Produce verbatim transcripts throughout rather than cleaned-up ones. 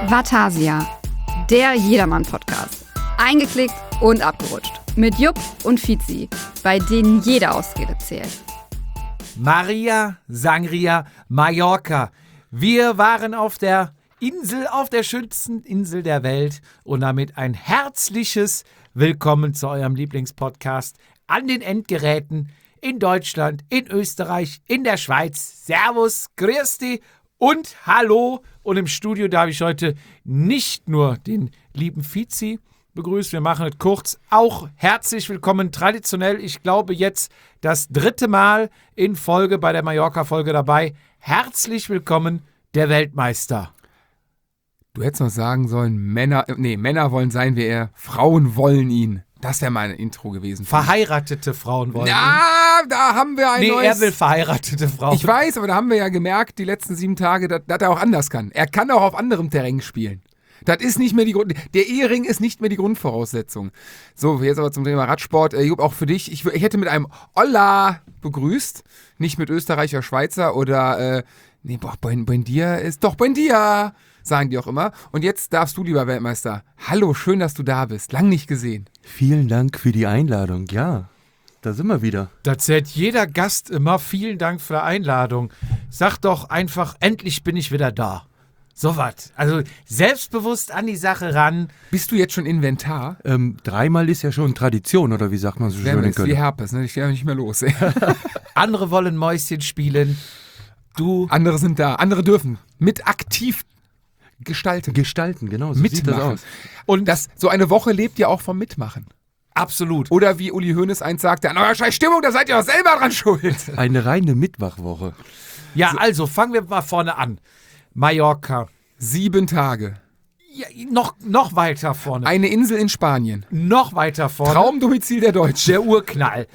Vatasia, der Jedermann-Podcast. Eingeklickt und abgerutscht. Mit Jupp und Fizi, bei denen jede Ausrede zählt. Maria, Sangria, Mallorca. Wir waren auf der Insel, auf der schönsten Insel der Welt und damit ein herzliches Willkommen zu eurem Lieblingspodcast an den Endgeräten in Deutschland, in Österreich, in der Schweiz. Servus, grüß dich und hallo. Und im Studio darf ich heute nicht nur den lieben Fizi begrüßen, wir machen es kurz, auch herzlich willkommen, traditionell, ich glaube jetzt das dritte Mal in Folge bei der Mallorca-Folge dabei. Herzlich willkommen, der Weltmeister. Du hättest noch sagen sollen, Männer, nee, Männer wollen sein wie er, Frauen wollen ihn. Das wäre mein Intro gewesen. Verheiratete Frauen wollen Ja, ihn. da haben wir ein Nee, neues... er will verheiratete Frauen. Ich weiß, aber da haben wir ja gemerkt, die letzten sieben Tage, dass, dass er auch anders kann. Er kann auch auf anderem Terrain spielen. Das ist nicht mehr die Grund... Der Ehering ist nicht mehr die Grundvoraussetzung. So, jetzt aber zum Thema Radsport. Äh, Jupp, auch für dich. Ich, ich hätte mit einem Olla begrüßt. Nicht mit Österreicher, Schweizer oder... Äh, nee, boah, Buendia ist... Doch, Buendia! Sagen die auch immer. Und jetzt darfst du, lieber Weltmeister. Hallo, schön, dass du da bist. Lang nicht gesehen. Vielen Dank für die Einladung. Ja, da sind wir wieder. Da zählt jeder Gast immer, vielen Dank für die Einladung. Sag doch einfach, endlich bin ich wieder da. So was. Also selbstbewusst an die Sache ran. Bist du jetzt schon Inventar? Ähm, dreimal ist ja schon Tradition, oder wie sagt man so schön? Das ist wie Herpes, ne? Ich gehe nicht mehr los. Andere wollen Mäuschen spielen. Du. Andere sind da. Andere dürfen mit aktiv gestalten. Gestalten, genau. So Mitmachen. sieht das aus. Und das, so eine Woche lebt ja auch vom Mitmachen. Absolut. Oder wie Uli Hoeneß eins sagte, an eurer scheiß Stimmung, da seid ihr auch selber dran schuld. Eine reine Mittwochwoche. Ja, so. Also fangen wir mal vorne an. Mallorca. Sieben Tage. Ja, noch, noch weiter vorne. Eine Insel in Spanien. Noch weiter vorne. Traumdomizil der Deutschen. Der Urknall.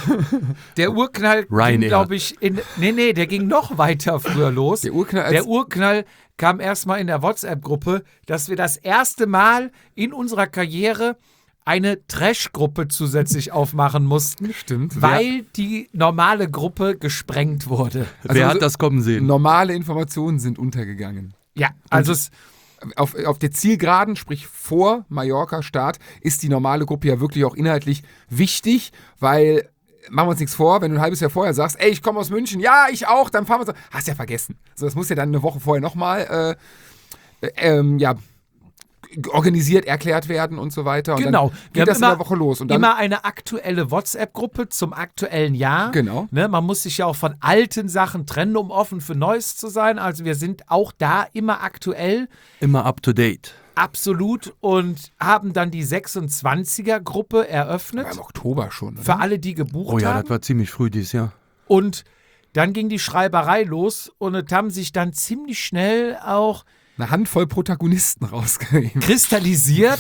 Der Urknall ging, glaube ich, in. Nee, nee, der ging noch weiter früher los. Der Urknall, als der Urknall kam erstmal in der WhatsApp-Gruppe, dass wir das erste Mal in unserer Karriere eine Trash-Gruppe zusätzlich aufmachen mussten. Stimmt. Weil die normale Gruppe gesprengt wurde. Wer also, hat das kommen sehen? Normale Informationen sind untergegangen. Ja, also es. Auf, auf der Zielgeraden, sprich vor Mallorca-Start, ist die normale Gruppe ja wirklich auch inhaltlich wichtig, weil, machen wir uns nichts vor, wenn du ein halbes Jahr vorher sagst, ey, ich komme aus München, ja, ich auch, dann fahren wir so, hast ja vergessen. So, das muss ja dann eine Woche vorher nochmal, äh, äh, ähm, ja, organisiert, erklärt werden und so weiter. Und genau. Dann geht das immer, in der Woche los. Und dann immer eine aktuelle WhatsApp-Gruppe zum aktuellen Jahr. Genau. Ne, man muss sich ja auch von alten Sachen trennen, um offen für Neues zu sein. Also wir sind auch da immer aktuell. Immer up to date. Absolut. Und haben dann die sechsundzwanziger-Gruppe eröffnet. Im Oktober schon. Oder? Für alle, die gebucht Oh ja, haben. das war ziemlich früh dieses Jahr. Und dann ging die Schreiberei los und es haben sich dann ziemlich schnell auch eine Handvoll Protagonisten rausgegeben. Kristallisiert,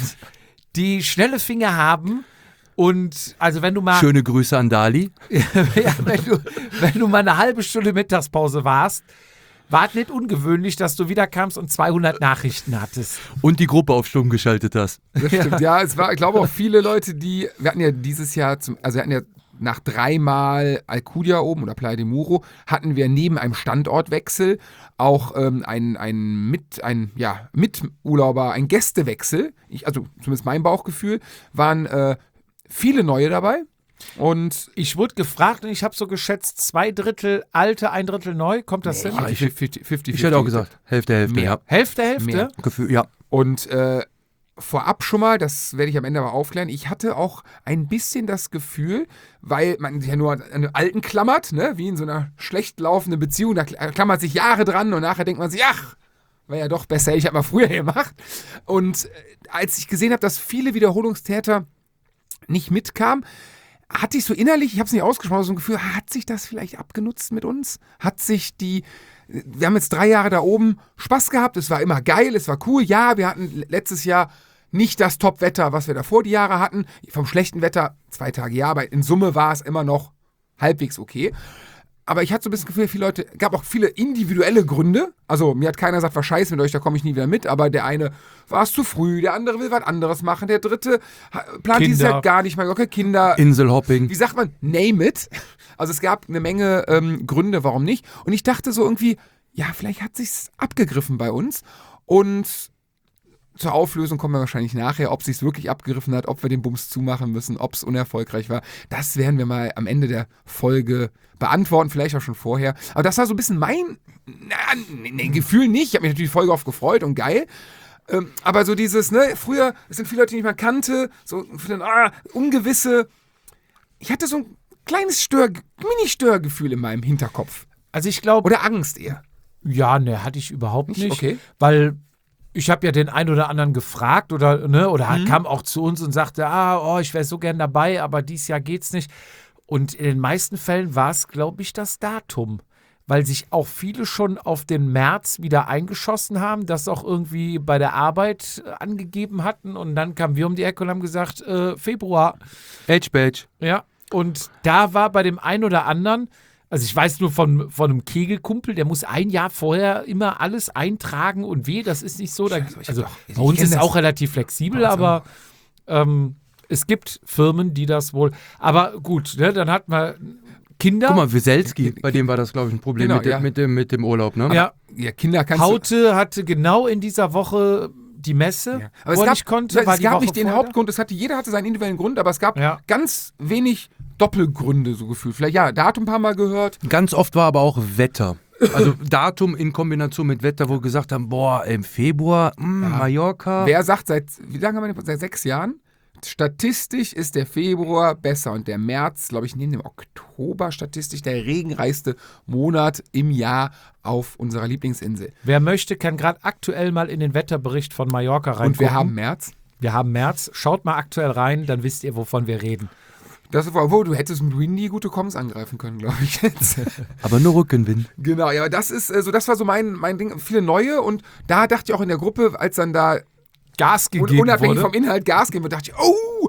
die schnelle Finger haben. Und also wenn du mal. Schöne Grüße an Dali. ja, wenn, du, wenn du mal eine halbe Stunde Mittagspause warst, war es nicht ungewöhnlich, dass du wiederkamst und zweihundert Nachrichten hattest. Und die Gruppe auf Stumm geschaltet hast. Das stimmt, ja. Es war, ich glaube, auch viele Leute, die. Wir hatten ja dieses Jahr, zum, also wir hatten ja nach dreimal Alcudia oben oder Playa de Muro, hatten wir neben einem Standortwechsel auch ähm, ein, ein, Mit, ein ja, Miturlauber, ein Gästewechsel. Ich, also zumindest mein Bauchgefühl, waren äh, viele neue dabei. Und ich wurde gefragt und ich habe so geschätzt, zwei Drittel alte, ein Drittel neu. Kommt das nee, hin? ich, fünfzig, fünfzig, Ich hätte auch gesagt, Hälfte, Hälfte. Mehr. Ja. Hälfte, Hälfte? Mehr. Gefühl, ja. Und äh, vorab schon mal, das werde ich am Ende aber aufklären, ich hatte auch ein bisschen das Gefühl, weil man sich ja nur an den Alten klammert, ne, wie in so einer schlecht laufenden Beziehung, da klammert sich Jahre dran und nachher denkt man sich, ach, war ja doch besser, ich habe mal früher gemacht. Und als ich gesehen habe, dass viele Wiederholungstäter nicht mitkamen, hatte ich so innerlich, ich habe es nicht ausgesprochen, so ein Gefühl, hat sich das vielleicht abgenutzt mit uns? Hat sich die, wir haben jetzt drei Jahre da oben Spaß gehabt, es war immer geil, es war cool, ja, wir hatten letztes Jahr nicht das Top-Wetter, was wir davor die Jahre hatten, vom schlechten Wetter zwei Tage ja, aber in Summe war es immer noch halbwegs okay. Aber ich hatte so ein bisschen das Gefühl, viele Leute, gab auch viele individuelle Gründe. Also mir hat keiner gesagt, war scheiße mit euch, da komme ich nie wieder mit. Aber der eine war es zu früh, der andere will was anderes machen, der dritte plant dieses Jahr gar nicht mal. Okay, Kinder. Inselhopping. Wie sagt man? Name it. Also es gab eine Menge ähm, Gründe, warum nicht. Und ich dachte so irgendwie, ja, vielleicht hat sich's abgegriffen bei uns. Und zur Auflösung kommen wir wahrscheinlich nachher, ob es sich wirklich abgeriffen hat, ob wir den Bums zumachen müssen, ob es unerfolgreich war. Das werden wir mal am Ende der Folge beantworten, vielleicht auch schon vorher. Aber das war so ein bisschen mein na, nee, Gefühl nicht. Ich habe mich natürlich die Folge oft gefreut und geil. Ähm, aber so dieses, ne, früher, es sind viele Leute, die ich mal kannte, so ah, ungewisse. Ich hatte so ein kleines Stör, Mini-Störgefühl in meinem Hinterkopf. Also ich glaube... Oder Angst eher. Ja, ne, hatte ich überhaupt nicht. Nicht? Okay. Weil ich habe ja den einen oder anderen gefragt oder, ne, oder Mhm. kam auch zu uns und sagte, ah, oh, ich wäre so gern dabei, aber dieses Jahr geht's nicht. Und in den meisten Fällen war es, glaube ich, das Datum. Weil sich auch viele schon auf den März wieder eingeschossen haben, das auch irgendwie bei der Arbeit äh, angegeben hatten. Und dann kamen wir um die Ecke und haben gesagt, äh, Februar. Edge-Badge. Ja, und da war bei dem einen oder anderen, also ich weiß nur von, von einem Kegelkumpel, der muss ein Jahr vorher immer alles eintragen und weh, das ist nicht so. Da, Scheiße, ich also hab doch- ich bei uns kenn ist es das. auch relativ flexibel, Also. aber ähm, es gibt Firmen, die das wohl, aber gut, ne, dann hat man Kinder. Guck mal, Wieselski, bei dem war das, glaube ich, ein Problem Genau, mit, dem- ja. mit, dem, mit dem Urlaub, ne? ja, Ja, Kinder kannst du... Haute hatte genau in dieser Woche die Messe, Ja. wo er nicht konnte. War es die gab Woche nicht den vorher. Hauptgrund, es hatte, jeder hatte seinen individuellen Grund, aber es gab Ja. ganz wenig Doppelgründe, so gefühlt. Vielleicht, ja, Datum ein paar Mal gehört. Ganz oft war aber auch Wetter. Also Datum in Kombination mit Wetter, wo wir gesagt haben, boah, im Februar, mh, Mallorca. Wer sagt seit, wie lange haben wir den, seit sechs Jahren? Statistisch ist der Februar besser und der März, glaube ich, neben dem Oktober statistisch der regenreichste Monat im Jahr auf unserer Lieblingsinsel. Wer möchte, kann gerade aktuell mal in den Wetterbericht von Mallorca reingucken. Und wir haben März. Wir haben März. Schaut mal aktuell rein, dann wisst ihr, wovon wir reden. Das war, wo du hättest mit Windy gute Comms angreifen können, glaube ich jetzt. Aber nur Rückenwind. Genau, ja, das ist, also das war so mein, mein Ding, viele neue und da dachte ich auch in der Gruppe, als dann da Gas un- gegeben unabhängig wurde. vom Inhalt Gas geben wird, dachte ich, oh,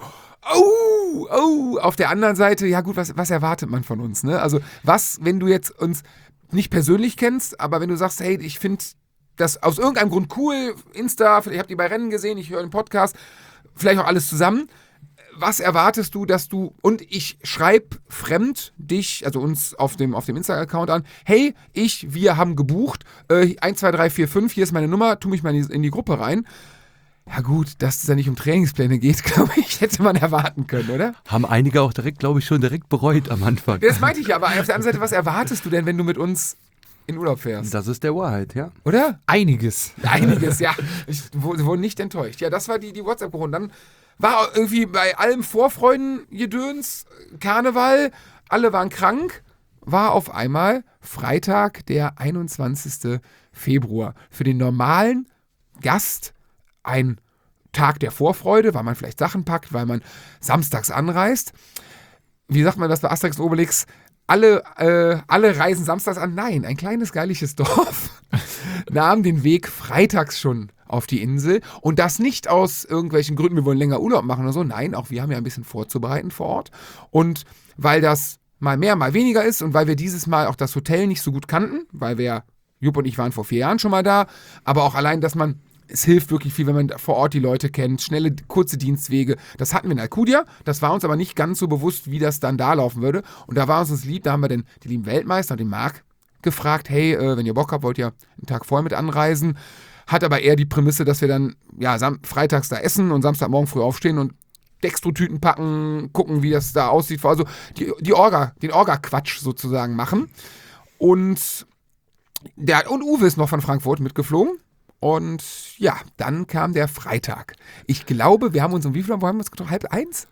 oh, oh. Auf der anderen Seite, ja gut, was, was erwartet man von uns, ne? Also was, wenn du jetzt uns nicht persönlich kennst, aber wenn du sagst, hey, ich finde das aus irgendeinem Grund cool, Insta, ich habe die bei Rennen gesehen, ich höre den Podcast, vielleicht auch alles zusammen. Was erwartest du, dass du, und ich schreibe fremd dich, also uns auf dem, auf dem Insta-Account an, hey, ich, wir haben gebucht, äh, eins, zwei, drei, vier, fünf, hier ist meine Nummer, tu mich mal in die, in die Gruppe rein. Ja gut, dass es ja nicht um Trainingspläne geht, glaube ich, hätte man erwarten können, oder? Haben einige auch direkt, glaube ich, schon direkt bereut am Anfang. Das meinte ich ja, aber auf der anderen Seite, was erwartest du denn, wenn du mit uns in Urlaub fährst? Das ist der Wahrheit, ja. Oder? Einiges. Einiges, ja. Ich wurde, wurde nicht enttäuscht. Ja, das war die, die WhatsApp-Gruppe. Und dann war irgendwie bei allem Vorfreuden-Gedöns, Karneval, alle waren krank, war auf einmal Freitag, der einundzwanzigsten Februar. Für den normalen Gast ein Tag der Vorfreude, weil man vielleicht Sachen packt, weil man samstags anreist. Wie sagt man das bei Asterix und Obelix? Alle, äh, alle reisen samstags an. Nein, ein kleines geiliges Dorf nahm den Weg freitags schon auf die Insel. Und das nicht aus irgendwelchen Gründen, wir wollen länger Urlaub machen oder so. Nein, auch wir haben ja ein bisschen vorzubereiten vor Ort. Und weil das mal mehr, mal weniger ist und weil wir dieses Mal auch das Hotel nicht so gut kannten, weil wir, Jupp und ich waren vor vier Jahren schon mal da, aber auch allein, dass man, es hilft wirklich viel, wenn man vor Ort die Leute kennt, schnelle, kurze Dienstwege. Das hatten wir in Alcudia, das war uns aber nicht ganz so bewusst, wie das dann da laufen würde. Und da war uns das lieb, da haben wir den, die lieben Weltmeister und den Marc gefragt, hey, äh, wenn ihr Bock habt, wollt ihr einen Tag vorher mit anreisen. Hat aber eher die Prämisse, dass wir dann ja, sam- freitags da essen und Samstagmorgen früh aufstehen und Dextrotüten packen, gucken, wie das da aussieht. Also die, die Orga, den Orga-Quatsch sozusagen machen. Und, der, und Uwe ist noch von Frankfurt mitgeflogen. Und ja, dann kam der Freitag. Ich glaube, wir haben uns um wie viel Uhr haben wir uns getroffen? Halb eins?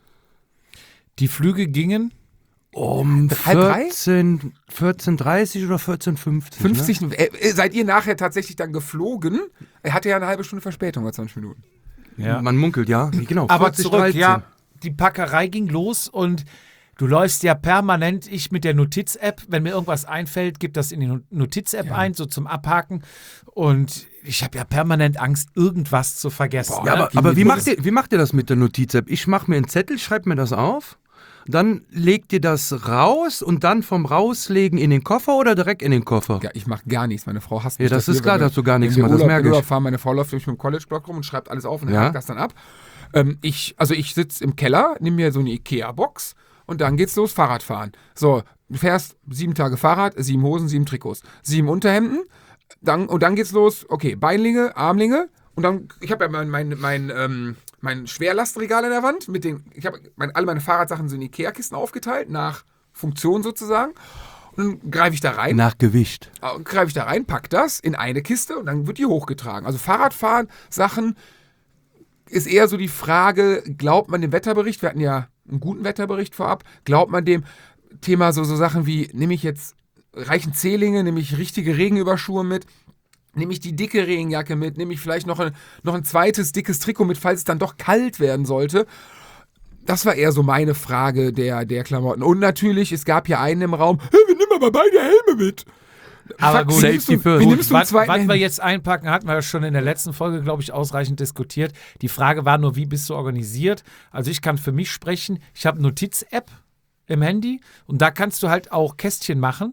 Die Flüge gingen Um Halb drei? vierzehn, vierzehn Uhr dreißig oder vierzehn Uhr fünfzig. fünfzig, äh, seid ihr nachher tatsächlich dann geflogen? Er hatte ja eine halbe Stunde Verspätung, oder zwanzig Minuten. Ne? Ja. Man munkelt, ja. Genau. Aber vierzig, zurück, dreizehn. ja. Die Packerei ging los und du läufst ja permanent, ich mit der Notiz-App, wenn mir irgendwas einfällt, gib das in die No- Notiz-App Ja. ein, so zum Abhaken. Und ich habe ja permanent Angst, irgendwas zu vergessen. Boah, ne? Ja, aber, Wie aber mit wie, Bus- macht ihr, wie macht ihr das mit der Notiz-App? Ich mache mir einen Zettel, schreibe mir das auf, dann legt ihr das raus und dann vom Rauslegen in den Koffer oder direkt in den Koffer? Ja, ich mache gar nichts. Meine Frau hasst Ja, mich das dafür, ist klar, wenn wir- dass du gar nichts wenn wir machst, das Urlaub, merke in Urlaub ich. fahren, meine Frau läuft durch mit dem College-Block rum und schreibt alles auf und Ja. hakt das dann ab. Ähm, ich, also ich sitze im Keller, nehme mir so eine Ikea-Box und dann geht's los, Fahrradfahren. So, du fährst sieben Tage Fahrrad, sieben Hosen, sieben Trikots, sieben Unterhemden, dann, und dann geht's los, okay, Beinlinge, Armlinge, Und dann, ich habe ja mein, mein, mein, ähm, mein Schwerlastregal an der Wand. Mit den, ich habe mein, alle meine Fahrradsachen so in Ikea-Kisten aufgeteilt, nach Funktion sozusagen. Und dann greife ich da rein. Nach Gewicht. Greife ich da rein, pack das in eine Kiste und dann wird die hochgetragen. Also Fahrradfahren, Sachen ist eher so die Frage, glaubt man dem Wetterbericht, wir hatten ja einen guten Wetterbericht vorab, glaubt man dem Thema so, so Sachen wie, nehme ich jetzt reichen Zehlinge, nehme ich richtige Regenüberschuhe mit, nehme ich die dicke Regenjacke mit, nehme ich vielleicht noch ein, noch ein zweites dickes Trikot mit, falls es dann doch kalt werden sollte. Das war eher so meine Frage der, der Klamotten. Und natürlich, es gab ja einen im Raum, hey, wir nehmen aber beide Helme mit. Aber Fuck, gut, wie nimmst du, Safety wie first. nimmst du einen Was, zweiten was wir Helm? jetzt einpacken, hatten wir ja schon in der letzten Folge, glaube ich, ausreichend diskutiert. Die Frage war nur, wie bist du organisiert? Also ich kann für mich sprechen, ich habe eine Notiz-App im Handy und da kannst du halt auch Kästchen machen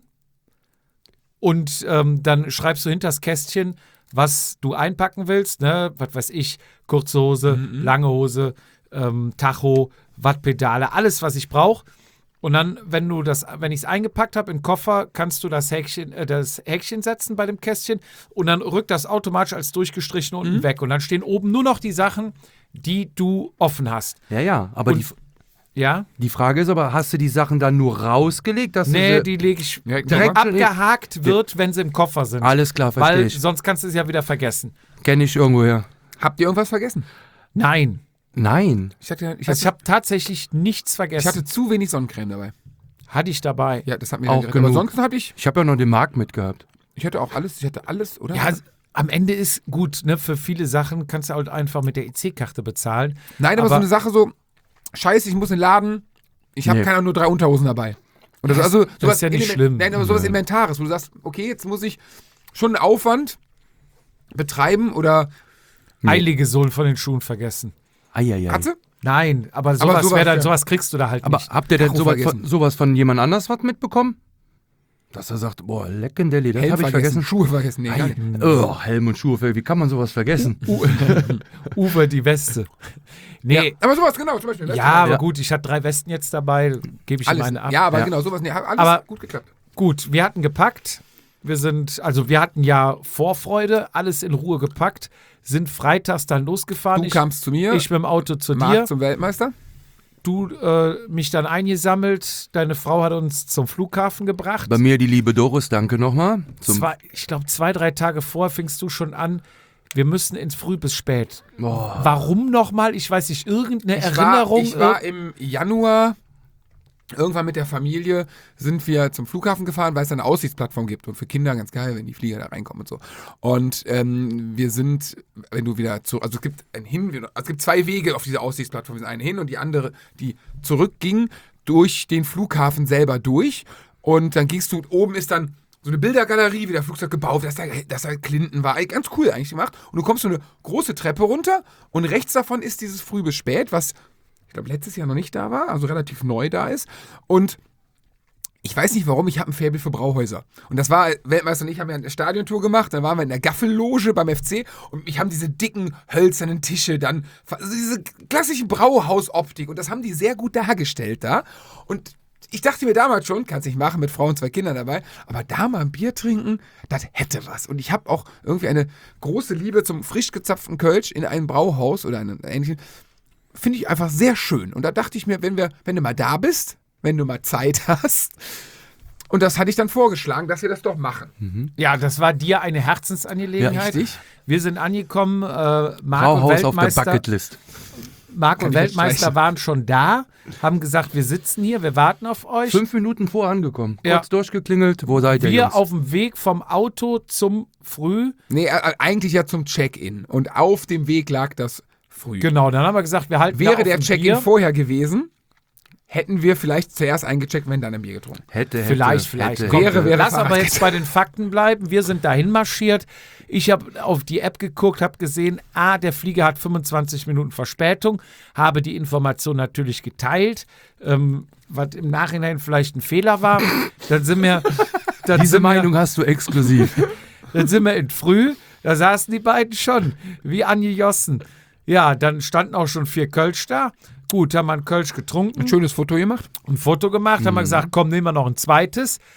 und ähm, dann schreibst du hinter das Kästchen, was du einpacken willst, ne? Was weiß ich, kurze Hose, Mhm. lange Hose, ähm, Tacho, Wattpedale, alles, was ich brauche. Und dann, wenn du das, wenn ich es eingepackt habe in den Koffer, kannst du das Häkchen, äh, das Häkchen setzen bei dem Kästchen und dann rückt das automatisch als durchgestrichen unten Mhm. weg. Und dann stehen oben nur noch die Sachen, die du offen hast. Ja, ja, aber Und- die, Ja? die Frage ist aber, hast du die Sachen dann nur rausgelegt? Dass Nee, du sie, die lege ich Ja, direkt guck mal. abgehakt wird, wenn sie im Koffer sind. Alles klar, verstehe Weil ich. sonst kannst du es ja wieder vergessen. Kenne ich irgendwoher. Habt ihr irgendwas vergessen? Nein. Nein. Ich hatte, ich Also hatte, ich habe tatsächlich nichts ich vergessen. hatte zu wenig Sonnencreme dabei. Hatte ich dabei. Ja, das hat mir Auch dann gerettet. Aber genug. sonst hatte ich, Ich habe ja noch den Markt mitgehabt. ich hatte auch alles, ich hatte alles, oder? Ja, am Ende ist gut, ne? Für viele Sachen kannst du halt einfach mit der E C-Karte bezahlen. Nein, aber, aber- so eine Sache so, scheiße, ich muss in den Laden, ich habe Nee. keine Ahnung, nur drei Unterhosen dabei. Oder so, Das- also das sowas ist ja nicht Element- schlimm. Nein, aber sowas Ja. Elementares, wo du sagst, okay, jetzt muss ich schon einen Aufwand betreiben oder Nee. Eiligesohlen von den Schuhen vergessen. Eieiei. Katze? Nein, aber sowas, sowas, wär dann, ja. sowas kriegst du da halt Aber nicht. habt ihr denn Tacho sowas vergessen. von, sowas von jemand anders was mitbekommen? Dass er sagt, boah, Leckendelli, das Helm habe ich vergessen. Schuhe vergessen. Nee, gar nicht. Oh, Helm und Schuhe, wie kann man sowas vergessen? U Uwe, die Weste. Nee, Ja, aber sowas, genau, zum Beispiel. ja, letztes aber Mal. Ja. gut, ich hatte drei Westen jetzt dabei, gebe ich ihm alles. eine ab. Ja, aber Ja. genau, sowas, nee, alles Aber- gut geklappt. Gut, wir hatten gepackt. Wir sind, also wir hatten ja Vorfreude, alles in Ruhe gepackt, sind freitags dann losgefahren. Du ich, kamst zu mir, ich mit dem Auto zu Marc dir. zum Weltmeister. Du äh, mich dann eingesammelt. Deine Frau hat uns zum Flughafen gebracht. Bei mir die liebe Doris, danke nochmal. Zwei, ich glaube, zwei, drei Tage vorher fingst du schon an, wir müssen ins Früh bis spät. Boah. Warum nochmal? Ich weiß nicht, irgendeine Ich Erinnerung. War, ich war im Januar irgendwann mit der Familie, sind wir zum Flughafen gefahren, weil es da eine Aussichtsplattform gibt. Und für Kinder ganz geil, wenn die Flieger da reinkommen und so. Und ähm, wir sind, wenn du wieder zu, also es gibt ein Hin, also es gibt zwei Wege auf dieser Aussichtsplattform. Eine hin und die andere, die zurückging durch den Flughafen selber durch. Und dann gingst du, oben ist dann so eine Bildergalerie, wie der Flugzeug gebaut, dass da, dass da Clinton war. Ganz cool eigentlich gemacht. Und du kommst so eine große Treppe runter und rechts davon ist dieses Früh bis spät, was ich glaube letztes Jahr noch nicht da war, also relativ neu da ist. Und ich weiß nicht warum, ich habe ein Faible für Brauhäuser. Und das war, Weltmeister und ich haben ja eine Stadiontour gemacht, dann waren wir in der Gaffelloge beim F C und mich haben diese dicken, hölzernen Tische dann, also diese klassische Brauhausoptik und das haben die sehr gut dargestellt da. Und ich dachte mir damals schon, kannst nicht machen mit Frau und zwei Kindern dabei, aber da mal ein Bier trinken, das hätte was. Und ich habe auch irgendwie eine große Liebe zum frisch gezapften Kölsch in einem Brauhaus oder einem ähnlichen. Finde ich einfach sehr schön. Und da dachte ich mir, wenn wir, wenn du mal da bist, wenn du mal Zeit hast, und das hatte ich dann vorgeschlagen, dass wir das doch machen. Ja, das war dir eine Herzensangelegenheit. Ja, richtig. Wir sind angekommen, äh, Marc und Brauhaus auf der Weltmeister, Bucketlist. Marc Kann und ich jetzt Weltmeister streichen. waren schon da, haben gesagt, wir sitzen hier, wir warten auf euch. Fünf Minuten vor angekommen. Ja. Kurz durchgeklingelt. Wo seid ihr, wir Jungs? auf dem Weg vom Auto zum Früh. Nee, äh, eigentlich ja zum Check-in. Und auf dem Weg lag das Früh. Genau, dann haben wir gesagt, wir halten da Wäre auf der ein Check-in Bier. vorher gewesen, hätten wir vielleicht zuerst eingecheckt, wenn dann ein Bier getrunken. Hätte, hätte, Vielleicht, vielleicht. Hätte, Komm, Wäre, wäre Lass aber Fahrradkette. jetzt bei den Fakten bleiben. Wir sind dahin marschiert. Ich habe auf die App geguckt, habe gesehen, ah, der Flieger hat fünfundzwanzig Minuten Verspätung, habe die Information natürlich geteilt, ähm, was im Nachhinein vielleicht ein Fehler war. Dann sind wir, dann Diese sind Meinung wir, hast du exklusiv. dann sind wir in Früh. Da saßen die beiden schon, wie angejossen. Ja, dann standen auch schon vier Kölsch da. Gut, haben wir einen Kölsch getrunken. Ein schönes Foto gemacht. ein Foto gemacht, haben wir gesagt, komm, nehmen wir noch ein zweites.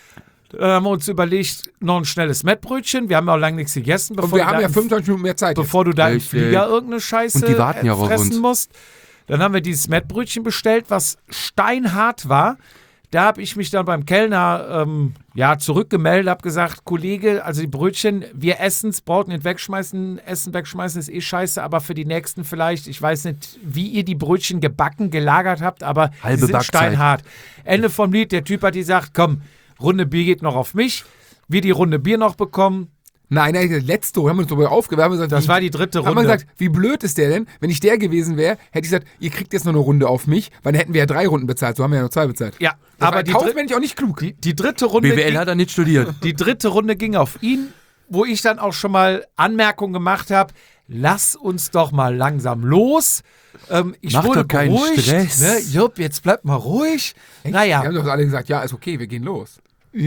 Dann haben wir uns überlegt, noch ein schnelles Mettbrötchen. Wir haben ja auch lange nichts gegessen. Und Bevor wir du haben da ja im- fünfundzwanzig Minuten mehr Zeit. Bevor du da im Richtig. Flieger irgendeine Scheiße Und die warten ja äh, auch auf fressen uns. musst. Dann haben wir dieses Mettbrötchen bestellt, was steinhart war. Da habe ich mich dann beim Kellner ähm, ja, zurückgemeldet, habe gesagt, Kollege, also die Brötchen, wir essen es, brauchen nicht wegschmeißen, Essen wegschmeißen ist eh scheiße, aber für die nächsten vielleicht, ich weiß nicht, wie ihr die Brötchen gebacken, gelagert habt, aber Halbe sie sind Backzeit. steinhart. Ende vom Lied, der Typ hat gesagt, komm, Runde Bier geht noch auf mich, wir die Runde Bier noch bekommen. Nein, nein, das letzte, wir haben uns darüber aufgewärmt. Gesagt, Das wie, war die dritte haben Runde. wir gesagt, wie blöd ist der denn? Wenn ich der gewesen wäre, hätte ich gesagt, ihr kriegt jetzt noch eine Runde auf mich, weil dann hätten wir ja drei Runden bezahlt, so haben wir ja nur zwei bezahlt. Ja, Das aber war die, dri kaufmännisch auch nicht klug. die, die dritte Runde B W L ging- hat er nicht studiert. Die dritte Runde ging auf ihn, wo ich dann auch schon mal Anmerkungen gemacht habe. Lass uns doch mal langsam los. Ähm, ich Mach wurde doch keinen beruhigt, Stress. Ne? Jupp, jetzt bleib mal ruhig. Wir Naja, haben doch alle gesagt, ja, ist okay, wir gehen los.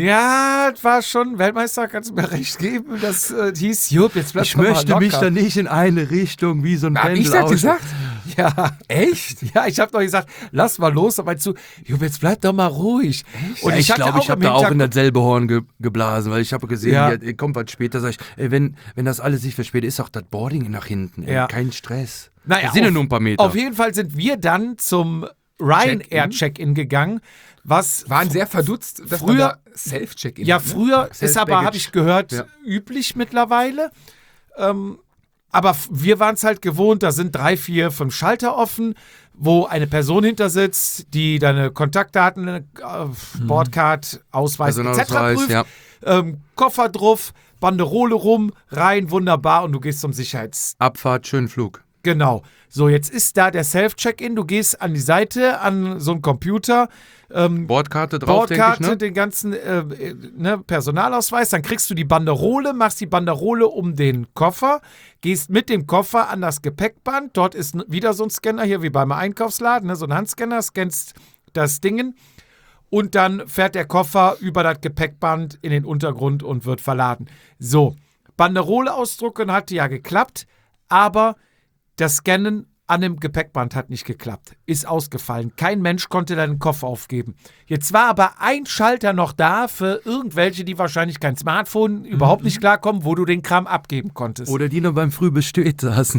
ja, das war schon Weltmeister, kannst du mir recht geben. Das äh, hieß, Jupp, jetzt bleib Ich doch mal möchte mich locker. da nicht in eine Richtung wie so ein Hab Pendel ich das aus- gesagt? Ja, Echt? ja, ich habe doch gesagt, lass mal los, aber zu, Jupp, jetzt bleib doch mal ruhig. Und Ja, ich hatte glaube, auch ich habe im da auch in Hinterkopf- dasselbe Horn ge geblasen, weil ich habe gesehen, Ja. ja. ihr kommt was später, sag ich, ey, wenn, wenn das alles sich verspätet, ist auch das Boarding nach hinten. Ey, Ja. Kein Stress. Naja, das sind ja auf- nur ein paar Meter. Auf jeden Fall sind wir dann zum Ryanair-Check-In gegangen, was Waren sehr verdutzt, dass Früher- man da Self-Check-In ja hat, ne? früher ist aber, habe ich gehört, Ja. üblich mittlerweile. Ähm, aber f- wir waren es halt gewohnt, da sind drei, vier, fünf Schalter offen, wo eine Person hinter sitzt, die deine Kontaktdaten, äh, Bordcard, Ausweis et cetera Personalausweis, prüft. ja. Ähm, Koffer drauf, Banderole rum, rein, wunderbar und du gehst zum Sicherheits... Abfahrt, schönen Flug. Genau. So, jetzt ist da der Self-Check-In. Du gehst an die Seite, an so einen Computer, ähm, Bordkarte drauf, denke ich, Bordkarte, ne? den ganzen äh, äh, ne, Personalausweis, dann kriegst du die Banderole, machst die Banderole um den Koffer, gehst mit dem Koffer an das Gepäckband, dort ist n- wieder so ein Scanner, hier wie beim Einkaufsladen, ne, so ein Handscanner, scannst das Dingen und dann fährt der Koffer über das Gepäckband in den Untergrund und wird verladen. So, Banderole ausdrucken hatte ja geklappt, aber das Scannen an dem Gepäckband hat nicht geklappt. Ist ausgefallen. Kein Mensch konnte deinen Koffer aufgeben. Jetzt war aber ein Schalter noch da für irgendwelche, die wahrscheinlich kein Smartphone überhaupt nicht klarkommen, wo du den Kram abgeben konntest. Oder die noch beim Frühbestät saßen.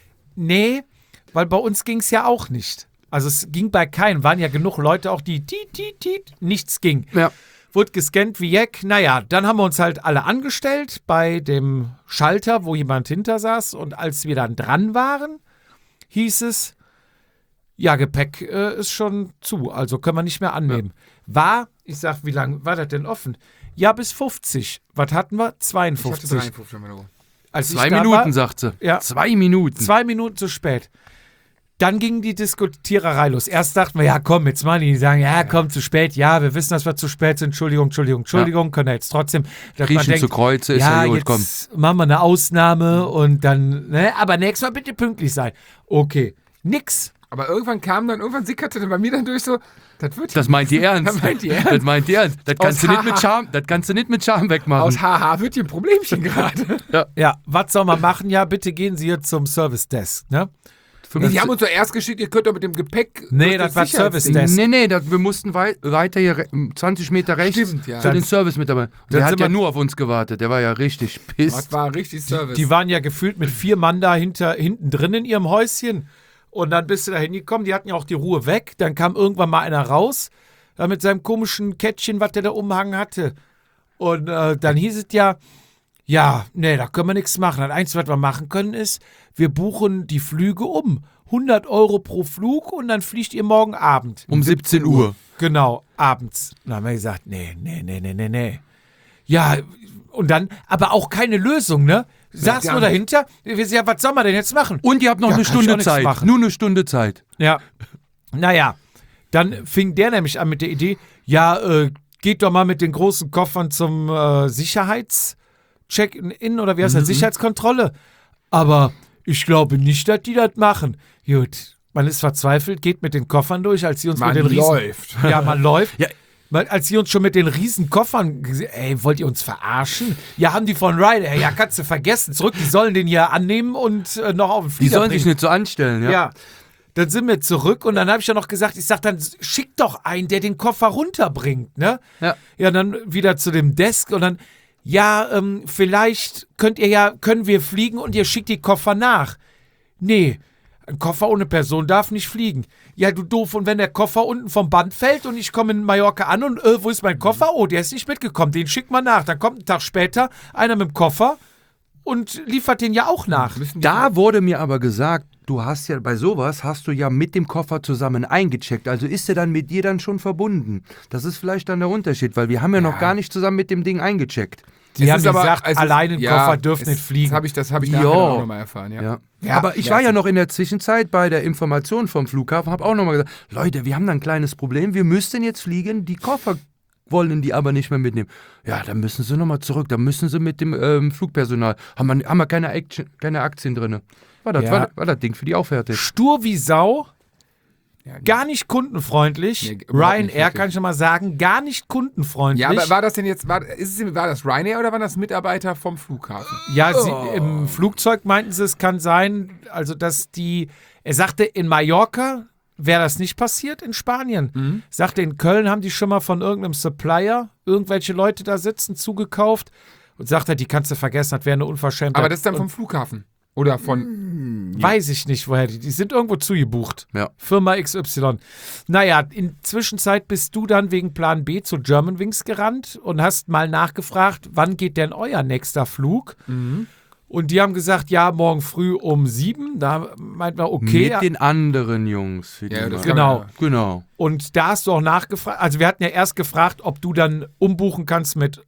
Nee, weil bei uns ging es ja auch nicht. Also es ging bei keinem. Waren ja genug Leute auch, die tiet, tiet, tiet, nichts ging. Ja. Wurde gescannt wie Jack. Naja, dann haben wir uns halt alle angestellt bei dem Schalter, wo jemand hinter saß. Und als wir dann dran waren, hieß es, ja, Gepäck äh, ist schon zu, also können wir nicht mehr annehmen. War, ich sag, wie lange war das denn offen? Ja, bis fünfzig. Was hatten wir? Ich hatte zweiundfünfzig. dreiundfünfzig Euro. Als ich Zwei da Minuten, war, sagt sie. Ja. Zwei Minuten. Zwei Minuten zu spät. Dann ging die Diskutiererei los. Erst dachten wir, ja komm, jetzt mal die sagen, ja komm, zu spät. Ja, wir wissen, dass wir zu spät sind. Entschuldigung, Entschuldigung, Entschuldigung. Können wir jetzt trotzdem. dass man Griechen zu Kreuze, ist ja, ja gut, jetzt komm. machen wir eine Ausnahme und dann, ne, aber nächstes Mal bitte pünktlich sein. Okay, nix. Aber irgendwann kam dann, irgendwann sickerte dann bei mir dann durch so, das wird Das meint die ernst. Das meint die ernst. Das meint die ernst. Das kannst, du Aus nicht mit Haha. Charme, das kannst du nicht mit Charme wegmachen. aus Haha wird hier ein Problemchen gerade. Ja, was soll man machen? Ja, bitte gehen Sie jetzt zum Service Desk, ne? Nee, die haben uns doch erst geschickt, ihr könnt doch mit dem Gepäck. Nee, durch das war Sicherheitsding. Service Desk. Nee, nee, das, wir mussten wei weiter hier re zwanzig Meter rechts Stimmt, ja. zu den Dann- Service-Mitarbeitern. dann Der hat sind ja wir- nur auf uns gewartet. Der war ja richtig Das pisst. war richtig Service. Die waren ja gefühlt mit vier Mann da hinter, hinten drin in ihrem Häuschen. Und dann bist du da hingekommen, die hatten ja auch die Ruhe weg. Dann kam irgendwann mal einer raus, da mit seinem komischen Kettchen, was der da umhangen hatte. Und äh, dann hieß es ja, ja, nee, da können wir nichts machen. Das Einzige, was wir machen können, ist, wir buchen die Flüge um. hundert Euro pro Flug und dann fliegt ihr morgen Abend. Um siebzehn Uhr. Genau, abends. Dann haben wir gesagt, nee, nee, nee, nee, nee, nee. Ja, und dann, aber auch keine Lösung, ne? Saß gar nur dahinter. Wir sagen, ja, was soll man denn jetzt machen? Und ihr habt noch Ja, eine kann ich auch Stunde nichts Zeit. machen. Nur eine Stunde Zeit. Ja. Naja, dann fing der nämlich an mit der Idee, ja, äh, geht doch mal mit den großen Koffern zum äh, Sicherheitscheck-in oder wie heißt das, Sicherheitskontrolle. Aber ich glaube nicht, dass die das machen. Gut, man ist verzweifelt, geht mit den Koffern durch, als sie uns Man mit den Riesen... läuft. Ja, man läuft. Ja. Weil als sie uns schon mit den riesen Koffern, gese- ey, wollt ihr uns verarschen? Ja, haben die von Ryder, ja, kannst du vergessen, zurück, die sollen den hier annehmen und äh, noch auf den Die Flieger sollen bringen. sich nicht so anstellen, ja? Ja. dann sind wir zurück und dann habe ich ja noch gesagt, ich sag dann, schick doch einen, der den Koffer runterbringt, ne? Ja. Ja, dann wieder zu dem Desk und dann, ja, ähm, vielleicht könnt ihr ja, können wir fliegen und ihr schickt die Koffer nach. Nee, ein Koffer ohne Person darf nicht fliegen. Ja, du doof, und wenn der Koffer unten vom Band fällt und ich komme in Mallorca an und, äh, wo ist mein Koffer? Oh, der ist nicht mitgekommen, den schickt man nach. Dann kommt ein Tag später einer mit dem Koffer und liefert den ja auch nach. Da wurde mir aber gesagt, du hast ja bei sowas, hast du ja mit dem Koffer zusammen eingecheckt. Also ist er dann mit dir dann schon verbunden. Das ist vielleicht dann der Unterschied, weil wir haben ja, ja. noch gar nicht zusammen mit dem Ding eingecheckt. Die es haben aber, gesagt, also, allein den ja, Koffer dürfen es, nicht fliegen. Das habe ich, das hab ich nachher auch nochmal erfahren, ja. Ja. Ja, aber ich war ja noch in der Zwischenzeit bei der Information vom Flughafen, habe auch nochmal gesagt, Leute, wir haben da ein kleines Problem, wir müssten jetzt fliegen, die Koffer wollen die aber nicht mehr mitnehmen. Ja, dann müssen sie nochmal zurück, dann müssen sie mit dem ähm, Flugpersonal, haben wir, haben wir keine, Aktien, keine Aktien drin. War das, Ja. war, war das Ding für die auch fertig. Stur wie Sau, Ja, gar nicht kundenfreundlich. Nee, überhaupt Ryanair, nicht, wirklich. kann ich schon mal sagen, gar nicht kundenfreundlich. Ja, aber war das denn jetzt, war, ist es, war das Ryanair oder waren das Mitarbeiter vom Flughafen? Ja, sie, im Flugzeug meinten sie, es kann sein, also dass die, er sagte, in Mallorca wäre das nicht passiert, in Spanien. Mhm. Sagte, in Köln haben die schon mal von irgendeinem Supplier irgendwelche Leute da sitzen, zugekauft und sagte, die kannst du vergessen, das wäre eine Unverschämtheit. Aber das ist dann Und vom Flughafen. Oder von. weiß ich nicht, woher die, die sind irgendwo zugebucht. Ja. Firma X Y. Naja, in Zwischenzeit bist du dann wegen Plan B zu Germanwings gerannt und hast mal nachgefragt, wann geht denn euer nächster Flug? Mhm. Und die haben gesagt, ja, morgen früh um sieben. Da meinten wir, okay. Mit den anderen Jungs. Für die Ja, das mal- kann Genau. man- Genau. Und da hast du auch nachgefragt, also wir hatten ja erst gefragt, ob du dann umbuchen kannst mit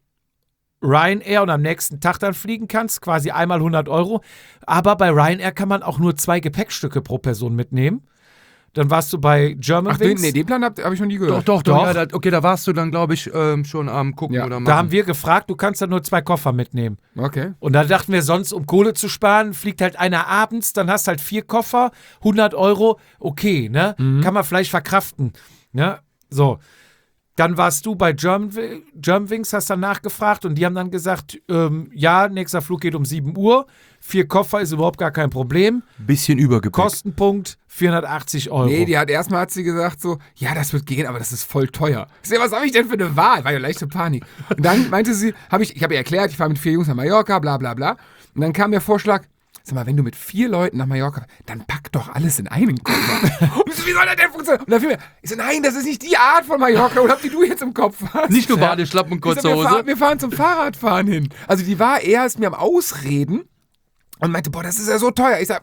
Ryanair und am nächsten Tag dann fliegen kannst, quasi einmal hundert Euro. Aber bei Ryanair kann man auch nur zwei Gepäckstücke pro Person mitnehmen. Dann warst du bei Ach, den, Germanwings. nee, den Plan habe hab ich noch nie gehört. Doch, doch, Doch. doch. Ja, da, okay, da warst du dann, glaube ich, ähm, schon am Gucken Ja. oder machen. Da haben wir gefragt, du kannst dann nur zwei Koffer mitnehmen. Okay. Und da dachten wir sonst, um Kohle zu sparen, fliegt halt einer abends, dann hast halt vier Koffer, hundert Euro, okay, ne? Kann man vielleicht verkraften, ne? So. Dann warst du bei Germanwi- Germanwings, hast dann nachgefragt und die haben dann gesagt, ähm, ja, nächster Flug geht um sieben Uhr, vier Koffer ist überhaupt gar kein Problem, Bisschen Übergepäck. Kostenpunkt vierhundertachtzig Euro. Nee, die hat erstmal hat sie gesagt so, ja, das wird gehen, aber das ist voll teuer. Ich sag, was habe ich denn für eine Wahl? War ja leichte Panik. Und dann meinte sie, habe ich, ich habe ihr erklärt, ich fahre mit vier Jungs nach Mallorca, bla bla bla. Und dann kam der Vorschlag, sag mal, wenn du mit vier Leuten nach Mallorca, dann pack doch alles in einen Koffer. Und ich so, wie soll das denn funktionieren? Und dann fiel mir, ich so, nein, das ist nicht die Art von Mallorca, oder die du jetzt im Kopf hast. Nicht nur Badeschlappen und Ich kurze sag, wir, Hose. fahren, wir fahren zum Fahrradfahren hin. Also die war eher, ist mir am Ausreden und meinte, boah, das ist ja so teuer. Ich sag,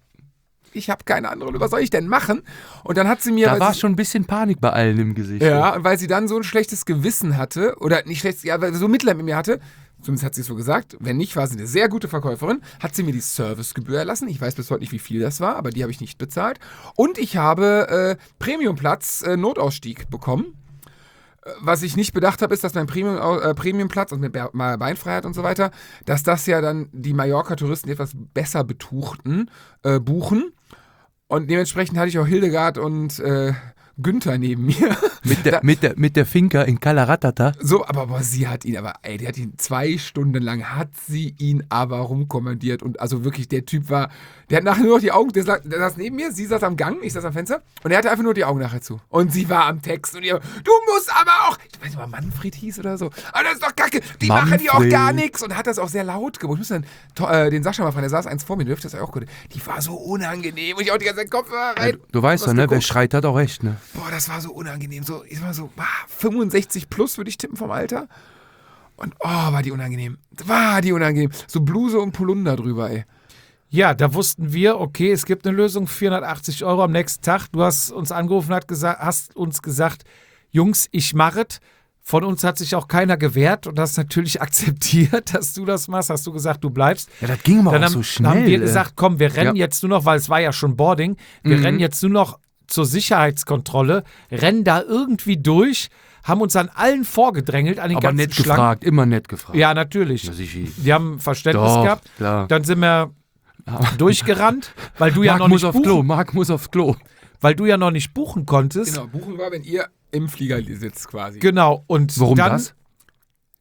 ich habe keine andere, was soll ich denn machen? Und dann hat sie mir... Da weil war sie- schon ein bisschen Panik bei allen im Gesicht. ja, und weil sie dann so ein schlechtes Gewissen hatte, oder nicht schlechtes, ja, weil sie so Mitleid mit mir hatte, zumindest hat sie es so gesagt, wenn nicht, war sie eine sehr gute Verkäuferin, hat sie mir die Servicegebühr erlassen. Ich weiß bis heute nicht, wie viel das war, aber die habe ich nicht bezahlt. Und ich habe äh, Premiumplatz, äh, Notausstieg bekommen. Äh, Was ich nicht bedacht habe, ist, dass mein Premium, äh, Premiumplatz und mit Be- Be- Beinfreiheit und so weiter, dass das ja dann die Mallorca-Touristen, die etwas besser betuchten, äh, buchen. Und dementsprechend hatte ich auch Hildegard und äh, Günther neben mir. Mit der, mit, der, mit der Finca in Kalaratata. So, aber, aber sie hat ihn, aber ey, die hat ihn zwei Stunden lang, hat sie ihn aber rumkommandiert und also wirklich, der Typ war, der hat nachher nur noch die Augen, der, sa- der saß neben mir, sie saß am Gang, ich saß am Fenster und er hatte einfach nur die Augen nachher zu. Und sie war am Text und ihr, du musst aber auch, ich weiß nicht, ob er Manfred hieß oder so, aber das ist doch kacke, die machen die auch Manfred. gar nichts und hat das auch sehr laut gemacht. Ich muss dann to- äh, den Sascha mal fragen, der saß eins vor mir, dürfte das ja auch gut. Die war so unangenehm und ich auch die ganze Zeit Kopfhörer Ja, rein. du, du weißt Was doch, ne? Wer geguckt. schreit, hat auch recht, ne? Boah, das war so unangenehm. So, ich war so, ah, fünfundsechzig plus würde ich tippen vom Alter. Und oh, war die unangenehm. War die unangenehm. So Bluse und Polunder drüber, ey. Ja, da wussten wir, okay, es gibt eine Lösung, vierhundertachtzig Euro am nächsten Tag. Du hast uns angerufen, hat gesa- hast uns gesagt, Jungs, ich mache es. Von uns hat sich auch keiner gewehrt und hast natürlich akzeptiert, dass du das machst. Hast du gesagt, du bleibst. Ja, das ging aber Dann auch haben, so schnell. haben wir äh. gesagt, komm, wir rennen Ja. jetzt nur noch, weil es war ja schon Boarding, wir Mhm. rennen jetzt nur noch zur Sicherheitskontrolle, rennen da irgendwie durch, haben uns an allen vorgedrängelt, an den aber ganzen nett Schlangen. gefragt, immer nett gefragt. Ja, natürlich. Ja, sicher. Die haben Verständnis Doch, gehabt. klar. Dann sind wir durchgerannt, weil du ja Marc noch muss nicht aufs Klo, buchen, Marc muss aufs Klo. weil du ja noch nicht buchen konntest. Genau, buchen war, wenn ihr im Flieger sitzt quasi. Genau. Und Warum dann, das?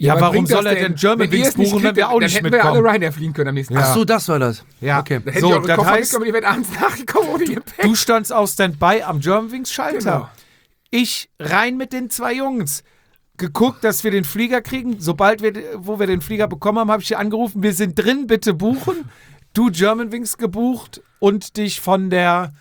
Ja, was warum bringt soll das er denn Germanwings Wenn ihr es nicht buchen, wenn kriegt, wir auch dann nicht hätten wir alle mitkommen? Ryanair fliegen können am nächsten Ja. Tag. Ach so, das war das. Ja, Okay. Da hätte so, ich eure das Koffer heißt, mitgenommen, ihr werdet abends nachgekommen ohne Gepäck. du standst auf Standby am Germanwings-Schalter. Genau. Ich rein mit den zwei Jungs. Geguckt, dass wir den Flieger kriegen. Sobald wir, wo wir den Flieger bekommen haben, habe ich dir angerufen, wir sind drin, bitte buchen. Du Germanwings gebucht und dich von der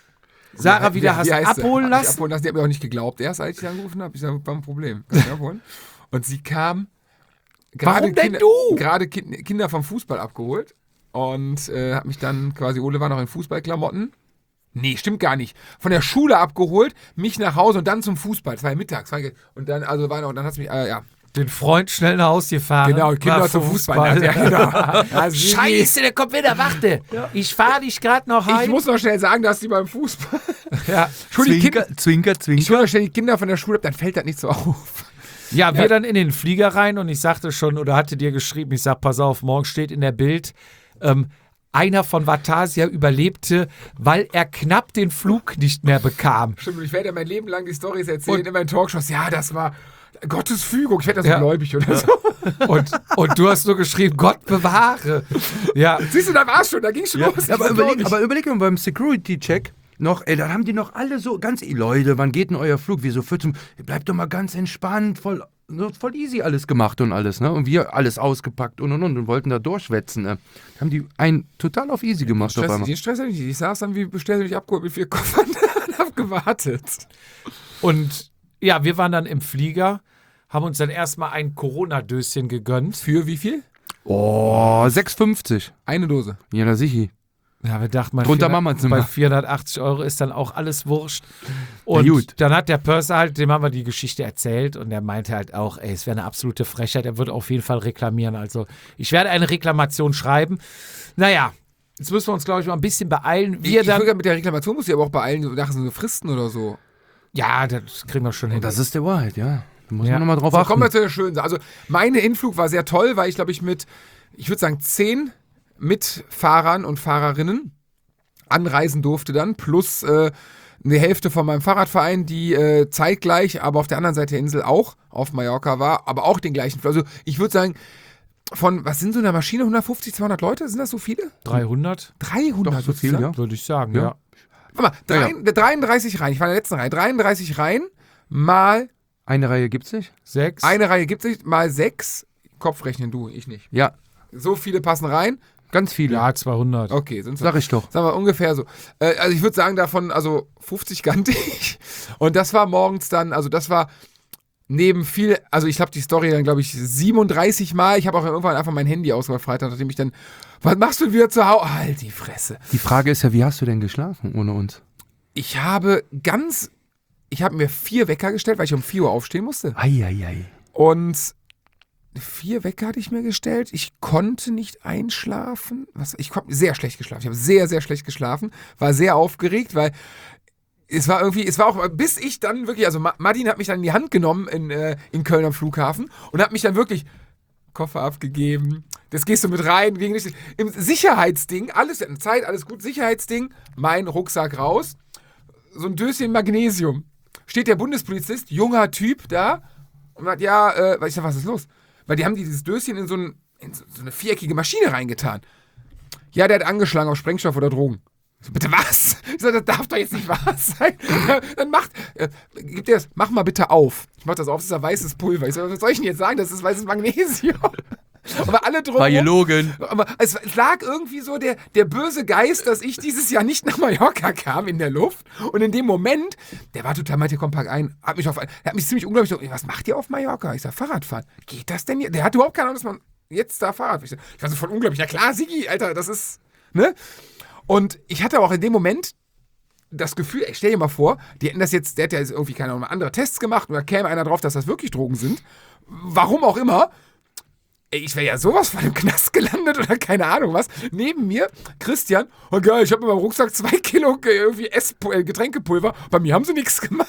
Sarah wieder Wie- hast wie heißt sie? abholen Hab ich lassen. abholen lassen. Die hat mir auch nicht geglaubt. Erst als ich sie angerufen habe, ich gesagt, war ein Problem. Kann ich abholen? Und sie kam gerade Warum denn Kinder, du? gerade Kind, Kinder vom Fußball abgeholt und äh, hat mich dann quasi, Ole war noch in Fußballklamotten. Nee, stimmt gar nicht. Von der Schule abgeholt, mich nach Hause und dann zum Fußball. Das war ja mittags. Und dann, also war noch, dann hat es mich, äh, ja. Den Freund schnell nach Hause gefahren. Genau, Kinder war zum Fußball. Ja, genau. Also, Scheiße, der kommt wieder, warte. Ich fahre dich gerade noch Ich heim. muss noch schnell sagen, dass die beim Fußball. ja. Schon die Kinder, Zwinker, Zwinker, ich hole noch schnell die Kinder von der Schule ab, dann fällt das nicht so auf. Ja, wir Ja. dann in den Flieger rein und ich sagte schon, oder hatte dir geschrieben, ich sag, pass auf, morgen steht in der Bild, ähm, einer von Vatasia überlebte, weil er knapp den Flug nicht mehr bekam. Stimmt, ich werde ja mein Leben lang die Storys erzählen Und- in meinen Talkshows. Ja, das war Gottes Fügung. Ich werde das so Ja. gläubig oder so. Und, und du hast nur geschrieben, Gott bewahre. Ja, Siehst du, da war es schon, da ging schon los. Ich aber, war überleg, gläubig. aber überleg mal beim Security-Check noch, ey, da haben die noch alle so ganz, ey, Leute, wann geht denn euer Flug? Wir so vierzehn, bleibt doch mal ganz entspannt, voll, so voll easy alles gemacht und alles, ne? Und wir alles ausgepackt und und und und wollten da durchschwätzen, ne? Haben die einen total auf easy gemacht auf Stress, einmal. den Stress hatte ich nicht. Ich saß dann wie bestellt, mich abgeholt mit vier Koffern und hab gewartet. und ja, wir waren dann im Flieger, haben uns dann erstmal ein Corona-Döschen gegönnt. Für wie viel? Oh, sechs fünfzig. Eine Dose. Ja, na sicher. Ja, wir dachten mal, Drunter vierhundert machen wir's nicht bei mehr. vierhundertachtzig Euro ist dann auch alles wurscht. Und Ja, gut. dann hat der Purser halt, dem haben wir die Geschichte erzählt und der meinte halt auch, ey, es wäre eine absolute Frechheit, er würde auf jeden Fall reklamieren. Also ich werde eine Reklamation schreiben. Naja, jetzt müssen wir uns, glaube ich, mal ein bisschen beeilen. Ich, Wir ich dann, würde mit der Reklamation muss ich aber auch beeilen, so nachher so Fristen oder so. ja, das kriegen wir schon hin. Das ist der Wahrheit, ja. Da muss Ja. man nochmal drauf So, achten. kommen wir zu der schönen Sache. Also, meine Hinflug war sehr toll, weil ich, glaube ich, mit, ich würde sagen, zehn Mitfahrern und Fahrerinnen anreisen durfte dann, plus äh, eine Hälfte von meinem Fahrradverein, die äh, zeitgleich, aber auf der anderen Seite der Insel auch auf Mallorca war, aber auch den gleichen Flug. Also, ich würde sagen, von, was sind so eine Maschine, hundertfünfzig, zweihundert Leute? Sind das so viele? dreihundert, dreihundert Doch, so viel, sozusagen? ja. würde ich sagen, Ja. ja. Warte mal, Ja, drei, dreiunddreißig Reihen, ich war in der letzten Reihe, dreiunddreißig Reihen mal Eine Reihe gibt's nicht? Sechs. eine Reihe gibt es nicht, mal sechs, Kopf rechnen du, ich nicht. Ja, So viele passen rein. ganz viele. Ja, zweihundert. Okay, sind so. Sag ich doch. Sagen wir ungefähr so. Äh, also ich würde sagen, davon, also fünfzig kannte ich. Und das war morgens dann, also das war neben viel, also ich habe die Story dann, glaube ich, siebenunddreißig Mal. Ich habe auch irgendwann einfach mein Handy ausgemacht, Freitag, nachdem ich dann, was machst du wieder zu Hause? Halt die Fresse. Die Frage ist ja, wie hast du denn geschlafen ohne uns? Ich habe ganz, ich habe mir vier Wecker gestellt, weil ich um vier Uhr aufstehen musste. Eieiei. Und vier Wecker hatte ich mir gestellt. Ich konnte nicht einschlafen. Was, ich habe sehr schlecht geschlafen. Ich habe sehr, sehr schlecht geschlafen. War sehr aufgeregt, weil es war irgendwie, es war auch, bis ich dann wirklich, also Ma- Martin hat mich dann in die Hand genommen in, äh, in Köln am Flughafen und hat mich dann wirklich Koffer abgegeben. Das gehst du mit rein. Gegen dich. Im Sicherheitsding, alles in Zeit, alles gut. Sicherheitsding, mein Rucksack raus. So ein Döschen Magnesium. Steht der Bundespolizist, junger Typ da und sagt, ja, äh, weil ich sag, was ist los? Weil die haben dieses Döschen in so, ein, in so so eine viereckige Maschine reingetan. Ja, der hat angeschlagen auf Sprengstoff oder Drogen. Ich so, bitte was? Ich sag, das darf doch jetzt nicht wahr sein. Dann macht, äh, gib dir das, mach mal bitte auf. Ich mach das auf, das ist ja weißes Pulver. Ich so, was soll ich denn jetzt sagen? Das ist weißes Magnesium. Aber alle War drumherum. gelogen. Aber es lag irgendwie so der, der böse Geist, dass ich dieses Jahr nicht nach Mallorca kam in der Luft. Und in dem Moment, der war total, meinte, komm, pack ein, hat mich auf, der hat mich ziemlich unglaublich, so, was macht ihr auf Mallorca? Ich sag, Fahrradfahren. Geht das denn hier? Der hat überhaupt keine Ahnung, dass man jetzt da Fahrrad fährt. Ich, sag, ich war so voll unglaublich. Ja klar, Sigi, Alter, das ist, ne? Und ich hatte auch in dem Moment das Gefühl, ey, stell dir mal vor, die hätten das jetzt, der hat ja jetzt irgendwie, keine Ahnung, andere Tests gemacht und da käme einer drauf, dass das wirklich Drogen sind. Warum auch immer. Ey, ich wäre ja sowas von im Knast gelandet oder keine Ahnung was. Neben mir, Christian, oh geil, ich habe in meinem Rucksack zwei Kilo irgendwie Ess äh, Getränkepulver. Bei mir haben sie nichts gemacht.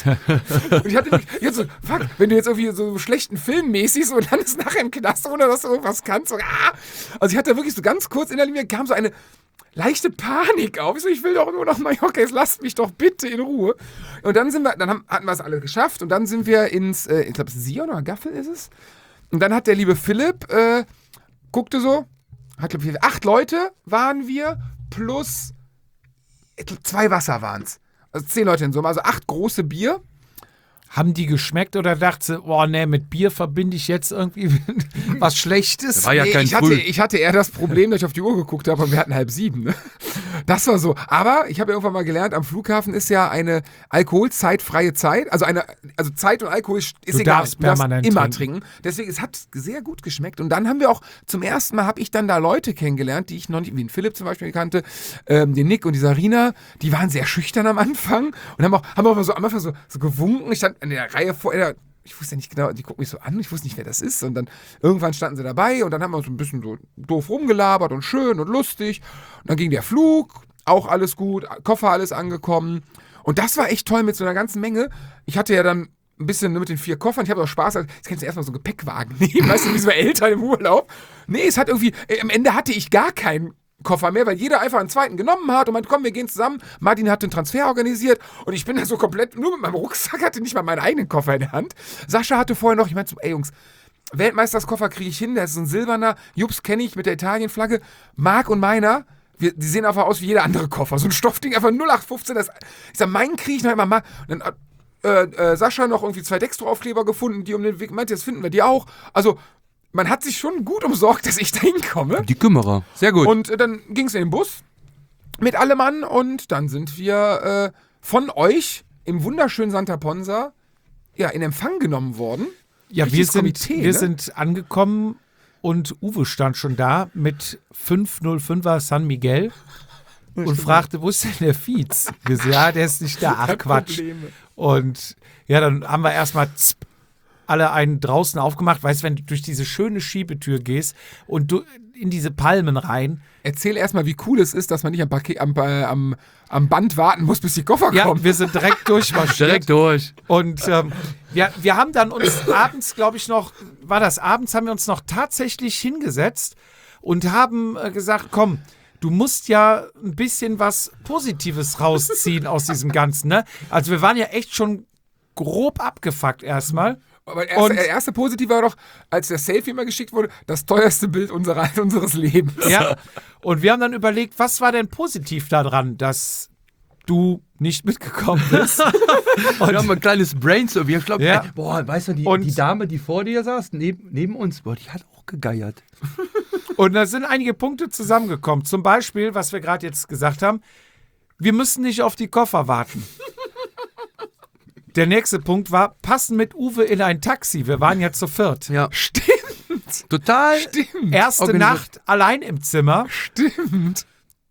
Und ich hatte mich, jetzt so, fuck, wenn du jetzt irgendwie so einen schlechten Film mäßig so und landest nachher im Knast, ohne dass du irgendwas kannst. So, ah. Also ich hatte wirklich so ganz kurz innerlich mir kam so eine leichte Panik auf. Ich so, ich will doch nur noch Mallorca, jetzt lasst mich doch bitte in Ruhe. Und dann sind wir, dann haben, hatten wir es alle geschafft und dann sind wir ins, äh, ich glaube, Sion oder Gaffel ist es. Und dann hat der liebe Philipp, äh, guckte so, hat glaube ich, acht Leute waren wir, plus zwei Wasser waren es. Also zehn Leute in Summe, also acht große Bier. Haben die geschmeckt oder dachte sie, oh ne, mit Bier verbinde ich jetzt irgendwie was Schlechtes? War ja Nee, kein ich, hatte, Früh. ich hatte eher das Problem, dass ich auf die Uhr geguckt habe und wir hatten halb sieben. Ne? Das war so. Aber ich habe ja irgendwann mal gelernt, am Flughafen ist ja eine alkoholzeitfreie Zeit. Also eine, also Zeit und Alkohol ist Du egal. darfst permanent immer trinken. trinken. Deswegen, es hat sehr gut geschmeckt. Und dann haben wir auch, zum ersten Mal habe ich dann da Leute kennengelernt, die ich noch nicht, wie den Philipp zum Beispiel kannte, ähm, den Nick und die Sarina, die waren sehr schüchtern am Anfang und haben auch, haben auch mal so am Anfang so, so gewunken. Ich stand in der Reihe vor, in der, ich wusste ja nicht genau, die gucken mich so an, ich wusste nicht, wer das ist. Und dann irgendwann standen sie dabei und dann haben wir so ein bisschen so doof rumgelabert und schön und lustig. Und dann ging der Flug, auch alles gut, Koffer alles angekommen. Und das war echt toll mit so einer ganzen Menge. Ich hatte ja dann ein bisschen mit den vier Koffern, ich habe auch Spaß, jetzt kannst du erstmal so einen Gepäckwagen nehmen, weißt du, wie so Eltern im Urlaub. Nee, es hat irgendwie, äh, am Ende hatte ich gar keinen Koffer mehr, weil jeder einfach einen zweiten genommen hat und meinte, komm, wir gehen zusammen. Martin hat den Transfer organisiert und ich bin da so komplett, nur mit meinem Rucksack, hatte nicht mal meinen eigenen Koffer in der Hand. Sascha hatte vorher noch, ich meinte so, ey Jungs, Weltmeisterskoffer kriege ich hin, der ist so ein silberner, Jups kenne ich mit der Italienflagge, Marc und meiner, wir, die sehen einfach aus wie jeder andere Koffer, so ein Stoffding, einfach null acht fünfzehn, das, ich sag, meinen kriege ich noch immer mal, und dann äh, äh, Sascha noch irgendwie zwei Dextro-Aufkleber gefunden, die um den Weg, meinte, das finden wir die auch, also man hat sich schon gut umsorgt, dass ich da hinkomme. Die Kümmerer. Sehr gut. Und äh, dann ging es in den Bus mit allem an und dann sind wir äh, von euch im wunderschönen Santa Ponsa ja, in Empfang genommen worden. Ja, wir Richtiges sind, Komitee, wir ne? sind angekommen und Uwe stand schon da mit fünf null fünfer San Miguel und fragte, wo ist denn der Fietz? Wir so, ja, der ist nicht da. Ach, Quatsch. Probleme. Und ja, dann haben wir erstmal alle einen draußen aufgemacht. Weißt du, wenn du durch diese schöne Schiebetür gehst und du in diese Palmen rein. Erzähl erstmal, wie cool es ist, dass man nicht am, Paket, am, äh, am, am Band warten muss, bis die Koffer Ja, kommen. wir sind direkt durchmarschiert. Direkt durch. Und ähm, wir, wir haben dann uns abends, glaube ich noch, war das abends, haben wir uns noch tatsächlich hingesetzt und haben äh, gesagt, komm, du musst ja ein bisschen was Positives rausziehen aus diesem Ganzen, ne? Also wir waren ja echt schon grob abgefuckt erstmal. Aber der erste, Und- der erste Positive war doch, als der Selfie mal geschickt wurde, das teuerste Bild unserer, unseres Lebens. Ja. Und wir haben dann überlegt, was war denn positiv daran, dass du nicht mitgekommen bist? Wir haben ein kleines Brainstorm. Ich glaube, Ja. boah, weißt du, die, Und- die Dame, die vor dir saß, neben, neben uns, boah, die hat auch gegeiert. Und da sind einige Punkte zusammengekommen. Zum Beispiel, was wir gerade jetzt gesagt haben, wir müssen nicht auf die Koffer warten. Der nächste Punkt war, passen mit Uwe in ein Taxi. Wir waren ja zu viert. Ja, Stimmt, total. stimmt, Erste Organisiert. Nacht allein im Zimmer. stimmt.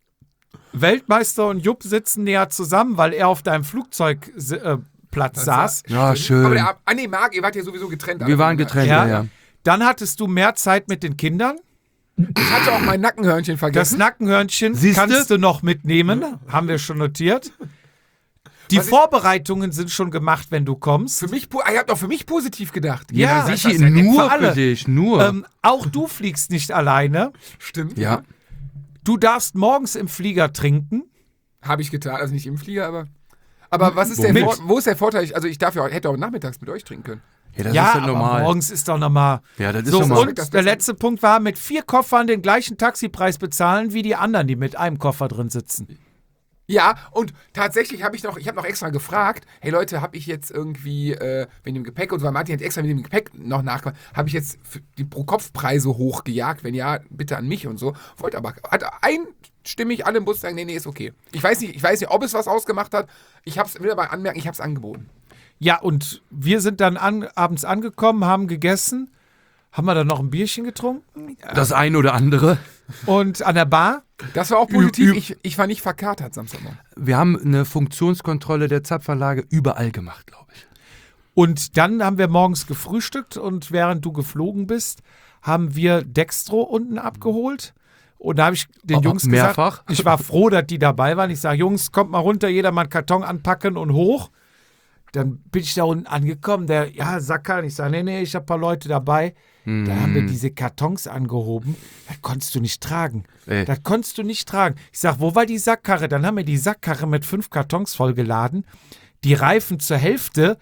Weltmeister und Jupp sitzen näher zusammen, weil er auf deinem Flugzeugplatz äh, Platz saß. Ja, schön. Aber der, ah nee, Marc, ihr wart ja sowieso getrennt. Wir waren getrennt, Ja. ja, ja. Dann hattest du mehr Zeit mit den Kindern. Ich hatte auch mein Nackenhörnchen Das vergessen. Nackenhörnchen Siehste? kannst du noch mitnehmen. Haben wir schon notiert. Die Was ich- Vorbereitungen sind schon gemacht, wenn du kommst. Für mich, po- ihr habt auch für mich positiv gedacht. Ja, das ist Sichi, ja nett nur für alle. für dich, nur. Ähm, auch du fliegst nicht alleine. Stimmt. ja. Du darfst morgens im Flieger trinken. Habe ich getan, also nicht im Flieger, aber. Aber was ist der Womit? Vor wo ist der Vorteil? Ich- Also ich darf ja, hätte auch nachmittags mit euch trinken können. Ja, das ja, ist ja aber normal. morgens ist doch nochmal. Ja, das ist So, normal. und der letzte Punkt war, mit vier Koffern den gleichen Taxipreis bezahlen wie die anderen, die mit einem Koffer drin sitzen. Ja, und tatsächlich habe ich noch, ich habe noch extra gefragt, hey Leute, habe ich jetzt irgendwie, äh, wegen dem Gepäck und so, weil Martin hat extra mit dem Gepäck noch nachgemacht, habe ich jetzt für die Pro-Kopf-Preise hochgejagt? Wenn ja, bitte an mich und so. Wollte aber, hat einstimmig alle im Bus sagen, nee, nee, ist okay. Ich weiß nicht, ich weiß nicht, ob es was ausgemacht hat. Ich hab's, will aber anmerken, ich habe es angeboten. Ja, und wir sind dann an, abends angekommen, haben gegessen. Haben wir dann noch ein Bierchen getrunken? Das ein oder andere. Und an der Bar? Das war auch positiv. Ü- ü- Ich, ich war nicht verkatert Samstagmorgen. Wir haben eine Funktionskontrolle der Zapfanlage überall gemacht, glaube ich. Und dann haben wir morgens gefrühstückt und während du geflogen bist, haben wir Dextro unten abgeholt. Und da habe ich den Oh, Jungs mehrfach? gesagt, ich war froh, dass die dabei waren. Ich sage, Jungs, kommt mal runter, jeder mal einen Karton anpacken und hoch. Dann bin ich da unten angekommen, der, ja, Sacker. Und ich sage, nee, nee, ich habe ein paar Leute dabei. Da haben wir diese Kartons angehoben. Das konntest du nicht tragen. Ey. Das konntest du nicht tragen. Ich sage, wo war die Sackkarre? Dann haben wir die Sackkarre mit fünf Kartons vollgeladen. Die Reifen zur Hälfte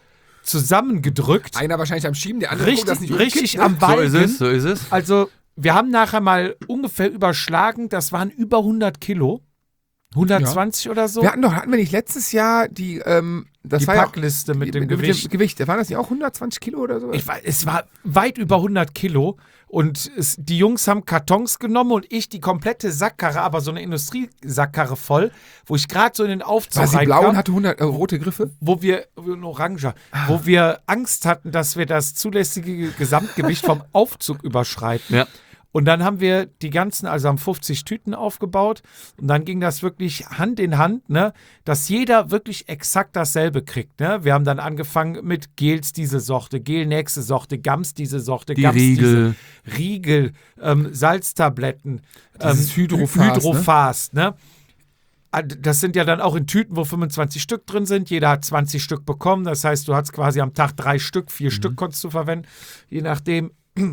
zusammengedrückt. Einer wahrscheinlich am Schieben, der andere Richtig, guckt, das nicht richtig umkippt, am ne? So Balken. ist es, so ist es. Also, wir haben nachher mal ungefähr überschlagen, das waren über hundert Kilo. hundertzwanzig oder so. Wir hatten doch, hatten wir nicht letztes Jahr die, ähm, das die war ja auch- Packliste mit die- dem mit Gewicht. dem Gewicht. Waren das nicht auch hundertzwanzig Kilo oder so? Ich war, es war weit über hundert Kilo und es, die Jungs haben Kartons genommen und ich die komplette Sackkarre, aber so eine Industriesackkarre voll, wo ich gerade so in den Aufzug war sie reinkam, blau und hatte hundert äh, rote Griffe? wo wir, ein Oranger, wo wir Angst hatten, dass wir das zulässige Gesamtgewicht vom Aufzug überschreiten. Ja. Und dann haben wir die ganzen, also haben fünfzig Tüten aufgebaut und dann ging das wirklich Hand in Hand, ne, dass jeder wirklich exakt dasselbe kriegt. Ne? Wir haben dann angefangen mit Gels diese Sorte, Gel nächste Sorte, Gams diese Sorte, Die Gams Riegel. diese Riegel, ähm, Salztabletten, Dieses ähm, Hydrofast, Hydrofast, ne? Das sind ja dann auch in Tüten, wo fünfundzwanzig Stück drin sind. Jeder hat zwanzig Stück bekommen. Das heißt, du hast quasi am Tag drei Stück, vier Stück konntest du verwenden, je nachdem.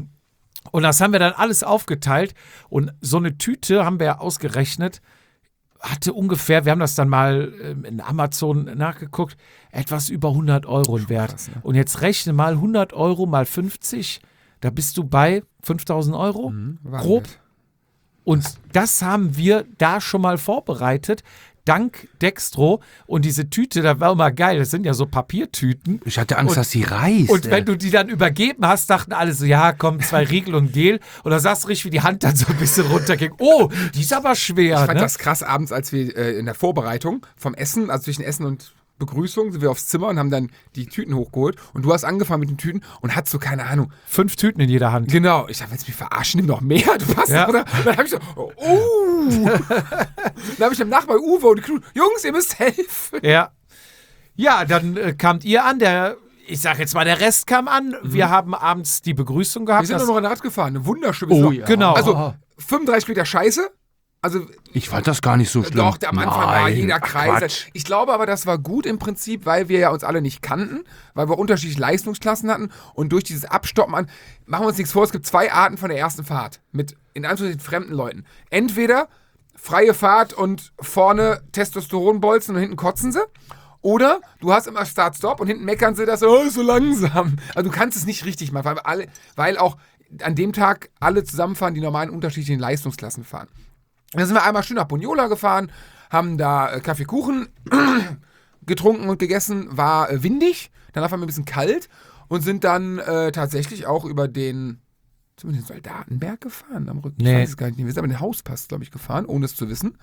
Und das haben wir dann alles aufgeteilt. Und so eine Tüte haben wir ja ausgerechnet, hatte ungefähr, wir haben das dann mal ähm, in Amazon nachgeguckt, etwas über hundert Euro im Wert. krass, ne? Und jetzt rechne mal hundert Euro mal fünfzig, da bist du bei fünftausend Euro, grob. Und das haben wir da schon mal vorbereitet, dank Dextro. Und diese Tüte, da war immer geil, das sind ja so Papiertüten. Ich hatte Angst, Und- dass sie reißt. Und wenn ey. du die dann übergeben hast, dachten alle so, ja, komm, zwei Riegel und Gel. Und da sahst du richtig, wie die Hand dann so ein bisschen runterging. Oh, die ist aber schwer, Ich fand ne? das krass abends, als wir äh, in der Vorbereitung vom Essen, also zwischen Essen und Begrüßung, sind wir aufs Zimmer und haben dann die Tüten hochgeholt. Und du hast angefangen mit den Tüten und hattest so, keine Ahnung. Fünf Tüten in jeder Hand. Genau. Ich dachte, willst du mich verarschen? Nimm noch mehr. Du passt Ja. oder? Und dann habe ich so, oh. Dann habe ich dem Nachbar Uwe und die Crew, Jungs, ihr müsst helfen. Ja. Ja, dann äh, kamt ihr an, der, ich sag jetzt mal, der Rest kam an. Wir haben abends die Begrüßung gehabt. Wir sind Das- nur noch Rad gefahren. Eine wunderschöne Oh, Saison. ja. Genau. Also fünfunddreißig Meter Scheiße. Also Ich fand das gar nicht so schlimm. doch, der am Anfang war Nein, jeder ach, Kreis. Quatsch. Ich glaube aber, das war gut im Prinzip, weil wir ja uns alle nicht kannten, weil wir unterschiedliche Leistungsklassen hatten und durch dieses Abstoppen an, machen wir uns nichts vor, es gibt zwei Arten von der ersten Fahrt mit in Anführungszeichen fremden Leuten. Entweder freie Fahrt und vorne Testosteronbolzen und hinten kotzen sie. Oder du hast immer Start-Stop und hinten meckern sie das, oh, ist so langsam. Also du kannst es nicht richtig machen, weil, alle, weil auch an dem Tag alle zusammenfahren, die normalen unterschiedlichen Leistungsklassen fahren. Da sind wir einmal schön nach Bunyola gefahren, haben da äh, Kaffeekuchen getrunken und gegessen, war äh, windig, danach war mir ein bisschen kalt und sind dann äh, tatsächlich auch über den, sind wir den Soldatenberg gefahren am Rückweg? Nee. Ich weiß es gar nicht, wir sind aber den Hauspass, glaube ich, gefahren, ohne es zu wissen,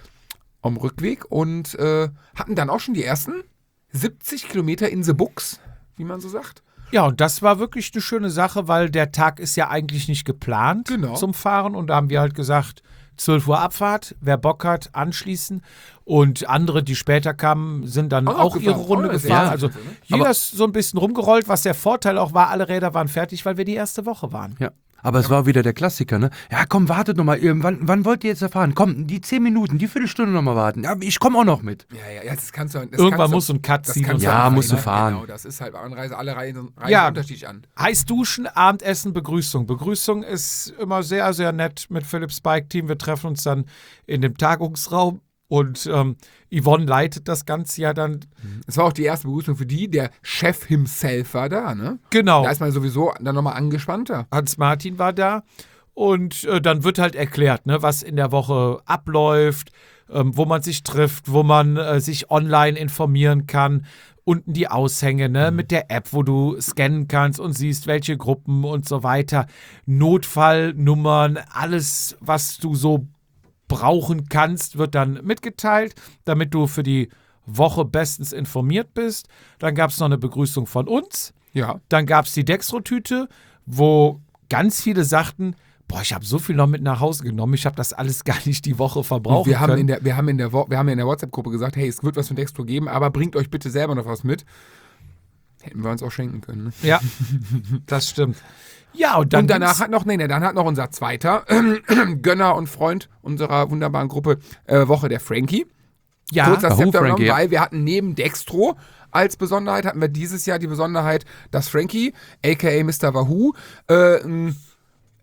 am Rückweg und äh, hatten dann auch schon die ersten siebzig Kilometer in the Books, wie man so sagt. Ja, und das war wirklich eine schöne Sache, weil der Tag ist ja eigentlich nicht geplant Genau. zum Fahren. Und da haben wir halt gesagt, zwölf Uhr Abfahrt, wer Bock hat, anschließen. Und andere, die später kamen, sind dann Auch auch, noch ihre gefahren. Runde Auch noch gefahren. sehr Also gut, ne? jeder Aber- ist so ein bisschen rumgerollt, was der Vorteil auch war, alle Räder waren fertig, weil wir die erste Woche waren. Ja. Aber es war wieder der Klassiker, ne? Ja, komm, wartet noch mal. Ihr, Wann, wann wollt ihr jetzt erfahren? Komm, die zehn Minuten, die Viertelstunde noch mal warten. Ja, ich komme auch noch mit. Ja, ja, ja, das kannst du. Das Irgendwann kannst du, musst du einen Cut das ziehen. kannst und du Ja, auch musst du rein, fahren. Genau, das ist halt bei Anreise, alle Reisen, Reisen Ja. unterschiedlich an. Heiß duschen, Abendessen, Begrüßung. Begrüßung ist immer sehr, sehr nett mit Philips Bike Team. Wir treffen uns dann in dem Tagungsraum und ähm, Yvonne leitet das Ganze ja dann. Es war auch die erste Begrüßung für die. Der Chef himself war da, ne? Genau. Da ist man sowieso dann nochmal angespannter. Hans-Martin war da und äh, dann wird halt erklärt, ne, was in der Woche abläuft, ähm, wo man sich trifft, wo man äh, sich online informieren kann. Unten die Aushänge, ne, mit der App, wo du scannen kannst und siehst, welche Gruppen und so weiter. Notfallnummern, alles, was du so brauchen kannst, wird dann mitgeteilt, damit du für die Woche bestens informiert bist. Dann gab es noch eine Begrüßung von uns. Ja. Dann gab es die Dextro-Tüte, wo ganz viele sagten, boah, ich habe so viel noch mit nach Hause genommen, ich habe das alles gar nicht die Woche Und verbrauchen wir haben, können. in der, wir, haben in der, Wo- wir haben ja in der WhatsApp-Gruppe gesagt, hey, es wird was von Dextro geben, aber bringt euch bitte selber noch was mit. Hätten wir uns auch schenken können. Ne? Ja, das stimmt. Ja, und dann Und danach ging's- hat noch, nee, nee, dann hat noch unser zweiter Gönner und Freund unserer wunderbaren Gruppe äh, Woche, der Frankie. ja, Kurz das Wahoo, Zepter genommen, Frankie, ja. weil wir hatten neben Dextro als Besonderheit, hatten wir dieses Jahr die Besonderheit, dass Frankie, aka Mister Wahoo, äh, ein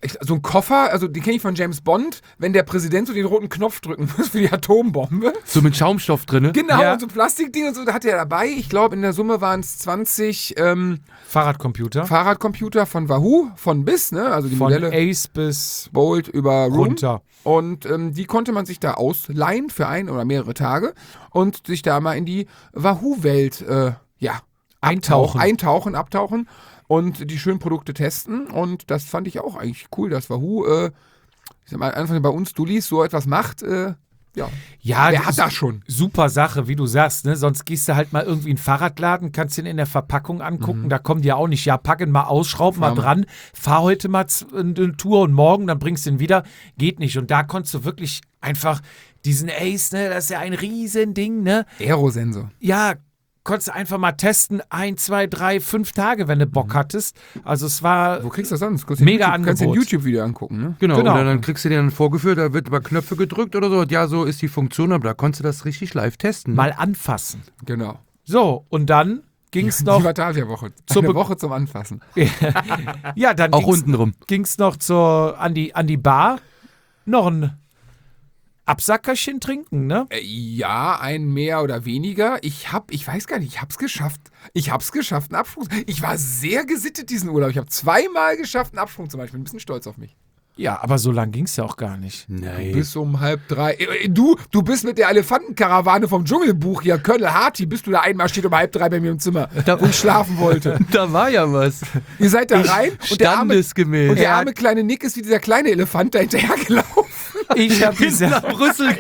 Ich, so ein Koffer, also den kenne ich von James Bond, wenn der Präsident so den roten Knopf drücken muss für die Atombombe. So mit Schaumstoff drin, ne? Genau, Ja. und so Plastikding und so, da hat er dabei. Ich glaube, in der Summe waren es zwanzig ähm, Fahrradcomputer. Fahrradcomputer von Wahoo, von bis, ne? Also die Von Modelle Ace bis Bolt über Room. runter. Und ähm, die konnte man sich da ausleihen für ein oder mehrere Tage und sich da mal in die Wahoo-Welt äh, ja, Eintauchen. eintauchen, abtauchen und die schönen Produkte testen. Und das fand ich auch eigentlich cool, dass Wahoo, äh, ich sag mal, einfach bei uns Dullis so etwas macht. Äh, ja, Ja, wer das hat ist das schon? Super Sache, wie du sagst, ne? Sonst gehst du halt mal irgendwie in den Fahrradladen, kannst ihn in der Verpackung angucken, da kommen die ja auch nicht, ja, packen mal aus, schraub mal Fahr mal. dran, fahr heute mal z- eine Tour und morgen, dann bringst du ihn wieder. Geht nicht. Und da konntest du wirklich einfach diesen Ace, ne, das ist ja ein Riesending, ne? Aerosensor. Ja, konntest du einfach mal testen, ein, zwei, drei, fünf Tage, wenn du Bock hattest. Also es war Wo kriegst du das sonst? Du Mega YouTube, kannst du ein Angebot. YouTube-Video angucken, ne? Genau, Genau. Oder dann kriegst du dir dann vorgeführt, da wird über Knöpfe gedrückt oder so. Und ja, so ist die Funktion, aber da konntest du das richtig live testen. mal anfassen. Genau. So, und dann ging es Die noch, Batavia-Woche. Zur Eine Be- Woche zum Anfassen. ja, dann Auch ging's, untenrum. ging's noch zur, an, die, an die Bar, noch ein Absackerchen trinken, ne? Äh, Ja, ein mehr oder weniger. Ich hab, ich weiß gar nicht, ich hab's geschafft. Ich hab's geschafft, einen Absprung. Ich war sehr gesittet diesen Urlaub. Ich habe zweimal geschafft, einen Absprung zum Beispiel. Ich bin ein bisschen stolz auf mich. Ja, aber so lang ging's ja auch gar nicht. Nein. Bis um halb drei. Äh, Du, du bist mit der Elefantenkarawane vom Dschungelbuch hier, Colonel Harty, bist du da einmarschiert um halb drei bei mir im Zimmer, wo ich schlafen wollte. Da war ja was. Ihr seid da rein und der, arme, Standesgemäß. und der Er arme kleine Nick ist wie dieser kleine Elefant da hinterhergelaufen. Ich hab gesagt, Brüssel.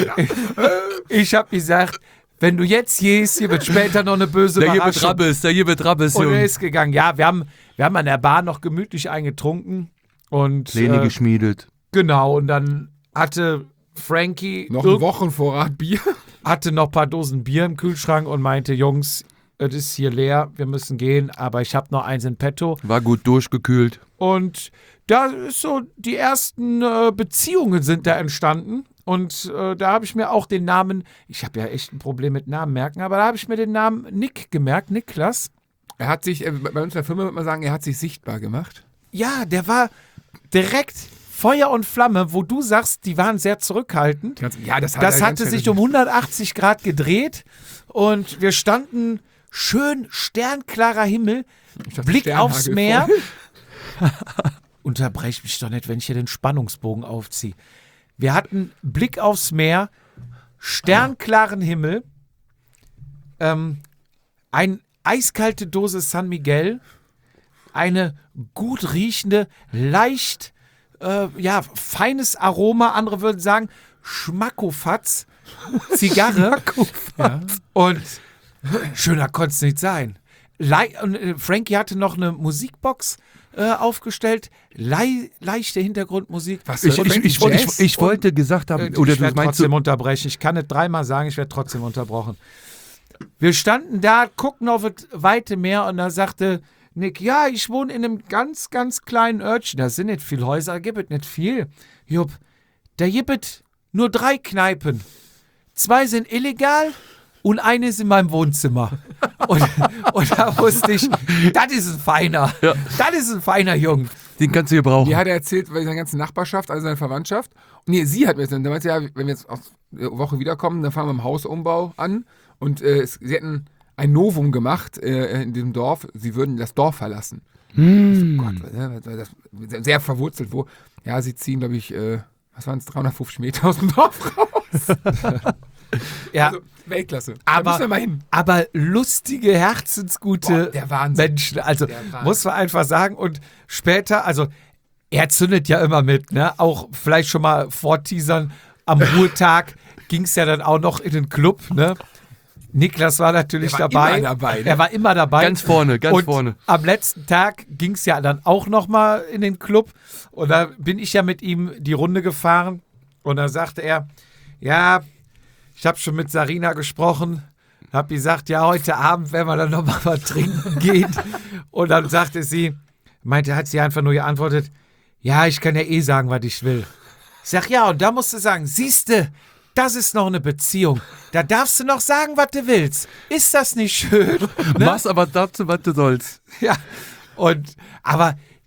ich hab gesagt, wenn du jetzt gehst, hier wird später noch eine böse Da hier wird Überraschung. Rabbes, da hier wird Rabbes, Und er Junge. ist gegangen. Ja, wir haben, wir haben an der Bar noch gemütlich eingetrunken. Und Pläne äh, geschmiedet. genau, und dann hatte Frankie Noch irg- ein Wochenvorrat Bier. hatte noch ein paar Dosen Bier im Kühlschrank und meinte, Jungs, es ist hier leer, wir müssen gehen, aber ich habe noch eins in petto. War gut durchgekühlt. Und da ist so, die ersten äh, Beziehungen sind da entstanden. Und äh, da habe ich mir auch den Namen, ich habe ja echt ein Problem mit Namen merken, aber da habe ich mir den Namen Nick gemerkt, Niklas. Er hat sich, äh, bei uns in der Firma würde man sagen, er hat sich sichtbar gemacht. Ja, der war direkt Feuer und Flamme, wo du sagst, die waren sehr zurückhaltend. Ja, das, hat Das er ganz hatte schnell sich um hundertachtzig Grad gedreht und wir standen schön sternklarer Himmel, Ich dachte, Blick Sternhagel aufs Meer. voll. Unterbrech mich doch nicht, wenn ich hier den Spannungsbogen aufziehe. Wir hatten Blick aufs Meer, sternklaren Himmel, ähm, eine eiskalte Dose San Miguel, eine gut riechende, leicht, äh, ja, feines Aroma, andere würden sagen Schmackofatz, Zigarre. Ja. Und schöner konnte es nicht sein. Lei und, äh, Frankie hatte noch eine Musikbox äh, aufgestellt, Lei leichte Hintergrundmusik. Was Ich, soll ich, Frankie ich, ich, Jazz? ich wollte gesagt haben, Äh, oder ich du werde meinst trotzdem so, unterbrechen. Ich kann es dreimal sagen, ich werde trotzdem unterbrochen. Wir standen da, guckten auf das weite Meer und da sagte Nick, ja, ich wohne in einem ganz, ganz kleinen Örtchen. Da sind nicht viele Häuser, da gibt es nicht viel. Jupp, da gibt es nur drei Kneipen. Zwei sind illegal und eine ist in meinem Wohnzimmer. Und, und da wusste ich, das ist ein feiner. Das ist ein feiner Junge. den kannst du hier brauchen. Die hat er erzählt, weil seine ganze Nachbarschaft, also seine Verwandtschaft. Und nee, sie hat mir dann, da meinte sie, ja, wenn wir jetzt aus der Woche wiederkommen, dann fangen wir im Hausumbau an. Und äh, es, sie hätten ein Novum gemacht äh, in diesem Dorf. Sie würden das Dorf verlassen. Hm. Gott, ne, das, sehr verwurzelt. Wo? Ja, sie ziehen, glaube ich, äh, was waren es, dreihundertfünfzig Meter aus dem Dorf raus. Ja, Also, Weltklasse. Aber- da müssen wir mal hin. aber lustige, herzensgute Boah, der Wahnsinn. Menschen. Also Der Wahnsinn. muss man einfach sagen. Und später, also er zündet ja immer mit, ne? Auch vielleicht schon mal vorteasern. Am Ruhetag ging es ja dann auch noch in den Club, ne? Niklas war natürlich Der war dabei. immer dabei, ne? Er war immer dabei. Ganz vorne, ganz und vorne. Am letzten Tag ging es ja dann auch noch mal in den Club. Und da bin ich ja mit ihm die Runde gefahren. Und da sagte er, ja, ich habe schon mit Sarina gesprochen, habe gesagt, ja, heute Abend werden wir dann noch mal was trinken gehen. Und dann sagte sie, meinte, hat sie einfach nur geantwortet, ja, ich kann ja eh sagen, was ich will. Ich sag, ja, und da musst du sagen, siehste, das ist noch eine Beziehung. Da darfst du noch sagen, was du willst. Ist das nicht schön? Ne? Mach's aber dazu, was du sollst. Ja. Und, aber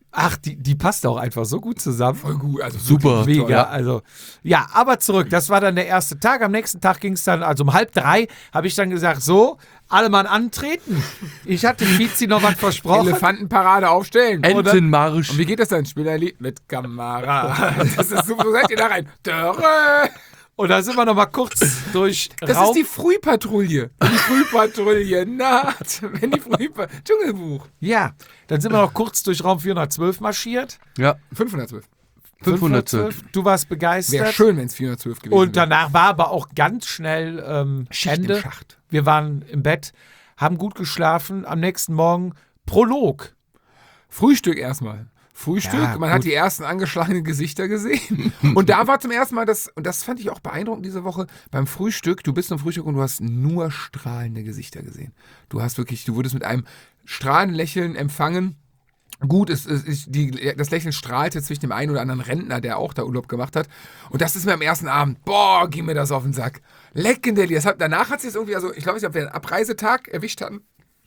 Ach, die, die passt auch einfach so gut zusammen. Voll gut, also Super. Mega, toll, ja. also ja, aber zurück, das war dann der erste Tag. Am nächsten Tag ging es dann, also um halb drei, habe ich dann gesagt, so, alle Mann antreten. Ich hatte Fizi noch was versprochen. Elefantenparade aufstellen. Entenmarsch. Und wie geht das dann? Spiel ein Lied mit Kamera. Das ist super, so seid ihr da rein. Dörre. Und da sind wir noch mal kurz durch Das Raum. ist die Frühpatrouille. Die Frühpatrouille naht. Wenn die Frühpatrouille. Dschungelbuch. Ja, dann sind wir noch kurz durch Raum vierhundertzwölf marschiert. Ja, fünfhundertzwölf. fünfhundertzwölf. Du warst begeistert. Wäre schön, wenn es vierhundertzwölf gewesen Und danach war aber auch ganz schnell ähm, Schicht im Ende. Schacht. Wir waren im Bett, haben gut geschlafen. Am nächsten Morgen Prolog. Frühstück erstmal. Frühstück, Ja, man hat gut. die ersten angeschlagenen Gesichter gesehen. Und da war zum ersten Mal das, und das fand ich auch beeindruckend diese Woche, beim Frühstück, du bist zum Frühstück und du hast nur strahlende Gesichter gesehen. Du hast wirklich, du wurdest mit einem strahlenden Lächeln empfangen. Gut, es, es, es, die, das Lächeln strahlte zwischen dem einen oder anderen Rentner, der auch da Urlaub gemacht hat. Und das ist mir am ersten Abend, boah, ging mir das auf den Sack. Leckendeli. Das hat, danach hat es jetzt irgendwie, also ich glaube nicht, ob wir einen Abreisetag erwischt hatten.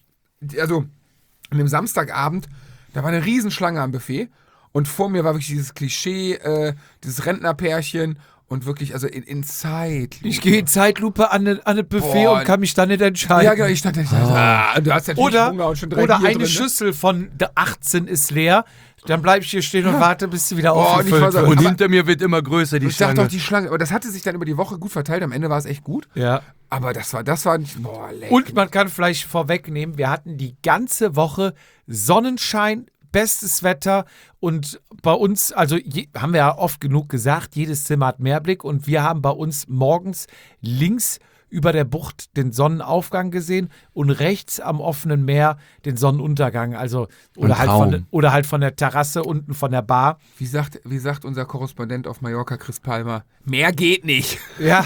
Also an dem Samstagabend, da war eine Riesenschlange am Buffet. Und vor mir war wirklich dieses Klischee, äh, dieses Rentnerpärchen. Und wirklich, also in, in Zeit. Ich gehe in Zeitlupe an das an das Buffet Boah. und kann mich dann nicht entscheiden. Ja, genau, ich stand da, ich dachte, ah, du hast natürlich Oder, Hunger und schon drei oder Bier eine drin, ne? Schüssel von der achtzehn ist leer. Dann bleibe ich hier stehen und warte, bis sie wieder Boah, und ich war aufgefüllt so- wird. Und Aber- hinter mir wird immer größer die Ich dachte Schlange. doch, die Schlange, aber das hatte sich dann über die Woche gut verteilt. Am Ende war es echt gut. Ja. Aber das war, das war nicht, boah, leck. Und man kann vielleicht vorwegnehmen, wir hatten die ganze Woche Sonnenschein, bestes Wetter und bei uns, also je, haben wir ja oft genug gesagt, jedes Zimmer hat Meerblick und wir haben bei uns morgens links über der Bucht den Sonnenaufgang gesehen und rechts am offenen Meer den Sonnenuntergang, also oder Ein halt, Traum. von, oder halt von der Terrasse unten von der Bar. Wie sagt, wie sagt unser Korrespondent auf Mallorca, Chris Palmer, mehr geht nicht. Ja.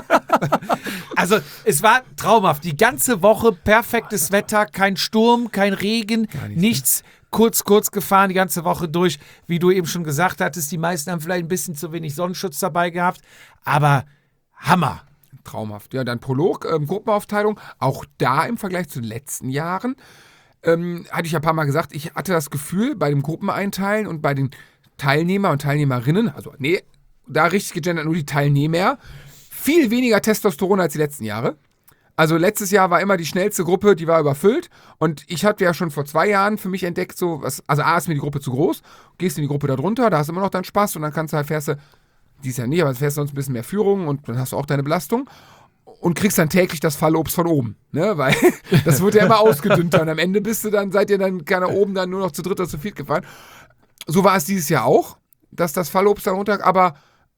Also es war traumhaft. Die ganze Woche perfektes Wetter, kein Sturm, kein Regen, nichts. Kurz, kurz gefahren, die ganze Woche durch. Wie du eben schon gesagt hattest, die meisten haben vielleicht ein bisschen zu wenig Sonnenschutz dabei gehabt. Aber Hammer. Traumhaft. Ja, dann Prolog, ähm, Gruppenaufteilung. Auch da im Vergleich zu den letzten Jahren, ähm, hatte ich ja ein paar Mal gesagt, ich hatte das Gefühl, bei dem Gruppeneinteilen und bei den Teilnehmer und Teilnehmerinnen, also nee, da richtig gegendert nur die Teilnehmer, viel weniger Testosteron als die letzten Jahre. Also letztes Jahr war immer die schnellste Gruppe, die war überfüllt. Und ich hatte ja schon vor zwei Jahren für mich entdeckt, so, was, also A ist mir die Gruppe zu groß, gehst in die Gruppe da drunter, da hast du immer noch deinen Spaß und dann kannst du halt, fährst du, dies Jahr nicht, aber fährst du sonst ein bisschen mehr Führung und dann hast du auch deine Belastung und kriegst dann täglich das Fallobst von oben, ne, weil das wird ja immer ausgedünnter und am Ende bist du dann, seid ihr dann keine oben dann nur noch zu dritt oder zu viert gefahren. So war es dieses Jahr auch, dass das Fallobst da runter, aber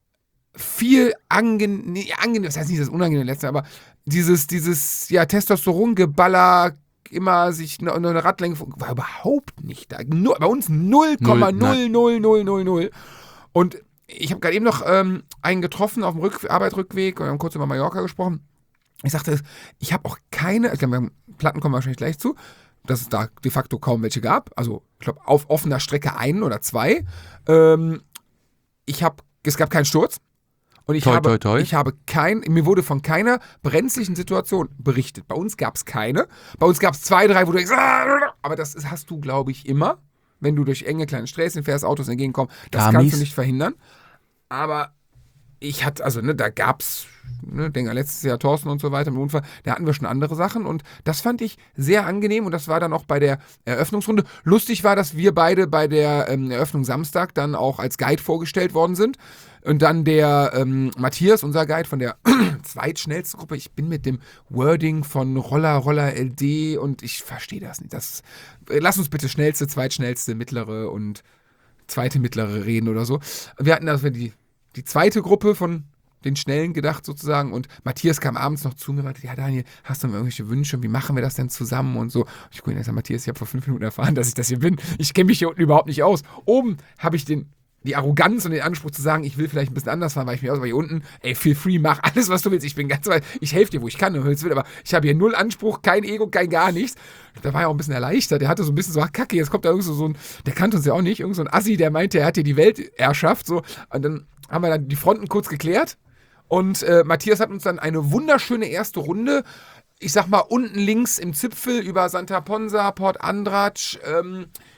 viel angenehm, nee, angenehm, das heißt nicht das unangenehme letzte, aber dieses, dieses, ja, Testosterongeballer, immer sich eine, eine Radlänge, war überhaupt nicht da. Nur, bei uns null Komma null null null null null. Und ich habe gerade eben noch ähm, einen getroffen auf dem Rück Arbeitrückweg und haben kurz über Mallorca gesprochen. Ich sagte, ich habe auch keine, ich glaube, Platten kommen wahrscheinlich gleich zu, dass es da de facto kaum welche gab. Also, ich glaube, auf offener Strecke einen oder zwei. Ähm, ich habe, es gab keinen Sturz. Und ich, Toi, habe, toi, toi. ich habe kein, mir wurde von keiner brenzlichen Situation berichtet. Bei uns gab es keine. Bei uns gab es zwei, drei, wo du denkst, ah, aber das ist, hast du, glaube ich, immer. Wenn du durch enge kleine Sträßchen fährst, Autos entgegenkommen, das Kamis. kannst du nicht verhindern. Aber ich hatte, also, ne, da gab's, ne, denke letztes Jahr Thorsten und so weiter im Unfall, da hatten wir schon andere Sachen und das fand ich sehr angenehm und das war dann auch bei der Eröffnungsrunde. Lustig war, dass wir beide bei der ähm, Eröffnung Samstag dann auch als Guide vorgestellt worden sind und dann der ähm, Matthias, unser Guide von der zweitschnellsten Gruppe, ich bin mit dem Wording von Roller, Roller L D und ich verstehe das nicht. Das, äh, lass uns bitte schnellste, zweitschnellste, mittlere und zweite mittlere reden oder so. Wir hatten also die die zweite Gruppe von den Schnellen gedacht sozusagen und Matthias kam abends noch zu mir und meinte, ja Daniel, hast du noch irgendwelche Wünsche und wie machen wir das denn zusammen und so. Und ich gucke ihn und sage, Matthias, ich habe vor fünf Minuten erfahren, dass ich das hier bin. Ich kenne mich hier unten überhaupt nicht aus. Oben habe ich den, die Arroganz und den Anspruch zu sagen, ich will vielleicht ein bisschen anders fahren, weil ich mich aus, aber hier unten, ey, feel free, mach alles, was du willst. Ich bin ganz weit, ich helfe dir, wo ich kann und willst will, aber ich habe hier null Anspruch, kein Ego, kein gar nichts. Da war er auch ein bisschen erleichtert. Der hatte so ein bisschen so, ach Kacke, jetzt kommt da irgend so ein, der kannte uns ja auch nicht, irgend so ein Assi, der meinte, er hat hier die Weltherrschaft, so. Und dann haben wir dann die Fronten kurz geklärt und äh, Matthias hat uns dann eine wunderschöne erste Runde, ich sag mal unten links im Zipfel über Santa Ponsa, Port Andratx, ähm,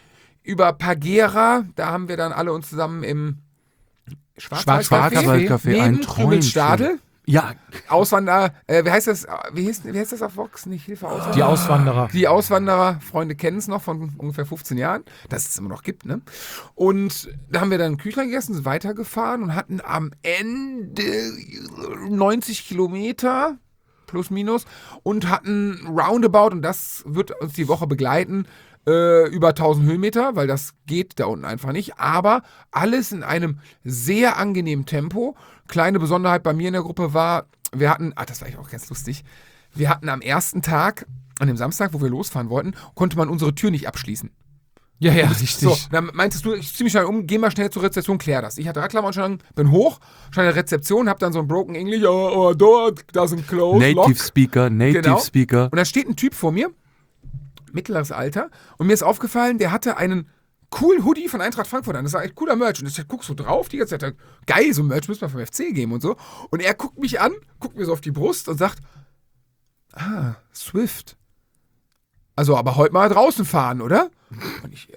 über Pagera, da haben wir dann alle uns zusammen im Schwarzwaldcafé Schwarzwaldcafé, ein neben Krümelstadel. Ja, Auswanderer, äh, wie heißt das, wie heißt, wie heißt das auf Vox? Nicht Hilfe Auswanderer. Die Auswanderer. Die Auswanderer, Freunde kennen es noch von ungefähr fünfzehn Jahren, dass es immer noch gibt, ne? Und da haben wir dann Küchlein gegessen, sind weitergefahren und hatten am Ende neunzig Kilometer plus minus und hatten roundabout, und das wird uns die Woche begleiten, äh, über tausend Höhenmeter, weil das geht da unten einfach nicht, aber alles in einem sehr angenehmen Tempo. Kleine Besonderheit bei mir in der Gruppe war, wir hatten, ah, das war eigentlich auch ganz lustig, wir hatten am ersten Tag, an dem Samstag, wo wir losfahren wollten, konnte man unsere Tür nicht abschließen. Ja, ja, richtig. So, dann meintest du, ich zieh mich schnell um, geh mal schnell zur Rezeption, klär das. Ich hatte Radklammer schon, bin hoch, schnell in der Rezeption, hab dann so ein Broken English, oh, oh, dort, da sind Close, Native Lock. Speaker, Native Genau. Speaker. Und da steht ein Typ vor mir, mittleres Alter, und mir ist aufgefallen, der hatte einen cool Hoodie von Eintracht Frankfurt an. Das war echt cooler Merch. Und ich guck so drauf, die ganze Zeit, geil, so ein Merch müssen wir vom F C geben und so. Und er guckt mich an, guckt mir so auf die Brust und sagt, ah, Swift. Also, aber heute mal draußen fahren, oder? Und ich, äh,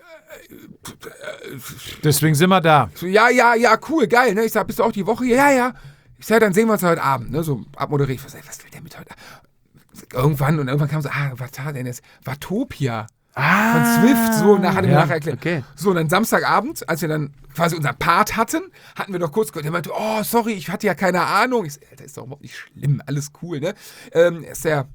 äh, Deswegen sind wir da. so, ja, ja, ja, cool, geil, ne? Ich sag, bist du auch die Woche hier? Ja, ja. Ich sag, dann sehen wir uns heute Abend, ne? So abmoderiert. Ich sag, was will der mit heute? Irgendwann, und irgendwann kam so, ah, was war denn jetzt? Watopia. Ah, Von Swift, so, nach, hat er mir ja, nachher erklärt. okay. So, und dann Samstagabend, als wir dann quasi unseren Part hatten, hatten wir doch kurz, der meinte, oh, sorry, ich hatte ja keine Ahnung. Ich so, Alter, ist doch überhaupt nicht schlimm, alles cool, ne? Ähm, ist der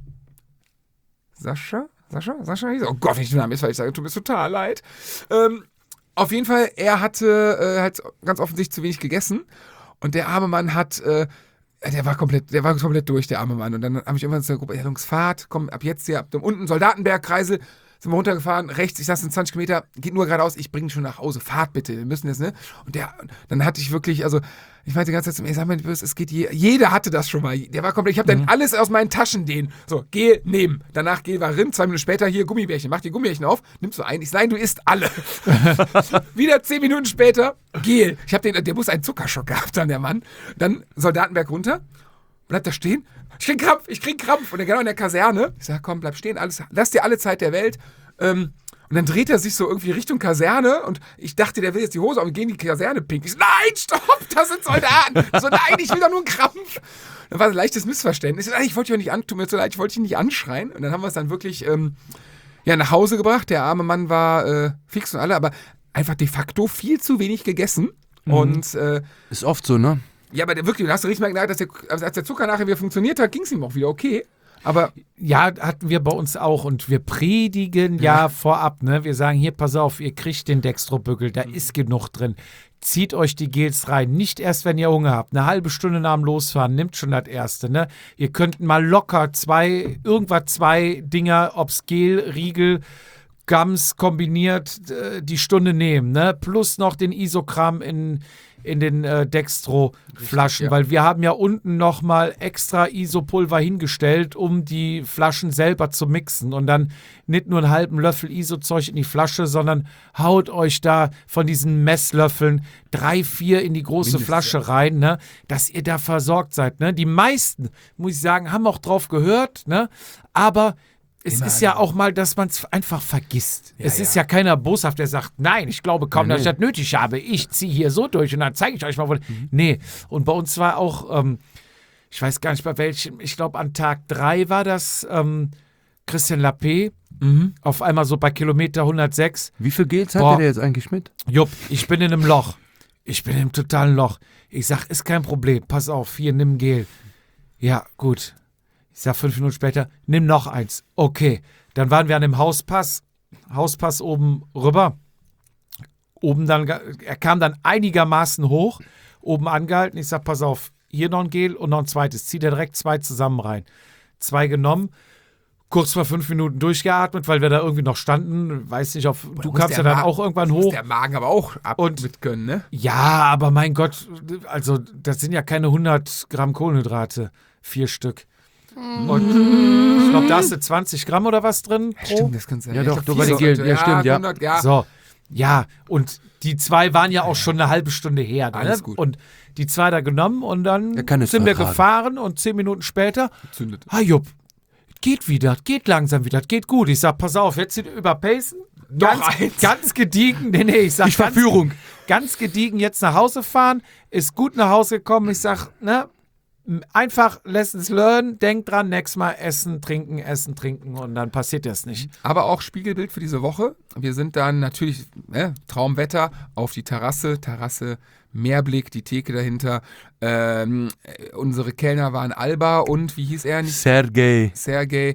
Sascha? Sascha? Sascha hieß er? Oh Gott, wenn ich den Namen jetzt, weil ich sage, tut mir total leid. Ähm, auf jeden Fall, er hatte äh, halt ganz offensichtlich zu wenig gegessen und der arme Mann hat, äh, der war komplett, der war komplett durch, der arme Mann. Und dann habe ich irgendwann zur Gruppe, ja, Jungs, Fahrt, komm, ab jetzt hier, ab dem unten Soldatenberg, Kreisel, sind wir runtergefahren, rechts, ich saß in zwanzig Kilometer, geht nur geradeaus, ich bringe ihn schon nach Hause, fahrt bitte, wir müssen jetzt, ne? Und der, dann hatte ich wirklich, also, ich meinte die ganze Zeit zu mir, sag mal, es geht je, jeder hatte das schon mal, der war komplett, ich habe dann alles aus meinen Taschen den, so, geh, nehmen, danach geh, war rin, zwei Minuten später, hier, Gummibärchen, mach die Gummibärchen auf, nimmst du ein, ich sag, du isst alle. Wieder zehn Minuten später, geh, ich habe den, der muss einen Zuckerschock gehabt dann, der Mann, dann Soldatenberg runter, bleibt da stehen, ich krieg Krampf, ich krieg Krampf. Und dann genau in der Kaserne, ich sag, komm, bleib stehen, alles, lass dir alle Zeit der Welt. Ähm, und dann dreht er sich so irgendwie Richtung Kaserne und ich dachte, der will jetzt die Hose auf und gehen die Kaserne pink. Ich so, nein, stopp, das sind Soldaten. So, nein, ich will doch nur einen Krampf. Dann war ein leichtes Missverständnis. Ich so, nein, ich wollte dich auch nicht an, tut mir so leid, ich wollte dich nicht anschreien. Und dann haben wir es dann wirklich ähm, ja, nach Hause gebracht. Der arme Mann war äh, fix und alle, aber einfach de facto viel zu wenig gegessen. Mhm. Und äh, Ist oft so, ne? ja, aber der, wirklich, du hast richtig mal gemerkt, dass der, also als der Zucker nachher wieder funktioniert hat, ging es ihm auch wieder okay. Aber Ja, hatten wir bei uns auch. Und wir predigen ja, ja vorab, ne? Wir sagen, hier, pass auf, ihr kriegt den Dextrobügel, da ist genug drin. Zieht euch die Gels rein. Nicht erst, wenn ihr Hunger habt. Eine halbe Stunde nach dem Losfahren, nimmt schon das erste, ne? Ihr könnt mal locker zwei, irgendwas zwei Dinger, ob's Gel, Riegel, Gums kombiniert, äh, die Stunde nehmen, ne? Plus noch den Isokram in in den äh, Dextro-Flaschen, ja. weil wir haben ja unten nochmal extra Isopulver hingestellt, um die Flaschen selber zu mixen und dann nicht nur einen halben Löffel Isozeug in die Flasche, sondern haut euch da von diesen Messlöffeln drei, vier in die große Mindestens, Flasche ja. rein, ne, dass ihr da versorgt seid. Ne? Die meisten, muss ich sagen, haben auch drauf gehört, ne, aber es Immer ist ja eine. auch mal, dass man es einfach vergisst. Ja, es ist ja. ja keiner boshaft, der sagt, nein, ich glaube kaum, Nee, dass ich nee. das nötig habe. Ich ziehe hier so durch und dann zeige ich euch mal, wo. Nee, und bei uns war auch, ähm, ich weiß gar nicht bei welchem, ich glaube an Tag drei war das ähm, Christian Lappé, mhm. auf einmal so bei Kilometer hundertsechs. Wie viel Gels hat Boah. der jetzt eigentlich mit? Jupp, ich bin in einem Loch. Ich bin in einem totalen Loch. Ich sag, ist kein Problem, pass auf, hier, nimm Gel. Ja, gut. Ich sag fünf Minuten später, nimm noch eins. Okay. Dann waren wir an dem Hauspass, Hauspass oben rüber. Oben dann, er kam dann einigermaßen hoch, oben angehalten. Ich sag, pass auf, hier noch ein Gel und noch ein zweites. Zieh dir direkt zwei zusammen rein. Zwei genommen, kurz vor fünf Minuten durchgeatmet, weil wir da irgendwie noch standen. Weiß nicht, ob du muss kamst ja der dann Ma- auch irgendwann muss hoch. der Magen aber auch ab Und- mit können, ne? Ja, aber mein Gott, also das sind ja keine hundert Gramm Kohlenhydrate, vier Stück. Und ich glaube, da hast du zwanzig Gramm oder was drin pro. Stimmt, das kann sein. Ja, Ich doch, glaub, doch, bei vier den Gel- sollte- ja, stimmt, ja. hundert, ja. So, ja, und die zwei waren ja auch schon eine halbe Stunde her. Ne? Alles gut. Und die zwei da genommen und dann Er kann es sind wir vertragen. gefahren und zehn Minuten später, Zündet. ah Jupp, geht wieder, geht langsam wieder, geht gut. Ich sag, pass auf, jetzt überpacen, ganz, eins. ganz gediegen, nee, nee, ich sag Die ganz, Verführung. ganz gediegen jetzt nach Hause fahren, ist gut nach Hause gekommen. Ich sag, ne, einfach lessons learn, denk dran, nächstes Mal essen, trinken, essen, trinken und dann passiert das nicht. Aber auch Spiegelbild für diese Woche. Wir sind dann natürlich, ne, Traumwetter, auf die Terrasse, Terrasse, Meerblick, die Theke dahinter. Ähm, äh, unsere Kellner waren Alba und, wie hieß er nicht? Sergej. Sergej.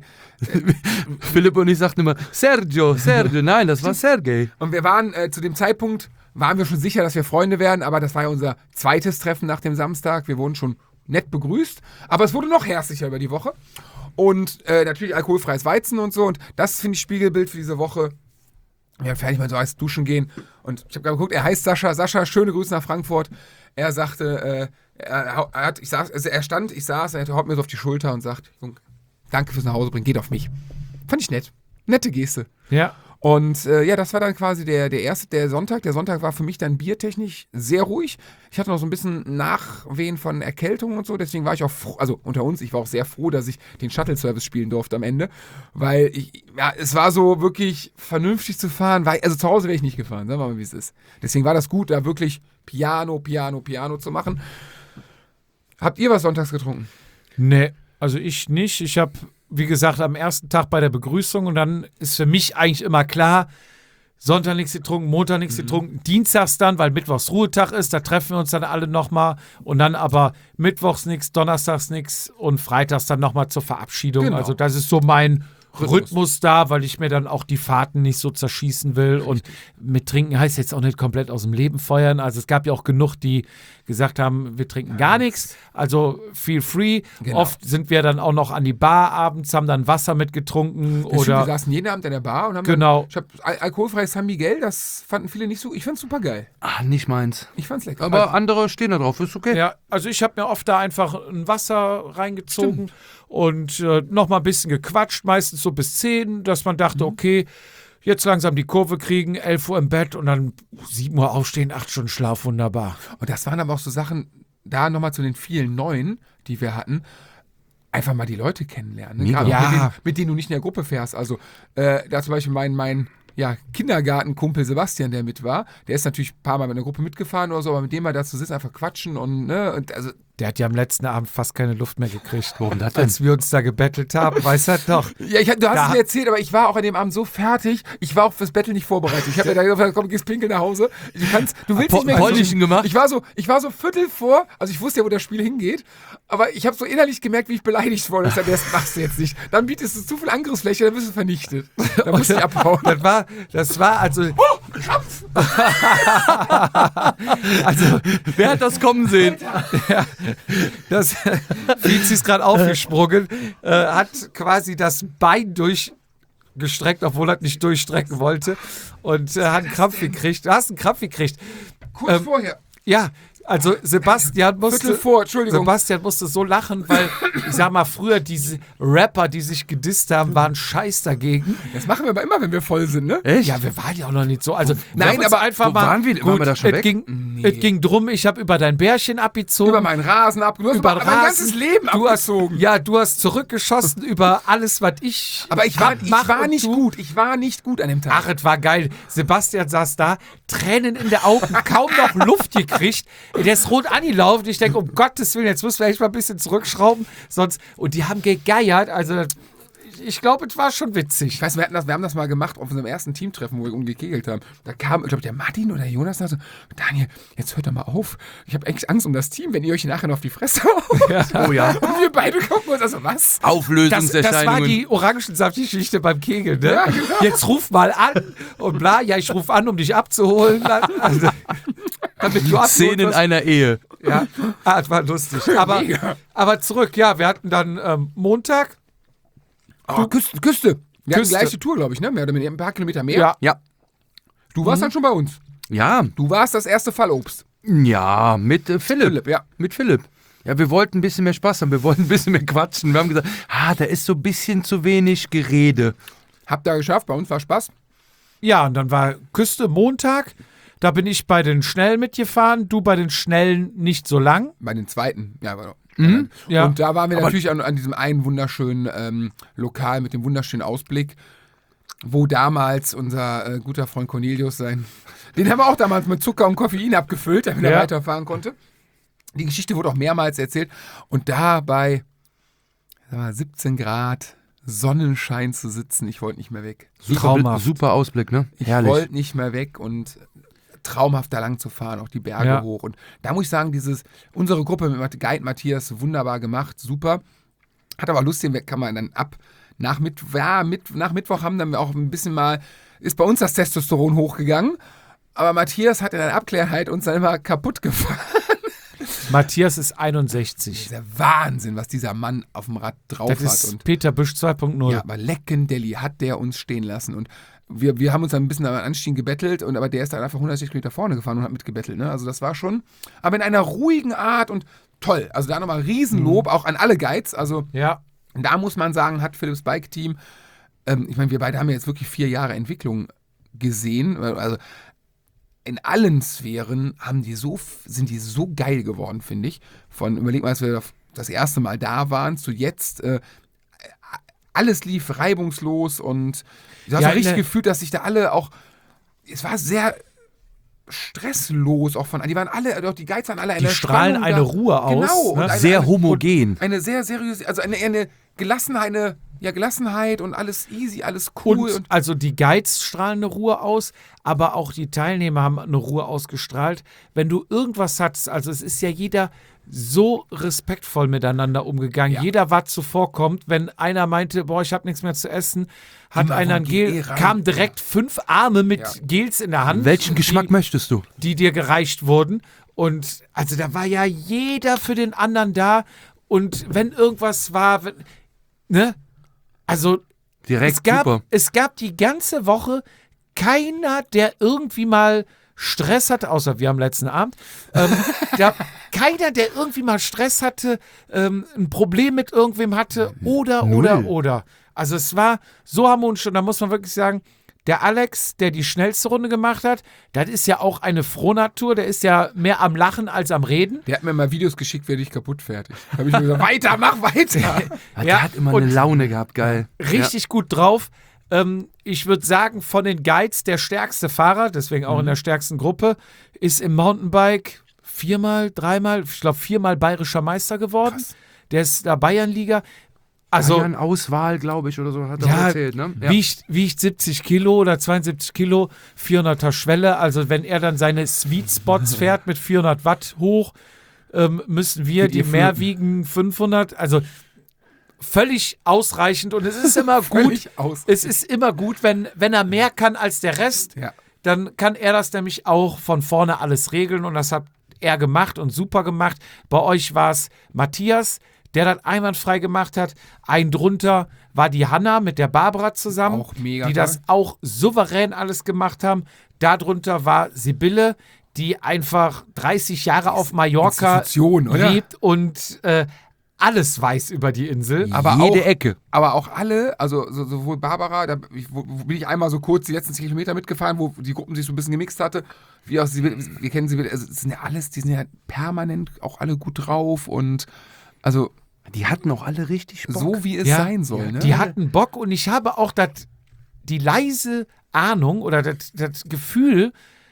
Philipp und ich sagten immer, Sergio, Sergio. Nein, das war Sergej. Und wir waren äh, zu dem Zeitpunkt, waren wir schon sicher, dass wir Freunde werden, aber das war ja unser zweites Treffen nach dem Samstag. Wir wurden schon nett begrüßt, aber es wurde noch herzlicher über die Woche. Und äh, natürlich alkoholfreies Weizen und so. Und das finde ich Spiegelbild für diese Woche. Wir haben fertig mal so heiß duschen gehen. Und ich habe geguckt, er heißt Sascha. Sascha, schöne Grüße nach Frankfurt. Er sagte, äh, er, er, hat, ich saß, also er stand, ich saß, er haut mir so auf die Schulter und sagt, danke fürs Nachhausebringen, geht auf mich. Fand ich nett. Nette Geste. Ja. Und äh, ja, das war dann quasi der, der erste, der Sonntag. Der Sonntag war für mich dann biertechnisch sehr ruhig. Ich hatte noch so ein bisschen Nachwehen von Erkältung und so, deswegen war ich auch froh, also unter uns, ich war auch sehr froh, dass ich den Shuttle-Service spielen durfte am Ende, weil ich, ja, es war so wirklich vernünftig zu fahren, weil, also zu Hause wäre ich nicht gefahren, sagen wir mal, wie es ist. Deswegen war das gut, da wirklich Piano, Piano, Piano zu machen. Habt ihr was sonntags getrunken? Nee, also ich nicht. Ich habe, wie gesagt, am ersten Tag bei der Begrüßung und dann ist für mich eigentlich immer klar, Sonntag nichts getrunken, Montag nichts mhm. getrunken, Dienstags dann, weil Mittwochs Ruhetag ist, da treffen wir uns dann alle nochmal und dann aber Mittwochs nichts, Donnerstags nichts und Freitags dann nochmal zur Verabschiedung. Genau. Also das ist so mein Rhythmus. Rhythmus da, weil ich mir dann auch die Fahrten nicht so zerschießen will. Und mit Trinken heißt jetzt auch nicht komplett aus dem Leben feuern. Also es gab ja auch genug, die gesagt haben, wir trinken gar nichts. Also feel free. Genau. Oft sind wir dann auch noch an die Bar abends, haben dann Wasser mitgetrunken. Das stimmt, oder wir saßen jeden Abend in der Bar und haben Genau. dann, ich habe Al alkoholfreies San Miguel, das fanden viele nicht so, ich fand's super geil. Ah, nicht meins. Ich fand's lecker. Aber andere stehen da drauf, ist okay. Ja, also ich habe mir oft da einfach ein Wasser reingezogen und äh, noch mal ein bisschen gequatscht, meistens so bis zehn, dass man dachte, Mhm. okay, jetzt langsam die Kurve kriegen, elf Uhr im Bett und dann sieben Uhr aufstehen, acht Stunden Schlaf, wunderbar. Und das waren aber auch so Sachen, da nochmal zu den vielen neuen, die wir hatten, einfach mal die Leute kennenlernen. Ne? Mega. Gerade Ja. mit, denen, mit denen du nicht in der Gruppe fährst. Also äh, da zum Beispiel mein, mein ja, Kindergartenkumpel Sebastian, der mit war, der ist natürlich ein paar Mal mit einer Gruppe mitgefahren oder so, aber mit dem mal da zu sitzen, einfach quatschen und, ne, und also Der hat ja am letzten Abend fast keine Luft mehr gekriegt. Warum das denn? Als wir uns da gebettelt haben, weiß er doch. ja, ich, du hast Da- es mir erzählt, aber ich war auch an dem Abend so fertig, ich war auch fürs Battle nicht vorbereitet. Ich habe mir da gesagt, komm, gehst pinkeln nach Hause. Du kannst, du willst Po- nicht mehr Polnischen gemacht? Ich war so, ich war so Viertel vor, also ich wusste ja, wo das Spiel hingeht, aber ich habe so innerlich gemerkt, wie ich beleidigt wurde. Ich sag, das machst du jetzt nicht. Dann bietest du zu viel Angriffsfläche, dann bist du vernichtet. Dann musst du dich abhauen. Das war, das war also, Also, wer hat das kommen sehen? das, Vizi ist gerade aufgesprungen, äh, hat quasi das Bein durchgestreckt, obwohl er nicht durchstrecken wollte und äh, hat einen Krampf gekriegt. Du hast einen Krampf gekriegt. Kurz Ähm, vorher. Ja, also Sebastian musste, Viertel vor, Entschuldigung. Sebastian musste so lachen, weil, ich sag mal, früher diese Rapper, die sich gedisst haben, waren scheiß dagegen. Das machen wir aber immer, wenn wir voll sind, ne? Echt? Ja, wir waren ja auch noch nicht so. Also, Nein, wir haben uns aber einfach wo mal. waren wir? Waren wir da schon es weg? Ging, Nee. Es ging drum, ich habe über dein Bärchen abgezogen. Über meinen Rasen abgezogen. über mein ganzes Leben du hast, abgezogen. Ja, du hast zurückgeschossen über alles, was ich. Aber ich war, hab, ich mach war und nicht tu. gut. Ich war nicht gut an dem Tag. Ach, es war geil. Sebastian saß da, Tränen in den Augen, kaum noch Luft gekriegt. Der ist rot angelaufen. Ich denke, um Gottes Willen, jetzt müssen wir echt mal ein bisschen zurückschrauben. Sonst, und die haben gegeiert. Also, ich glaube, es war schon witzig. Ich weiß, wir, hatten das, wir haben das mal gemacht auf unserem ersten Teamtreffen, wo wir umgekegelt haben. Da kam, ich glaube, der Martin oder Jonas und so, Daniel, jetzt hört doch mal auf. Ich habe echt Angst um das Team, wenn ihr euch nachher noch auf die Fresse haut. Oh ja. Und wir beide gucken uns, also was? Das, das war Auflösungserscheinungen. die Orangensaft-Geschichte beim Kegeln, ne? Ja, genau. Jetzt ruf mal an und bla. Ja, ich ruf an, um dich abzuholen. Also, damit du abgeholt Szenen wirst. einer Ehe. Ja, ah, das war lustig. Aber, Mega. aber zurück, ja, wir hatten dann ähm, Montag. Oh, Küste. Küste. Wir hatten Küste. die gleiche Tour, glaube ich, ne? Mehr oder weniger, ein paar Kilometer mehr. Ja. Ja. Du warst dann schon bei uns. Ja. Du warst das erste Fallobst. Ja, mit äh, Philipp. Philipp, ja. Mit Philipp. Ja, wir wollten ein bisschen mehr Spaß haben, wir wollten ein bisschen mehr quatschen. Wir haben gesagt, ah, da ist so ein bisschen zu wenig Gerede. Habt ihr geschafft, bei uns war Spaß. Ja, und dann war Küste Montag. Da bin ich bei den Schnellen mitgefahren, du bei den Schnellen nicht so lang. Bei den zweiten, ja, war Mhm, ja. Und da waren wir Aber- natürlich an, an diesem einen wunderschönen ähm, Lokal mit dem wunderschönen Ausblick. wo damals unser äh, guter Freund Cornelius sein, den haben wir auch damals mit Zucker und Koffein abgefüllt, damit Ja. er weiterfahren konnte. Die Geschichte wurde auch mehrmals erzählt und da bei sag mal, siebzehn Grad Sonnenschein zu sitzen, ich wollte nicht mehr weg. Super, Traumhaft. super Ausblick, ne? Ich Herrlich. wollte nicht mehr weg und traumhaft da lang zu fahren, auch die Berge Ja. hoch. Und da muss ich sagen, dieses, unsere Gruppe mit Guide Matthias, wunderbar gemacht, super. Hat aber Lust, den kann man dann ab. Nach, Mitt ja, mit, nach Mittwoch haben dann auch ein bisschen mal, ist bei uns das Testosteron hochgegangen. Aber Matthias hat in der Abklärheit uns dann immer kaputt gefahren. Matthias ist einundsechzig. Das ist der Wahnsinn, was dieser Mann auf dem Rad drauf Das hat. ist Und Peter Büsch zwei Punkt null. ja, aber Leckendelli hat der uns stehen lassen. Und wir, wir haben uns dann ein bisschen am Anstieg gebettelt, und, aber der ist dann einfach hundertsechzig Kilometer vorne gefahren und hat mitgebettelt. Ne? Also das war schon, aber in einer ruhigen Art und toll. Also da nochmal Riesenlob, auch an alle Guides. Also Ja. da muss man sagen, hat Philips Bike Team, ähm, ich meine, wir beide haben ja jetzt wirklich vier Jahre Entwicklung gesehen. Also in allen Sphären haben die so, sind die so geil geworden, finde ich. Von, überleg mal, als wir das erste Mal da waren, zu jetzt, äh, alles lief reibungslos und du hast Ja, ja, richtig ne- gefühlt, dass sich da alle auch, es war sehr stresslos auch von, die waren alle, doch die Guides waren alle in Die der strahlen Spannung eine da. Ruhe aus, Genau. und ne? eine- Sehr eine- homogen. und Eine sehr seriöse, also eine, eine Gelassenheit, eine, ja, Gelassenheit und alles easy, alles cool. Und, Und, also die Guides strahlen eine Ruhe aus, aber auch die Teilnehmer haben eine Ruhe ausgestrahlt. Wenn du irgendwas hattest, also es ist ja jeder so respektvoll miteinander umgegangen. Ja. Jeder war zuvorkommend. Wenn einer meinte, boah, ich habe nichts mehr zu essen, hat Immer einer ein wo Gel Gel, rein. kam direkt fünf Arme mit Ja. Gels in der Hand. Welchen Geschmack die, möchtest du? die dir gereicht wurden. Und also da war ja jeder für den anderen da. Und wenn irgendwas war, wenn, ne? Also Direkt es gab, super. es gab die ganze Woche keiner, der irgendwie mal Stress hatte, außer wir am letzten Abend. Ähm, da, keiner, der irgendwie mal Stress hatte, ähm, ein Problem mit irgendwem hatte oder, Null. oder, oder. Also es war so harmonisch und da muss man wirklich sagen, der Alex, der die schnellste Runde gemacht hat, das ist ja auch eine Frohnatur, der ist ja mehr am Lachen als am Reden. der hat mir mal Videos geschickt, wer dich kaputt fährt. Da habe ich mir gesagt, weiter, mach weiter. Ja, Ja, der hat immer und- eine Laune gehabt, geil. Richtig gut drauf. Ähm, ich würde sagen, von den Guides der stärkste Fahrer, deswegen auch in der stärksten Gruppe, ist im Mountainbike viermal, dreimal, ich glaube viermal bayerischer Meister geworden. Der ist da Bayernliga. Also Also, Auswahl, glaube ich, oder so, hat er ja, auch erzählt, ne? Ja. wiegt, wiegt siebzig Kilo oder zweiundsiebzig Kilo, vierhunderter Schwelle. Also wenn er dann seine Sweet Spots fährt mit vierhundert Watt hoch, ähm, müssen wir, Mit die ihr mehr flöten. wiegen, fünfhundert. Also völlig ausreichend und es ist immer gut. Völlig aus. Es ist immer gut, wenn, wenn er mehr kann als der Rest, Ja. dann kann er das nämlich auch von vorne alles regeln und das hat er gemacht und super gemacht. Bei euch war es Matthias, der das einwandfrei gemacht hat. Ein drunter war die Hanna mit der Barbara zusammen, Auch mega die toll. das auch souverän alles gemacht haben. Darunter war Sibylle, die einfach dreißig Jahre auf Mallorca Institution, oder? lebt und äh, alles weiß über die Insel. Aber Jede auch, Ecke. aber auch alle, also so, sowohl Barbara, da ich, wo, wo bin ich einmal so kurz die letzten zehn Kilometer mitgefahren, wo die Gruppen sich so ein bisschen gemixt hatte. Wie auch sie, wir kennen sie, also es sind ja alles, die sind ja permanent auch alle gut drauf und also Die hatten auch alle richtig Bock. so wie es Ja, sein soll. Ne? Die hatten Bock und ich habe auch dat, die leise Ahnung oder das Gefühl,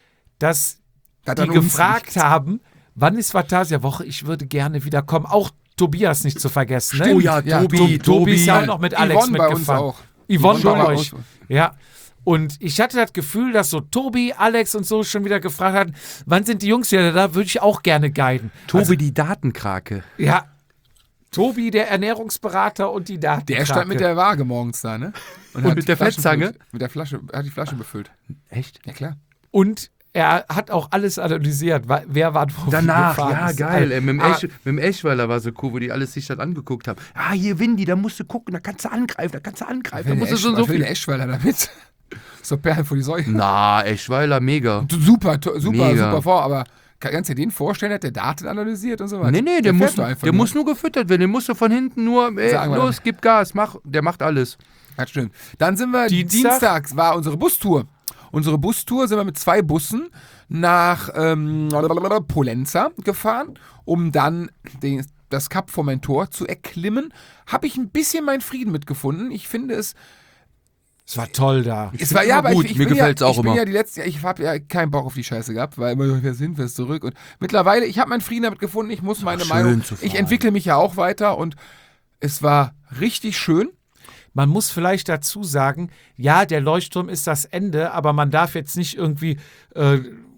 dass Das die an uns gefragt liegt. haben, wann ist Vatasia-Woche? Ich würde gerne wieder kommen. Auch Tobias nicht zu vergessen. Ne? Oh ja, Ja, Tobi, Tobi, Tobi ist ja auch Tobi. noch mit Alex Yvonne bei uns mitgefahren. auch. Yvonne bei Yvonne bei euch. uns. Ja. Und ich hatte das Gefühl, dass so Tobi, Alex und so schon wieder gefragt hatten, wann sind die Jungs wieder da? Würde ich auch gerne guiden. Tobi, die Datenkrake. Ja. Tobi, der Ernährungsberater und die Daten. Der stand mit der Waage morgens da, ne? Und hat mit die der Flaschen Fettzange? befüllt. Mit der Flasche, er hat die Flasche befüllt. Echt? Ja, klar. Und er hat auch alles analysiert, wa- wer war wo Danach, gefahren ja, ist. geil. Ey, mit, dem Ah, Esch, mit dem Eschweiler war so cool, wo die alles sich das angeguckt haben. Ah, hier Windy, da musst du gucken, da kannst du angreifen, da kannst du angreifen. Da Will musst der du so, Esch- so was will viel. der Eschweiler damit? So Perlen vor die Säue. Na, Eschweiler, mega. Super, to- super, Mega. super vor, aber kannst du dir den vorstellen, hat der Daten analysiert und so weiter? Nee, nee, der, fährt muss, doch einfach der nur. muss nur gefüttert werden. Der musst du von hinten nur, ey, Sagen wir los, gib Gas, mach, der macht alles. Das stimmt. Dann sind wir, Dienstag? Dienstags war unsere Bustour. Unsere Bustour sind wir mit zwei Bussen nach ähm, Polenza gefahren, um dann den, das Kap Formentor zu erklimmen. Habe ich ein bisschen meinen Frieden mitgefunden. Ich finde es, Es war toll da. Es war ja, aber gut. ich, ich Mir bin gefällt's ja, auch ich bin immer. ja die letzte, ich habe ja keinen Bock auf die Scheiße gehabt, weil immer, wer sind wir jetzt zurück? Und mittlerweile, ich habe meinen Frieden damit gefunden, ich muss meine schön Meinung, zu ich fahren. entwickle mich ja auch weiter und es war richtig schön. Man muss vielleicht dazu sagen, ja, der Leuchtturm ist das Ende, aber man darf jetzt nicht irgendwie äh,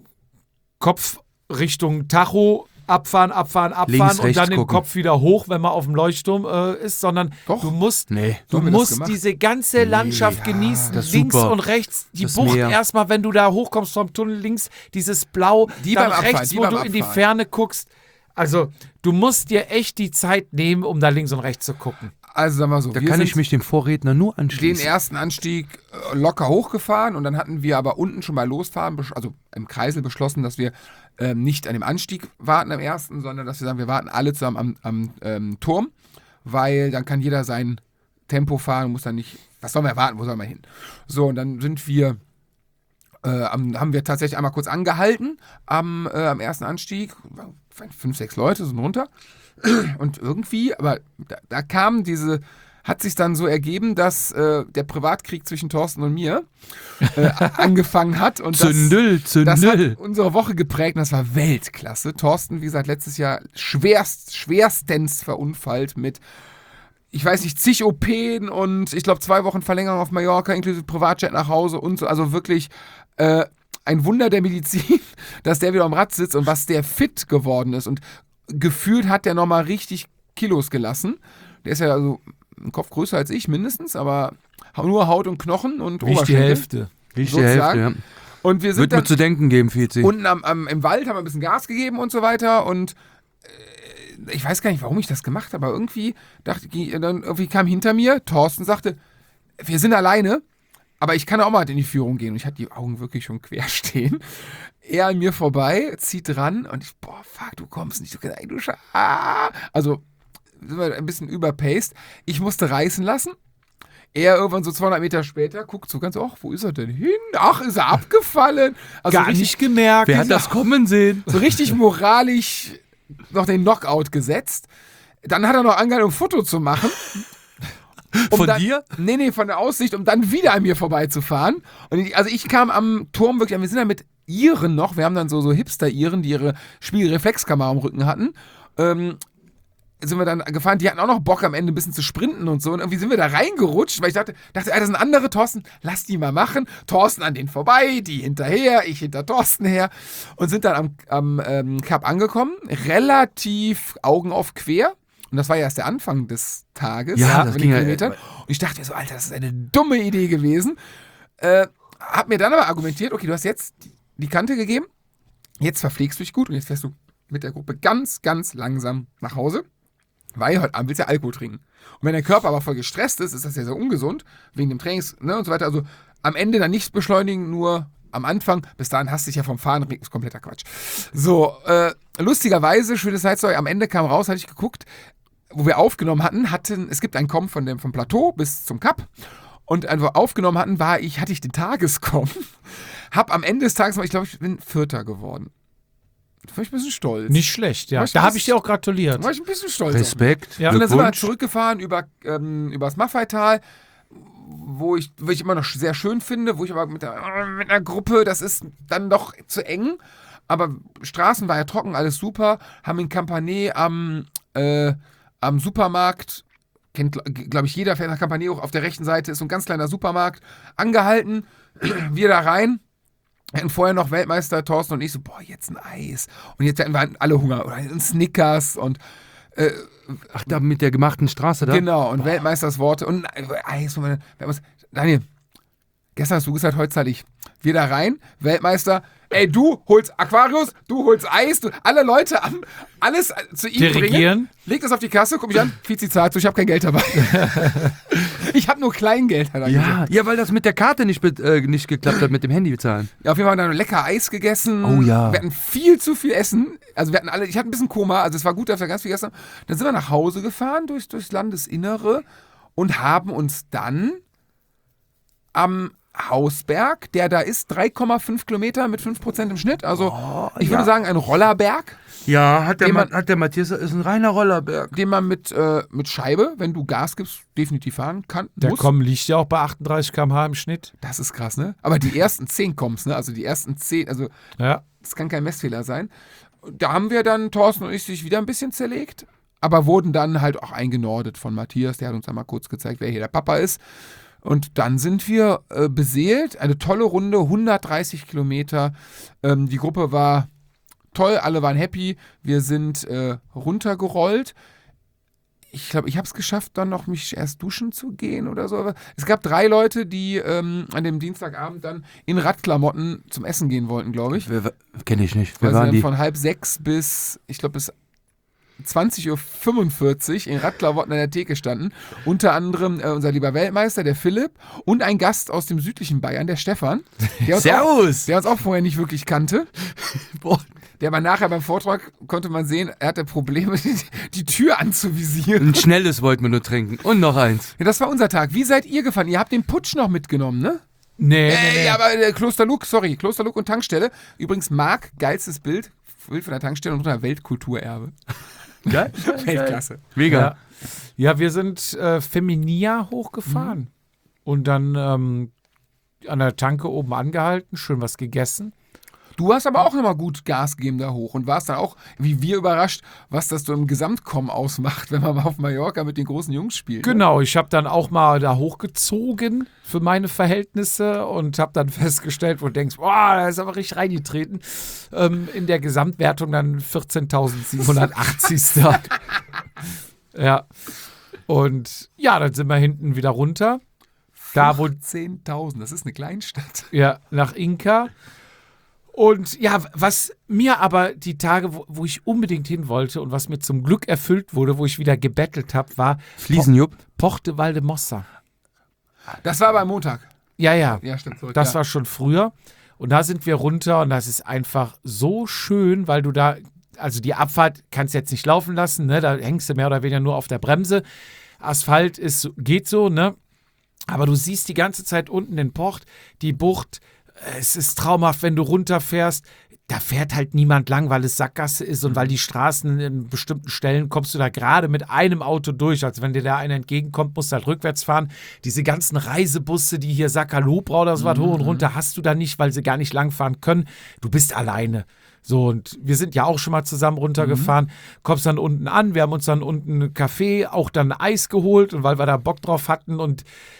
Kopf Richtung Tacho abfahren, abfahren, abfahren Links, und rechts dann den gucken. Kopf wieder hoch, wenn man auf dem Leuchtturm äh, ist, sondern Doch. du musst, Nee. du So haben wir das musst gemacht. diese ganze Landschaft ja, genießen, das ist links super. und rechts, die Das Bucht Meer. erstmal, wenn du da hochkommst vom Tunnel, links dieses Blau, Die dann beim Abfahren, rechts, die wo beim du in die Abfahren. Ferne guckst. Also, du musst dir echt die Zeit nehmen, um da links und rechts zu gucken. Also sagen wir so, Da wir kann sind ich mich dem Vorredner nur den anschließen. ersten Anstieg äh, locker hochgefahren und dann hatten wir aber unten schon mal losfahren, besch- also im Kreisel beschlossen, dass wir ähm, nicht an dem Anstieg warten am ersten, sondern dass wir sagen, wir warten alle zusammen am, am ähm, Turm, weil dann kann jeder sein Tempo fahren und muss dann nicht, was soll man erwarten, wo soll man hin? So, und dann sind wir, äh, am, haben wir tatsächlich einmal kurz angehalten am, äh, am ersten Anstieg, waren fünf, sechs Leute sind runter und irgendwie, aber da, da kam diese, hat sich dann so ergeben, dass äh, der Privatkrieg zwischen Thorsten und mir äh, angefangen hat. Und Zündel, das, Zündel. das hat unsere Woche geprägt und das war Weltklasse. Thorsten, wie gesagt, letztes Jahr schwerst, schwerstens verunfallt mit, ich weiß nicht, zig O P'n und ich glaube zwei Wochen Verlängerung auf Mallorca, inklusive Privatjet nach Hause und so. Also wirklich äh, ein Wunder der Medizin, dass der wieder am Rad sitzt und was der fit geworden ist. Und gefühlt hat der nochmal richtig Kilos gelassen. Der ist ja also ein Kopf größer als ich mindestens, aber nur Haut und Knochen und Nicht die Oberschenkel. Hälfte. Nicht die Hälfte, sozusagen. ja. Und wir sind Wird dann mir zu denken geben, Fizi. unten am, am, im Wald, haben wir ein bisschen Gas gegeben und so weiter und äh, ich weiß gar nicht, warum ich das gemacht habe, aber irgendwie dachte ich, dann irgendwie kam hinter mir, Thorsten sagte, wir sind alleine, aber ich kann auch mal in die Führung gehen. Und ich hatte die Augen wirklich schon quer stehen. Er an mir vorbei, zieht dran und ich, boah, fuck, du kommst nicht. Du, ey, du Scha- ah. Also, sind wir ein bisschen überpaced. Ich musste reißen lassen. Er irgendwann so zweihundert Meter später guckt so ganz, ach, wo ist er denn hin? Ach, ist er abgefallen? Also Gar richtig, nicht gemerkt. Wer hat das kommen sehen? so richtig moralisch noch den Knockout gesetzt. Dann hat er noch angehalten, um ein Foto zu machen. Um Von dann, dir? Nee, nee, von der Aussicht, um dann wieder an mir vorbeizufahren. Und ich, also ich kam am Turm wirklich, wir sind dann mit Iren noch, wir haben dann so, so Hipster-Iren, die ihre Spiegelreflexkamera am Rücken hatten, ähm, sind wir dann gefahren, die hatten auch noch Bock am Ende ein bisschen zu sprinten und so und irgendwie sind wir da reingerutscht, weil ich dachte, dachte, ah, das sind andere Thorsten, lass die mal machen. Thorsten an denen vorbei, die hinterher, ich hinter Thorsten her und sind dann am, am ähm, Kap angekommen, relativ Augen auf quer. Und das war ja erst der Anfang des Tages. Ja, mit das den ging ja- Kilometern. Und ich dachte mir so, Alter, das ist eine dumme Idee gewesen. Äh, hab mir dann aber argumentiert, okay, du hast jetzt die, die Kante gegeben, jetzt verpflegst du dich gut und jetzt fährst du mit der Gruppe ganz, ganz langsam nach Hause, weil heute Abend willst du ja Alkohol trinken. Und wenn der Körper aber voll gestresst ist, ist das ja sehr ungesund, wegen dem Trainings, ne, und so weiter. Also am Ende dann nichts beschleunigen, nur am Anfang, bis dahin hast du dich ja vom Fahren, ist kompletter Quatsch. So, äh, lustigerweise, schönes Side-Story, am Ende kam raus, hatte ich geguckt, wo wir aufgenommen hatten, hatten, es gibt einen Komm von dem, vom Plateau bis zum Kap und einfach aufgenommen hatten, war ich, hatte ich den Tageskomm, hab am Ende des Tages, ich glaube, ich bin Vierter geworden. Da war ich ein bisschen stolz. Nicht schlecht, ja. War ich Da ein habe ich dir auch gratuliert. Da war ich ein bisschen stolz. auf mich. Respekt. Ja. Und dann sind wir Glückwunsch. zurückgefahren über, ähm, über das Maffeital, wo ich, wo ich immer noch sehr schön finde, wo ich aber mit, der, mit einer Gruppe, das ist dann doch zu eng, aber Straßen war ja trocken, alles super, haben in Campanet am, äh, am Supermarkt, kennt glaube ich jeder, fährt nach Campanet hoch, auf der rechten Seite ist so ein ganz kleiner Supermarkt, angehalten, wir da rein, hatten vorher noch Weltmeister Thorsten und ich so, boah, jetzt ein Eis. Und jetzt hatten wir alle Hunger. Oder ein Snickers und äh, Ach, da mit der gemachten Straße da? genau, und Weltmeisters Worte und äh, Eis. Und meine, Daniel, gestern hast du gesagt, heute zahle ich. Wir da rein, Weltmeister, ey, du holst Aquarius, du holst Eis, du, alle Leute am, alles zu ihm Dirigieren. bringen. Leg das auf die Kasse, guck mich an, Fizi zahlt, so, ich habe kein Geld dabei. Ich habe nur Kleingeld. Hat er gesagt. Ja, ja, weil das mit der Karte nicht, be- äh, nicht geklappt hat, mit dem Handy bezahlen. Ja, auf jeden Fall haben wir lecker Eis gegessen. Oh ja. Wir hatten viel zu viel Essen. Also wir hatten alle, ich hatte ein bisschen Koma, also es war gut, dass wir ganz viel gegessen haben. Dann sind wir nach Hause gefahren, durch, durchs Landesinnere und haben uns dann am, Hausberg, der da ist, drei Komma fünf Kilometer mit fünf Prozent im Schnitt. Also Oh, ich ja. würde sagen, ein Rollerberg, Ja, hat der, Den Ma- man- hat der Matthias, ist ein reiner Rollerberg. den man mit, äh, mit Scheibe, wenn du Gas gibst, definitiv fahren kann. Der muss. Kommen liegt ja auch bei achtunddreißig Kilometer pro Stunde im Schnitt. Das ist krass, ne? Aber die ersten zehn Kommst, ne? Also die ersten zehn, also Ja. das kann kein Messfehler sein. Da haben wir dann, Thorsten und ich, sich wieder ein bisschen zerlegt, aber wurden dann halt auch eingenordet von Matthias. Der hat uns einmal kurz gezeigt, wer hier der Papa ist. Und dann sind wir äh, beseelt. Eine tolle Runde, hundertdreißig Kilometer. Ähm, die Gruppe war toll, alle waren happy. Wir sind äh, runtergerollt. Ich glaube, ich habe es geschafft, dann noch mich erst duschen zu gehen oder so. Es gab drei Leute, die ähm, an dem Dienstagabend dann in Radklamotten zum Essen gehen wollten, glaube ich. Kenne ich nicht. Wer Weil sie waren dann die? von halb sechs bis, ich glaube, bis zwanzig Uhr fünfundvierzig in Radklamotten an der Theke standen. Unter anderem äh, unser lieber Weltmeister, der Philipp, und ein Gast aus dem südlichen Bayern, der Stefan. Der uns Servus! Auch, der uns auch vorher nicht wirklich kannte. Boah. Der war nachher beim Vortrag, konnte man sehen, er hatte Probleme, die, die Tür anzuvisieren. Ein schnelles wollten wir nur trinken. Und noch eins. Ja, das war unser Tag. Wie seid ihr gefahren? Ihr habt den Putsch noch mitgenommen, ne? Nee, nee, Äh, nee. aber äh, Klosterluck, sorry, Klosterluck und Tankstelle. Übrigens, Marc, geilstes Bild. Bild von der Tankstelle und unter Weltkulturerbe. Geil. Weltklasse. Mega. Ja. ja, wir sind äh, Feminia hochgefahren. Mhm. Und dann ähm, an der Tanke oben angehalten, schön was gegessen. Du hast aber auch nochmal gut Gas gegeben da hoch und warst dann auch, wie wir, überrascht, was das so im Gesamtkommen ausmacht, wenn man mal auf Mallorca mit den großen Jungs spielt. Ne? Genau, ich habe dann auch mal da hochgezogen für meine Verhältnisse und habe dann festgestellt, wo du denkst, boah, da ist aber richtig reingetreten. Ähm, in der Gesamtwertung dann vierzehntausendsiebenhundertachtzig. Ja. Und ja, dann sind wir hinten wieder runter. Da, wo, zehntausend, das ist eine Kleinstadt. ja, nach Inka. Und ja, was mir aber die Tage, wo, wo ich unbedingt hin wollte und was mir zum Glück erfüllt wurde, wo ich wieder gebettelt habe, war Fliesenjupp. Porte Valdemossa. Das war aber am Montag. Ja, ja. Ja, stimmt. Zurück, Das ja. war schon früher. Und da sind wir runter und das ist einfach so schön, weil du da, also die Abfahrt kannst du jetzt nicht laufen lassen, ne? Da hängst du mehr oder weniger nur auf der Bremse. Asphalt ist, geht so, ne? Aber du siehst die ganze Zeit unten den Port, die Bucht. Es ist traumhaft, wenn du runterfährst. Da fährt halt niemand lang, weil es Sackgasse ist und weil die Straßen in bestimmten Stellen kommst du da gerade mit einem Auto durch. Also wenn dir da einer entgegenkommt, musst du halt rückwärts fahren. Diese ganzen Reisebusse, die hier Sackerlobra oder so was hoch und runter, hast du da nicht, weil sie gar nicht langfahren können. Du bist alleine. So, und wir sind ja auch schon mal zusammen runtergefahren, kommst dann unten an, wir haben uns dann unten einen Kaffee, auch dann Eis geholt und weil wir da Bock drauf hatten und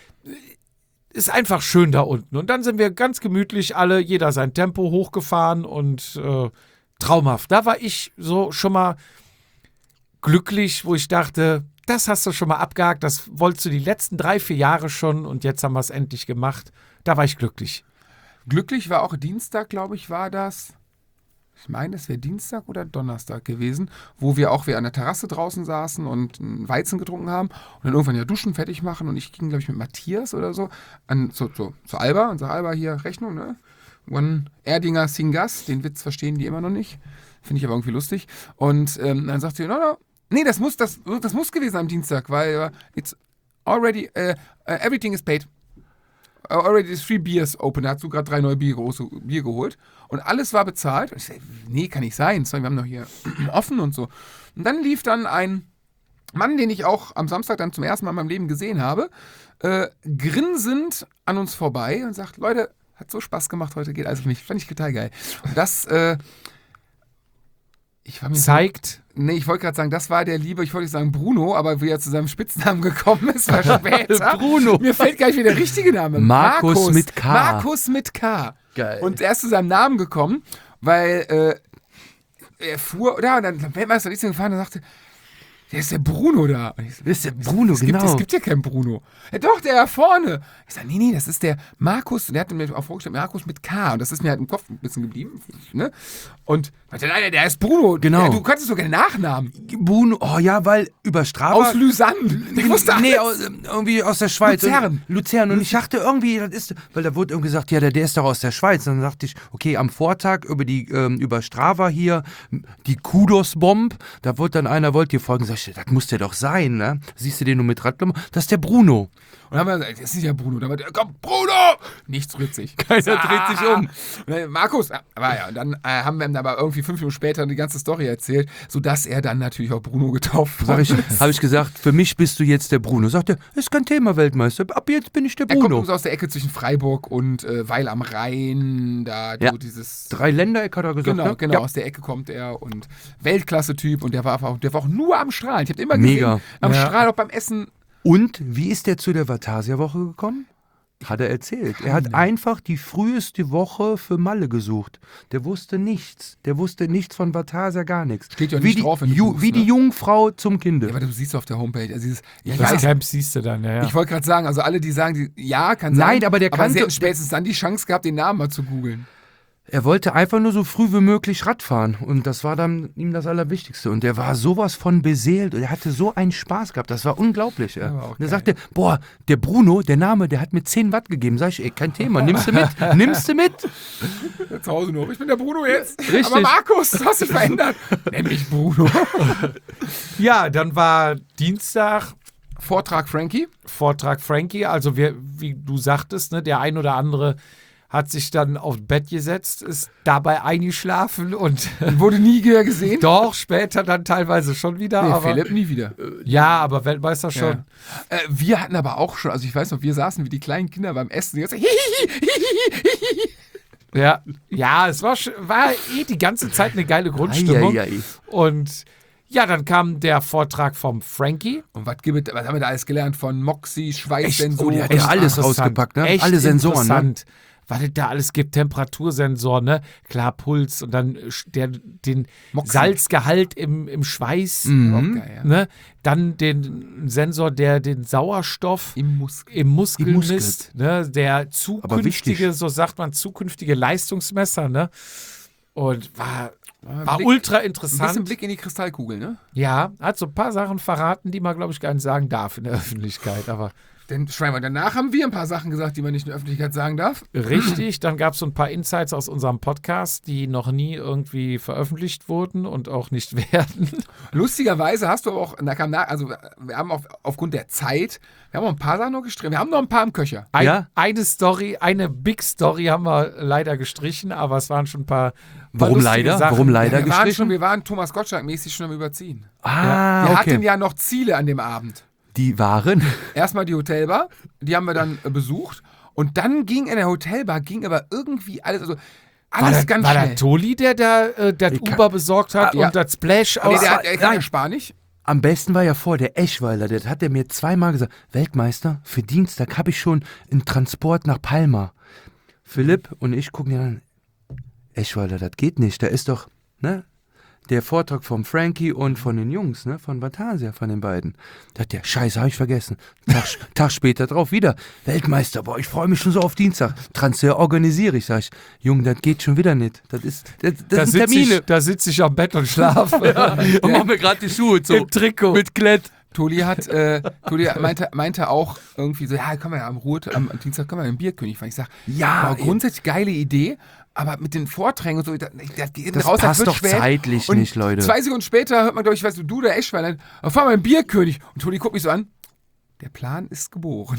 ist einfach schön da unten. Und dann sind wir ganz gemütlich alle, jeder sein Tempo hochgefahren und äh, traumhaft. Da war ich so schon mal glücklich, wo ich dachte, das hast du schon mal abgehakt, das wolltest du die letzten drei, vier Jahre schon und jetzt haben wir es endlich gemacht. Da war ich glücklich. Glücklich war auch Dienstag, glaube ich, war das. Ich meine, es wäre Dienstag oder Donnerstag gewesen, wo wir auch wieder an der Terrasse draußen saßen und einen Weizen getrunken haben und dann irgendwann ja Duschen fertig machen und ich ging, glaube ich, mit Matthias oder so an, zu, zu, zu Alba und sag, Alba, hier Rechnung, ne? One Erdinger Singas, den Witz verstehen die immer noch nicht. Finde ich aber irgendwie lustig. Und ähm, dann sagt sie, no, no, nee, das muss, das, das muss gewesen sein am Dienstag, weil uh, it's already, uh, uh, everything is paid. Uh, already three beers open. Da hast du gerade drei neue Bier, große Bier geholt. Und alles war bezahlt. Und ich sag, nee, kann nicht sein. Wir haben doch hier offen und so. Und dann lief dann ein Mann, den ich auch am Samstag dann zum ersten Mal in meinem Leben gesehen habe, äh, grinsend an uns vorbei und sagt, Leute, hat so Spaß gemacht heute, geht also für mich. Fand ich total geil. Und das, äh, ich war mir Zeigt, Nee, ich wollte gerade sagen, das war der liebe, ich wollte nicht sagen Bruno, aber wie er zu seinem Spitznamen gekommen ist, war später. Bruno. Mir fällt gar nicht wieder der richtige Name. Markus mit K. Markus mit K. Geil. Und er ist zu seinem Namen gekommen, weil äh, er fuhr, da, und dann der Weltmeister ist gefahren und sagte, der ist der Bruno da. Und ich so, Das ist der Bruno, es gibt, genau. es gibt ja keinen Bruno. Ja, doch, der da vorne. Ich sage, nee, nee, das ist der Markus. Und der hat mir auch vorgestellt, Markus mit K. Und das ist mir halt im Kopf ein bisschen geblieben. Ne? Und meinte, nein, der ist Bruno. Genau. Ja, du kannst sogar den Nachnamen. Bruno, oh ja, weil über Strava. Aus Lysanne. Ich wusste Nee, alles. aus, irgendwie aus der Schweiz. Luzern. Und, Luzern. Und ich dachte irgendwie, das ist, weil da wurde irgendwie gesagt, ja, der, der ist doch aus der Schweiz. Und dann dachte ich, okay, am Vortag über die, ähm, über Strava hier, die Kudos-Bomb, da wurde dann einer, wollte dir folgen, sag ich, das muss der doch sein, ne? Siehst du den nur mit Radklamotten? Das ist der Bruno. Und dann haben wir gesagt, das ist ja Bruno. Dann haben wir, komm, Bruno! Nichts rührt sich. Keiner dreht sich um. Und dann, Markus, ah, war ja. Und dann äh, haben wir ihm aber irgendwie fünf Minuten später die ganze Story erzählt, sodass er dann natürlich auch Bruno getauft Sag hat. ich, habe ich gesagt, für mich bist du jetzt der Bruno. Sagt er, ist kein Thema, Weltmeister. Ab jetzt bin ich der Er kommt Bruno. übrigens aus der Ecke zwischen Freiburg und äh, Weil am Rhein. Da Ja. so dieses. Drei Ländereck hat er gesagt. Genau, ne? genau, Ja. aus der Ecke kommt er und Weltklasse-Typ und der war, auch, der war auch nur am Strahlen. Ich habe immer gesehen, Mega. am Ja. Strahlen, auch beim Essen. Und wie ist der zu der Vatasia-Woche gekommen? Hat er erzählt. Er hat einfach die früheste Woche für Malle gesucht. Der wusste nichts. Der wusste nichts von Vatasia, gar nichts. Steht ja wie nicht die, drauf, wenn du Ju, buchst, Wie die ne? Jungfrau zum Ja, Kinde. aber du siehst auf der Homepage, also dieses, ich Das weiß, Camp siehst du dann, ja. ja. ich wollte gerade sagen, also alle, die sagen, die, ja, kann sein. Nein, aber der aber kannte- sie hätten spätestens dann die Chance gehabt, den Namen mal zu googeln. Er wollte einfach nur so früh wie möglich Rad fahren. Und das war dann ihm das Allerwichtigste. Und der war sowas von beseelt. Und er hatte so einen Spaß gehabt. Das war unglaublich. Ja. war auch Und er geil. sagte, boah, der Bruno, der Name, der hat mir zehn Watt gegeben. Sag ich, ey, kein Thema, nimmst du mit? Nimmst du mit? Ja, zu Hause noch. Ich bin der Bruno jetzt. Richtig. Aber Markus, du hast dich verändert. Nenn mich Bruno. ja, dann war Dienstag Vortrag Frankie. Vortrag Frankie. Also wir, wie du sagtest, ne, der ein oder andere hat sich dann aufs Bett gesetzt, ist dabei eingeschlafen und Wurde nie wieder gesehen. doch später dann teilweise schon wieder. Nee, aber, Philipp nie wieder. ja, aber Weltmeister schon. Ja. Äh, wir hatten aber auch schon, also ich weiß noch, wir saßen wie die kleinen Kinder beim Essen. Die ganze Zeit, Ja, ja, es war, sch- war eh die ganze Zeit eine geile Grundstimmung. Eieiei. Und ja, dann kam der Vortrag vom Frankie. Und was, gibt, was haben wir da alles gelernt? Von Moxie, Oh, Schweißsensoren. der hat ja alles interessant. rausgepackt, ne? Echt Alle Sensoren, ne? interessant. Was es da alles gibt, Temperatursensoren, ne? Klar, Puls und dann sch- der, den Moxie. Salzgehalt im, im Schweiß, Mhm. Auch geil, ja. ne? Dann den Sensor, der den Sauerstoff Im Muskel. im Muskel Im Muskel. misst, ne? Der zukünftige, wichtig. so sagt man, zukünftige Leistungsmesser, ne? Und war, war Blick- ultra Ein interessant. bisschen Blick in die Kristallkugel, ne? Ja, hat so ein paar Sachen verraten, die man, glaube ich, gar nicht sagen darf in der Öffentlichkeit. Aber Denn Schweimer, danach haben wir ein paar Sachen gesagt, die man nicht in der Öffentlichkeit sagen darf. richtig, dann gab es so ein paar Insights aus unserem Podcast, die noch nie irgendwie veröffentlicht wurden und auch nicht werden. Lustigerweise hast du aber auch, da kam nach, also wir haben auf, aufgrund der Zeit, wir haben auch ein paar Sachen noch gestrichen. Wir haben noch ein paar im Köcher. Ein, Ja? Eine Story, eine Big Story haben wir leider gestrichen, aber es waren schon ein paar. paar Warum lustige leider? Sachen. Warum leider wir, waren schon, gestrichen? wir waren Thomas Gottschalk-mäßig schon am Überziehen. Ah, Wir okay. hatten ja noch Ziele an dem Abend. Die waren. Erstmal die Hotelbar, die haben wir dann äh, besucht. Und dann ging in der Hotelbar, ging aber irgendwie alles, also War, alles das, ganz war schnell. das Toli, der da äh, das Ich kann- Uber besorgt hat Ah, ja. und das Splash Nee, aus. der, hat- der kann ja Nein. Spanisch. Am besten war ja vor der Eschweiler, das hat er mir zweimal gesagt. Weltmeister, für Dienstag habe ich schon einen Transport nach Palma. Philipp und ich gucken ja an. Eschweiler, das geht nicht. Da ist doch, ne? Der Vortrag vom Frankie und von den Jungs, ne? Von Vatasia, von den beiden. Da hat der, Scheiße, habe ich vergessen. Tag, Tag später drauf wieder. Weltmeister, boah, ich freue mich schon so auf Dienstag. Transfer organisiere ich, sag ich. Junge, das geht schon wieder nicht. Das ist, das, das da sind sitze Termine. ich, da sitz ich am Bett und schlafe. Und mach mir gerade die Schuhe zu. Im Trikot. Mit Klett. Toli hat, äh, Toli meinte, meinte auch irgendwie so, ja, können wir ja am Ruhe, am Dienstag können wir einen Bierkönig fahren. Ich sag, Ja, boah, grundsätzlich geile Idee, aber mit den Vorträgen und so, das, das geht Das raus, passt wird doch spät. zeitlich Und nicht, Leute. Zwei Sekunden später hört man, glaube ich, weißt du, du der Eschweiler, dann fahren wir einen Bierkönig. Und Toli guckt mich so an, der Plan ist geboren.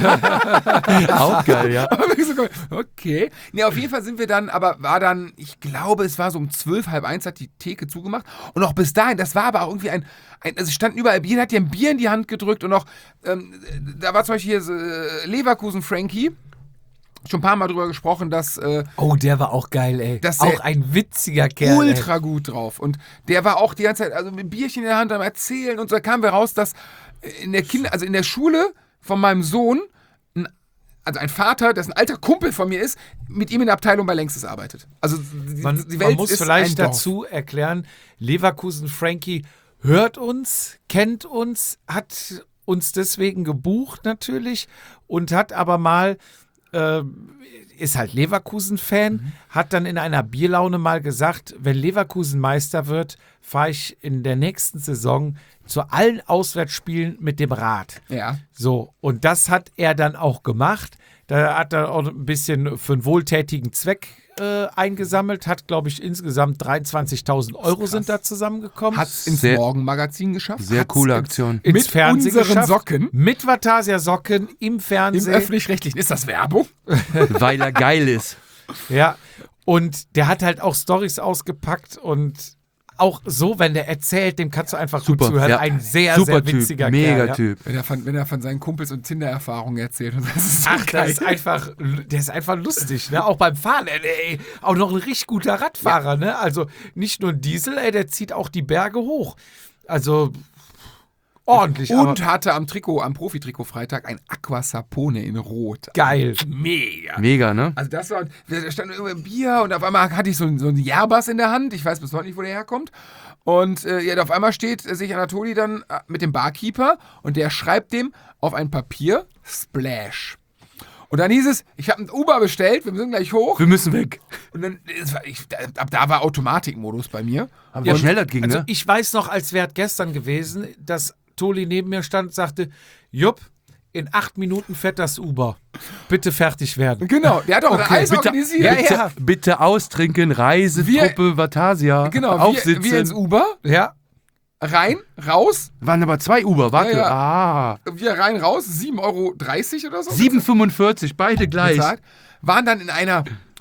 Auch geil, ja. Okay. Nee, auf jeden Fall sind wir dann, aber war dann, ich glaube, es war so um zwölf, halb eins hat die Theke zugemacht. Und auch bis dahin, das war aber auch irgendwie ein, ein also es standen überall Bier, hat dir ein Bier in die Hand gedrückt und auch, ähm, da war zum Beispiel hier so, äh, Leverkusen Frankie. Schon ein paar Mal drüber gesprochen, dass äh, Oh, der war auch geil, ey. Das- auch ein witziger Kerl. ultra gut drauf. Und der war auch die ganze Zeit, also mit Bierchen in der Hand am Erzählen und so, da kamen wir raus, dass in der Kinder, also in der Schule von meinem Sohn, ein, also ein Vater, das ein alter Kumpel von mir ist, mit ihm in der Abteilung bei Längstes arbeitet. Also die, Man, die man Welt muss ist vielleicht ein Dorf. dazu erklären, Leverkusen Frankie hört uns, kennt uns, hat uns deswegen gebucht natürlich und hat aber mal, äh, ist halt Leverkusen-Fan, Mhm. hat dann in einer Bierlaune mal gesagt, wenn Leverkusen Meister wird, fahre ich in der nächsten Saison zu allen Auswärtsspielen mit dem Rad. Ja. So, und das hat er dann auch gemacht. Da hat er auch ein bisschen für einen wohltätigen Zweck äh, eingesammelt, hat, glaube ich, insgesamt dreiundzwanzigtausend Euro sind da zusammengekommen. Hat es ins Sehr- Morgenmagazin geschafft. Sehr hat's coole ins- Aktion. ins mit Fernsehen unseren geschafft. Socken. Mit Vatasia Socken im Im Fernsehen. Öffentlich-Rechtlichen. Ist das Werbung? Weil er geil ist. Ja. Und der hat halt auch Storys ausgepackt und auch so, wenn der erzählt, dem kannst du einfach Super, gut zuhören. ja. Ein sehr, Super sehr witziger Typ, mega Kerl. Ja. Typ. Wenn er, von, wenn er von seinen Kumpels und Tinder-Erfahrungen erzählt. Und das ist so Ach, geil. das ist einfach, der ist einfach lustig, ne? Auch beim Fahren, ey, auch noch ein richtig guter Radfahrer, ne? Also nicht nur Diesel, ey, der zieht auch die Berge hoch. Also ordentlich, Und aber hatte am Trikot, am Profi-Trikot-Freitag ein Aqua Sapone in Rot. geil. Mega. Mega, ne? Also das war, da stand irgendwo ein Bier und auf einmal hatte ich so, einen- so einen Jarbas in der Hand. Ich weiß bis heute nicht, wo der herkommt. Und äh, ja, auf einmal steht äh, sich Anatoli dann äh, mit dem Barkeeper und der schreibt dem auf ein Papier Splash. Und dann hieß es, ich habe ein Uber bestellt, wir müssen gleich hoch. Wir müssen weg. Und dann, es war, ich, da, ab da war Automatikmodus bei mir. Aber wie schnell das ging, Also ne? ich weiß noch, als wäre gestern gewesen, dass Toli neben mir stand und sagte, Jupp, in acht Minuten fährt das Uber. Bitte fertig werden. Genau, der hat auch alles bitte, organisiert. Ja, bitte, ja. bitte austrinken, Reisetruppe Vatasia. Genau, wir, aufsitzen. wir ins Uber, Ja, rein, raus, Waren aber zwei Uber, warte. Ja, ja. Ah. wir rein, raus, sieben Euro dreißig oder so. sieben Euro fünfundvierzig, beide gleich. bezahlt, waren dann in einer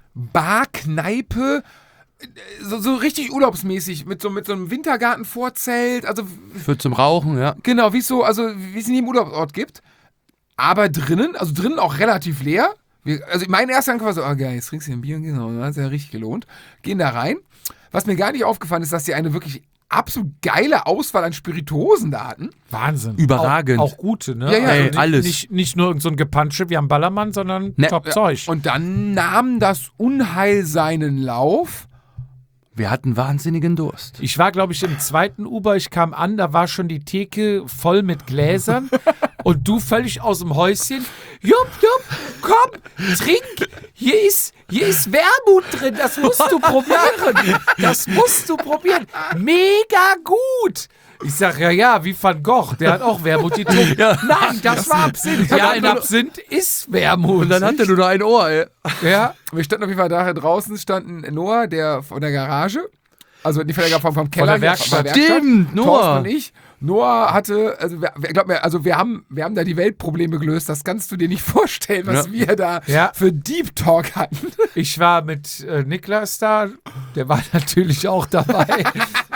Barkneipe, äh, so, so richtig urlaubsmäßig, mit so, mit so einem Wintergartenvorzelt, also Für zum Rauchen, ja. genau, wie es so, also wie es in jedem Urlaubsort gibt. Aber drinnen, also drinnen auch relativ leer. Wir, also mein erster Gedanke war so, oh geil, jetzt trinkst du ein Bier, genau, das hat ja richtig gelohnt. Gehen da rein. Was mir gar nicht aufgefallen ist, dass die eine wirklich absolut geile Auswahl an Spirituosen da hatten. Wahnsinn. Überragend. Auch, auch gute, ne? Ja, ja. Also Ey, nicht, alles. Nicht, nicht nur so ein Gepansche wie am Ballermann, sondern Ne, Top-Zeug. Und dann nahm das Unheil seinen Lauf. Wir hatten wahnsinnigen Durst. Ich war, glaube ich, im zweiten Uber. Ich kam an, da war schon die Theke voll mit Gläsern. Und du völlig aus dem Häuschen. Jupp, jupp, komm, trink. Hier ist, hier ist Wermut drin. Das musst du probieren. Das musst du probieren. Mega gut. Ich sag, ja, ja, wie Van Gogh. Der hat auch Wermut getrunken. Nein, das war Absinth. Ja, in Absinth ist Wermut. Und dann hat er nur noch ein Ohr, ey. ja. Wir standen auf jeden Fall da draußen, standen Noah, der von der Garage, also nicht von der vom, vom Keller, Von der hier, von Werkstatt. Stimmt, Noah. Thorsten und ich. Noah hatte, also wir, glaub mir, also wir haben, wir haben da die Weltprobleme gelöst. Das kannst du dir nicht vorstellen, was Ja. wir da Ja. für Deep Talk hatten. Ich war mit äh, Niklas da, der war natürlich auch dabei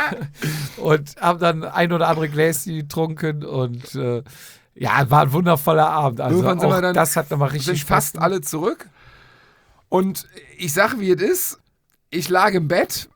und haben dann ein oder andere Gläschen getrunken und äh, ja, war ein wundervoller Abend. Also Irgendwann sind auch wir dann- das hat nochmal richtig Sind Spaß fast gemacht. alle zurück. Und ich sag, wie es ist. Ich lag im Bett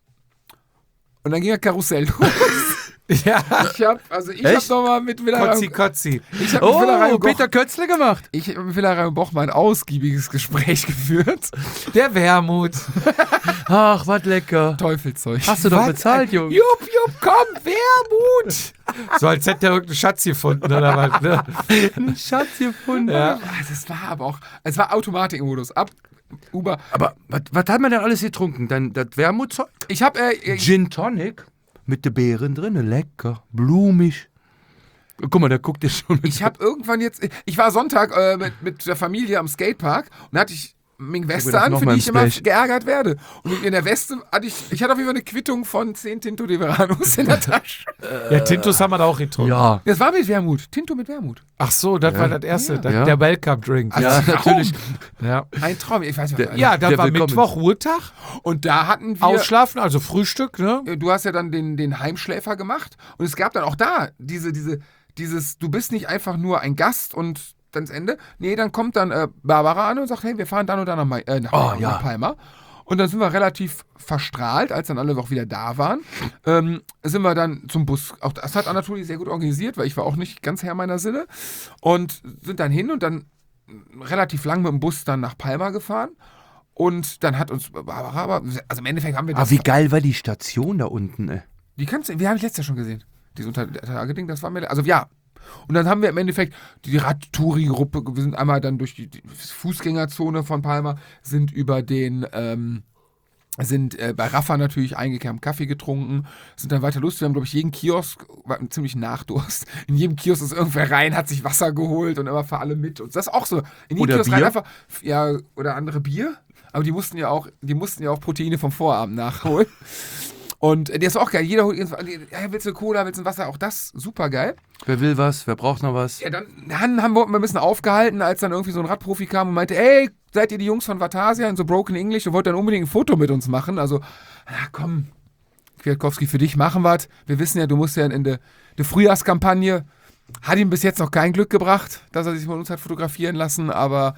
und dann ging das Karussell los. Ja, Ich hab, also ich Echt? hab nochmal mit Kotzi, Willerei, Kotzi. ich hab mit Willerei Oh, und Boch, Peter Kötzle gemacht. ich hab mit Willerei und Boch mal ein ausgiebiges Gespräch geführt. Der Wermut. Ach, was lecker. Teufelzeug. Hast du doch Was? bezahlt, Junge. Jupp, jupp, komm, Wermut. So als hätte er irgendeinen Schatz gefunden oder was. Ne? Einen Schatz gefunden. Ja. Ah, Das war aber auch, es war Automatikmodus. Ab Uber. Aber was, was hat man denn alles getrunken? Dann das Wermutzeug? Ich hab, äh, Gin Tonic mit den Beeren drin, lecker, blumig. Guck mal, der guckt dir schon mit. ich hab irgendwann jetzt, ich war Sonntag äh, mit, mit der Familie am Skatepark und da hatte ich meine Weste das an, noch für mal die im ich immer Splash. geärgert werde. Und in der Weste hatte ich, ich hatte auf jeden Fall eine Quittung von zehn Tinto de Veranos in der Tasche. Ja, Tintos haben wir da auch getrunken. Ja. Das war mit Wermut. Tinto mit Wermut. Ach so, das war das erste, das, Ja. der Welcome-Drink. Ja, Also, natürlich. Ja, Ein Traum. Ich weiß nicht, was ja das Der war Willkommen. Mittwoch, Ruhetag, Und da hatten wir. Ausschlafen, also Frühstück, ne? Du hast ja dann den, den Heimschläfer gemacht. Und es gab dann auch da diese, diese, dieses, du bist nicht einfach nur ein Gast und dann das Ende. Nee, dann kommt dann äh, Barbara an und sagt, hey, wir fahren dann und dann nach, Ma äh, nach, Oh, nach ja. Palma. Und dann sind wir relativ verstrahlt, als dann alle auch wieder da waren. Ähm, sind wir dann zum Bus. Auch das hat Anatoli sehr gut organisiert, weil ich war auch nicht ganz Herr meiner Sinne. Und sind dann hin und dann relativ lang mit dem Bus dann nach Palma gefahren. Und dann hat uns Barbara, aber- also im Endeffekt haben wir das. Aber wie geil war die Station da unten, ey. Die kannst du, wir haben ich letztes Jahr schon gesehen. Dieses Untertageding, das war mir, also ja. Und dann haben wir im Endeffekt die Radtouri-Gruppe, wir sind einmal dann durch die, die Fußgängerzone von Palma, sind über den, ähm, sind äh, bei Rafa natürlich eingekehrt, Kaffee getrunken, sind dann weiter lustig. Wir haben, glaube ich, jeden Kiosk, war ein ziemlich Nachdurst. In jedem Kiosk ist irgendwer rein, hat sich Wasser geholt und immer für alle mit. Und das ist auch so. In jedem Oder Kiosk rein Bier? einfach, ja, oder andere Bier. aber die mussten ja auch, die mussten ja auch Proteine vom Vorabend nachholen. Und der ist auch geil. Jeder holt irgendwas. Ja, willst du Cola, willst du Wasser? Auch das super geil. Wer will was? Wer braucht noch was? Ja, dann, dann haben wir ein bisschen aufgehalten, als dann irgendwie so ein Radprofi kam und meinte, ey, seid ihr die Jungs von Vatasia in so Broken English und wollt dann unbedingt ein Foto mit uns machen? Also, na komm, Kwiatkowski, für dich machen wir. Wir wissen ja, du musst ja in der Frühjahrskampagne, hat ihm bis jetzt noch kein Glück gebracht, dass er sich von uns hat fotografieren lassen, aber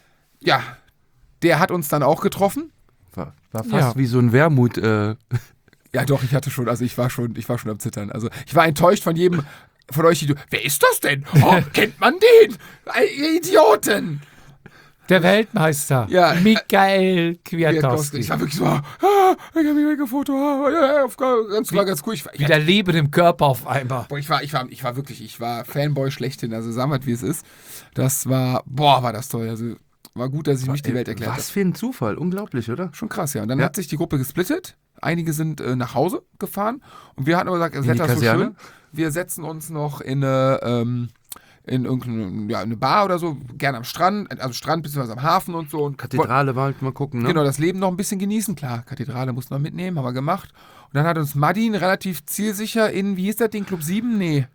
ja, der hat uns dann auch getroffen. War, war fast Ja. wie so ein Wermut. Äh. Ja, doch, ich hatte schon, also ich war schon, ich war schon am Zittern. Also ich war enttäuscht von jedem von euch, die, wer ist das denn? Oh, kennt man den? Ihr Idioten! Der Weltmeister, Ja. Michael Kwiatkowski. Kwiatkowski. Ich war wirklich so, ah, ich habe mich weggefoto, ah, ja, auf- ganz klar, ganz cool. Ich war, ich, Wieder Leben im Körper auf einmal. boah, ich, war, ich, war, ich war wirklich, ich war Fanboy schlechthin, also sagen wir, wie es ist. Das war, boah, war das toll. Also war gut, dass ich mich die Welt erklärt habe. Was für ein Zufall. Unglaublich, oder? Schon krass, ja. Und dann Ja. hat sich die Gruppe gesplittet. Einige sind äh, nach Hause gefahren und wir hatten aber gesagt, das In die Wetter ist so Kaserne? schön. Wir setzen uns noch in eine, ähm, in irgendeine ja, eine Bar oder so, gerne am Strand, also Strand bzw. am Hafen und so. Und Kathedrale wollten wir gucken, ne? Genau, das Leben noch ein bisschen genießen. Klar, Kathedrale mussten wir mitnehmen, haben wir gemacht. Und dann hat uns Madin relativ zielsicher in, wie hieß das Ding, Club sieben? Nee.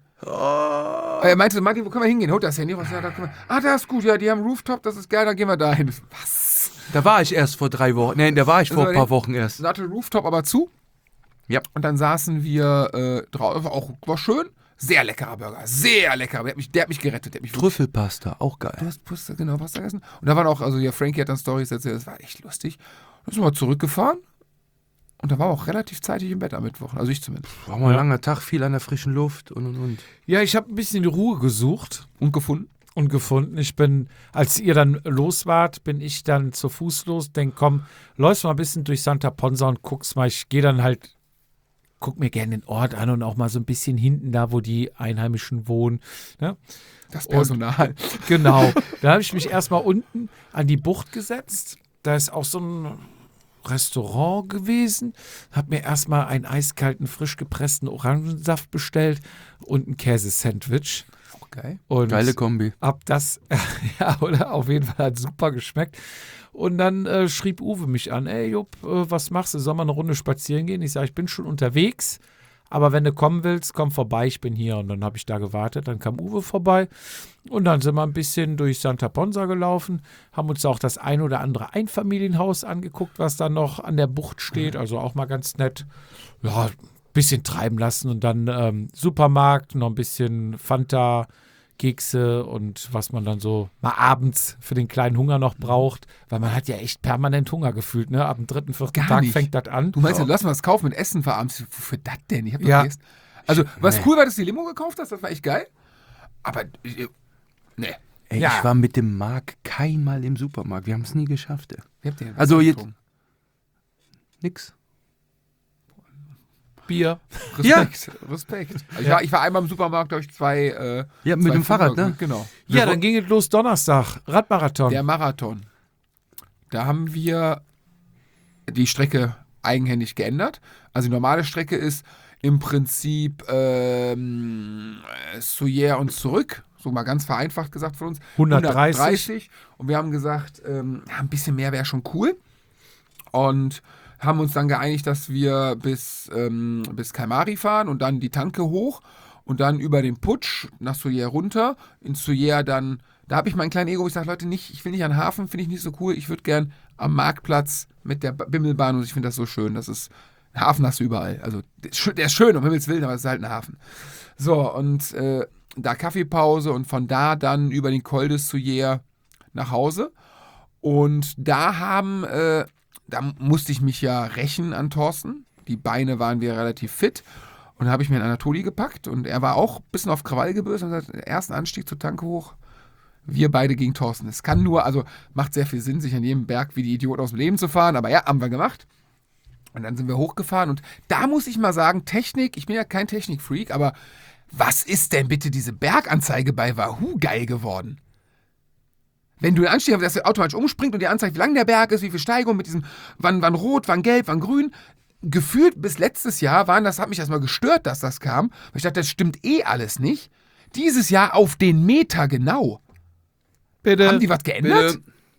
Oh. Er meinte, Madin, wo können wir hingehen? Holt das Handy. Was, ja, da können wir. Ah, das ist gut, ja, die haben Rooftop, das ist geil, dann gehen wir dahin. Was? Da war ich erst vor drei Wochen. Nein, da war ich vor ein paar Wochen erst. Da hatte Rooftop aber zu. Ja. Und dann saßen wir äh, drauf, auch war schön. Sehr leckerer Burger, sehr lecker. Der hat mich, der hat mich gerettet. Der hat mich wirklich- Trüffelpasta, auch Du geil. hast Pasta, genau, Pasta gegessen. Und da waren auch, also ja, Frankie hat dann Storys erzählt, das war echt lustig. Dann sind wir zurückgefahren und da war auch relativ zeitig im Bett am Mittwoch, also ich zumindest. War mal ein langer Tag, viel an der frischen Luft und und und. Ja, ich habe ein bisschen die Ruhe gesucht Und gefunden. und gefunden. Ich bin, als ihr dann los wart, bin ich dann zu Fuß los. Denk, komm, läufst mal ein bisschen durch Santa Ponsa und guckst mal. Ich gehe dann halt, guck mir gerne den Ort an und auch mal so ein bisschen hinten da, wo die Einheimischen wohnen. Ne? Das Personal. Genau. Da habe ich mich erstmal unten an die Bucht gesetzt. Da ist auch so ein Restaurant gewesen. Habe mir erstmal einen eiskalten, frisch gepressten Orangensaft bestellt und ein Käsesandwich. Okay. Und Geile Kombi. hab das, ja, oder? Auf jeden Fall hat super geschmeckt. Und dann äh, schrieb Uwe mich an, ey Jupp, äh, was machst du? Soll man eine Runde spazieren gehen? Ich sage, ich bin schon unterwegs, aber wenn du kommen willst, komm vorbei, ich bin hier. Und dann habe ich da gewartet, dann kam Uwe vorbei und dann sind wir ein bisschen durch Santa Ponsa gelaufen, haben uns auch das ein oder andere Einfamilienhaus angeguckt, was da noch an der Bucht steht, also auch mal ganz nett, ja, ein bisschen treiben lassen und dann ähm, Supermarkt, noch ein bisschen Fanta, Kekse und was man dann so mal abends für den kleinen Hunger noch braucht, weil man hat ja echt permanent Hunger gefühlt, ne? Ab dem dritten, vierten Gar Tag nicht. fängt das an. Du meinst, ja, lass mal was kaufen mit Essen für abends. Wofür das denn? Ich hab doch Ja. gegessen. Also, was Nee. cool war, dass du die Limo gekauft hast, das war echt geil. Aber, äh, ne. Ey, Ja. ich war mit dem Marc keinmal im Supermarkt. Wir haben es nie geschafft, ey. Wie habt ihr denn Also Wasser jetzt- getrunken? Nix. Bier. Respekt, Respekt. Also ich, war, ich war einmal im Supermarkt, da habe ich zwei. Äh, Ja, mit zwei dem Fahrrad, Fünfer- ne? Genau. Ja, dann ging es los Donnerstag, Radmarathon. Der Marathon. Da haben wir die Strecke eigenhändig geändert. Also die normale Strecke ist im Prinzip ähm, Souyer und zurück. So mal ganz vereinfacht gesagt von uns. hundertdreißig. hundertdreißig. Und wir haben gesagt, ähm, ja, ein bisschen mehr wäre schon cool. Und haben uns dann geeinigt, dass wir bis, ähm, bis Kaimari fahren und dann die Tanke hoch und dann über den Putsch nach Souyer runter. In Souyer dann, da habe ich mein kleines Ego, ich sage, Leute, nicht, ich will nicht an den Hafen, finde ich nicht so cool. Ich würde gern am Marktplatz mit der Ba- Bimmelbahn und ich finde das so schön. Das ist, einen Hafen hast du überall. Also der ist schön, der ist schön, um Himmels Willen, aber es ist halt ein Hafen. So, und äh, da Kaffeepause und von da dann über den Col de Souyer nach Hause. Und da haben, äh, da musste ich mich ja rächen an Thorsten. Die Beine waren wir relativ fit. Und da habe ich mir einen Anatoli gepackt und er war auch ein bisschen auf Krawall gebürstet und gesagt, ersten Anstieg zur Tanke hoch, wir beide gegen Thorsten. Es kann nur, also macht sehr viel Sinn, sich an jedem Berg wie die Idioten aus dem Leben zu fahren, aber ja, haben wir gemacht. Und dann sind wir hochgefahren und da muss ich mal sagen, Technik, ich bin ja kein Technikfreak, aber was ist denn bitte diese Berganzeige bei Wahoo geil geworden? Wenn du den Anstieg hast, dass der automatisch umspringt und dir anzeigt, wie lang der Berg ist, wie viel Steigung mit diesem, wann, wann rot, wann gelb, wann grün. Gefühlt bis letztes Jahr waren, das hat mich erstmal gestört, dass das kam. Weil ich dachte, das stimmt eh alles nicht. Dieses Jahr auf den Meter genau. Bitte. Haben die was geändert? Bitte.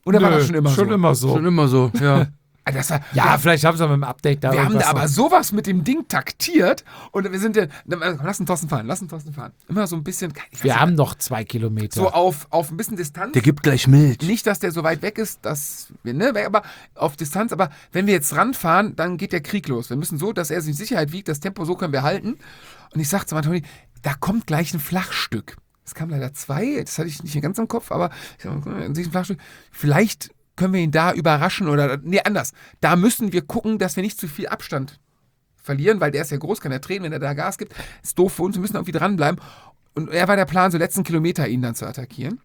Oder war Nö, das schon immer schon so? immer so. Schon immer so, ja. Das war, Ja, wir, vielleicht haben sie mit dem Update da wir haben da irgendwas aber noch- sowas mit dem Ding taktiert und wir sind ja, lass den Thorsten fahren, lass den Thorsten fahren. Immer so ein bisschen, ich weiß Wir nicht, haben noch zwei Kilometer. so auf, auf ein bisschen Distanz. Der gibt gleich Milch. Nicht, dass der so weit weg ist, dass wir, ne, aber auf Distanz, aber wenn wir jetzt ranfahren, dann geht der Krieg los. Wir müssen so, dass er sich in Sicherheit wiegt, das Tempo, so können wir halten. Und ich sagte zu Toni, da kommt gleich ein Flachstück. Es kam leider zwei, das hatte ich nicht ganz im Kopf, aber ich sag, ein Flachstück. Vielleicht können wir ihn da überraschen oder, nee, anders. Da müssen wir gucken, dass wir nicht zu viel Abstand verlieren, weil der ist ja groß, kann er drehen, wenn er da Gas gibt. Ist doof für uns, wir müssen irgendwie dranbleiben. Und er war der Plan, so letzten Kilometer ihn dann zu attackieren.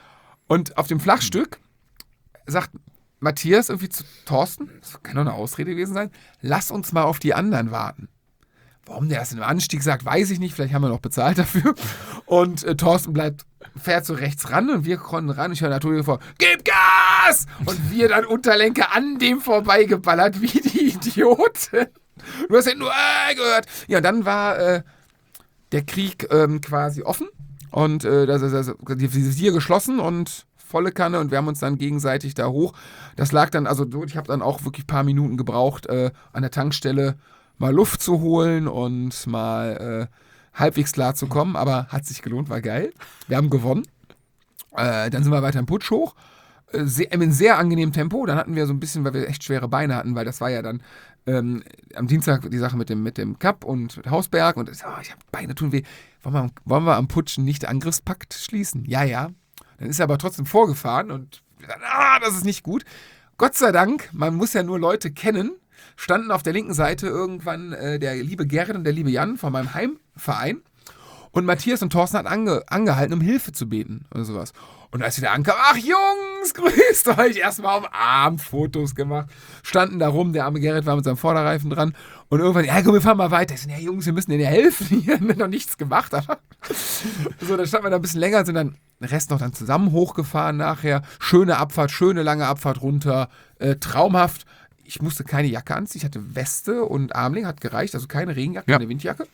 Und auf dem Flachstück sagt Matthias irgendwie zu Thorsten, das kann doch eine Ausrede gewesen sein, lass uns mal auf die anderen warten. Warum der das im Anstieg sagt, weiß ich nicht, vielleicht haben wir noch bezahlt dafür. Und äh, Thorsten bleibt, fährt so rechts ran und wir konnten ran. Ich höre natürlich vor, gib Gas! Und wir dann Unterlenker an dem vorbeigeballert, wie die Idioten. Du hast ja nur äh, gehört. Ja, und dann war äh, der Krieg ähm, quasi offen und äh, das, das, das, die Visier geschlossen und volle Kanne und wir haben uns dann gegenseitig da hoch. Das lag dann, also ich habe dann auch wirklich ein paar Minuten gebraucht, äh, an der Tankstelle mal Luft zu holen und mal äh, halbwegs klar zu kommen, aber hat sich gelohnt, war geil. Wir haben gewonnen. Äh, dann sind wir weiter im Putsch hoch. Äh, sehr, in sehr angenehmem Tempo. Dann hatten wir so ein bisschen, weil wir echt schwere Beine hatten, weil das war ja dann ähm, am Dienstag die Sache mit dem, mit dem Cup und mit Hausberg und oh, ich habe Beine tun weh. Wollen wir, wollen wir am Putschen nicht Angriffspakt schließen? Ja, ja. Dann ist er aber trotzdem vorgefahren und dann, ah, das ist nicht gut. Gott sei Dank, man muss ja nur Leute kennen, standen auf der linken Seite irgendwann äh, der liebe Gerrit und der liebe Jan von meinem Heimverein. Und Matthias und Thorsten hatten ange, angehalten, um Hilfe zu beten oder sowas. Und als wir da ankamen, ach Jungs, grüßt euch, erstmal auf Arm Fotos gemacht. Standen da rum, der arme Gerrit war mit seinem Vorderreifen dran. Und irgendwann, ja komm, wir fahren mal weiter. Ich so, ja Jungs, wir müssen denen ja helfen. Hier haben wir noch nichts gemacht, aber. So, dann standen wir da ein bisschen länger, sind dann den Rest noch dann zusammen hochgefahren nachher. Schöne Abfahrt, schöne lange Abfahrt runter. Äh, traumhaft. Ich musste keine Jacke anziehen, ich hatte Weste und Armling, hat gereicht, also keine Regenjacke, Ja. keine Windjacke.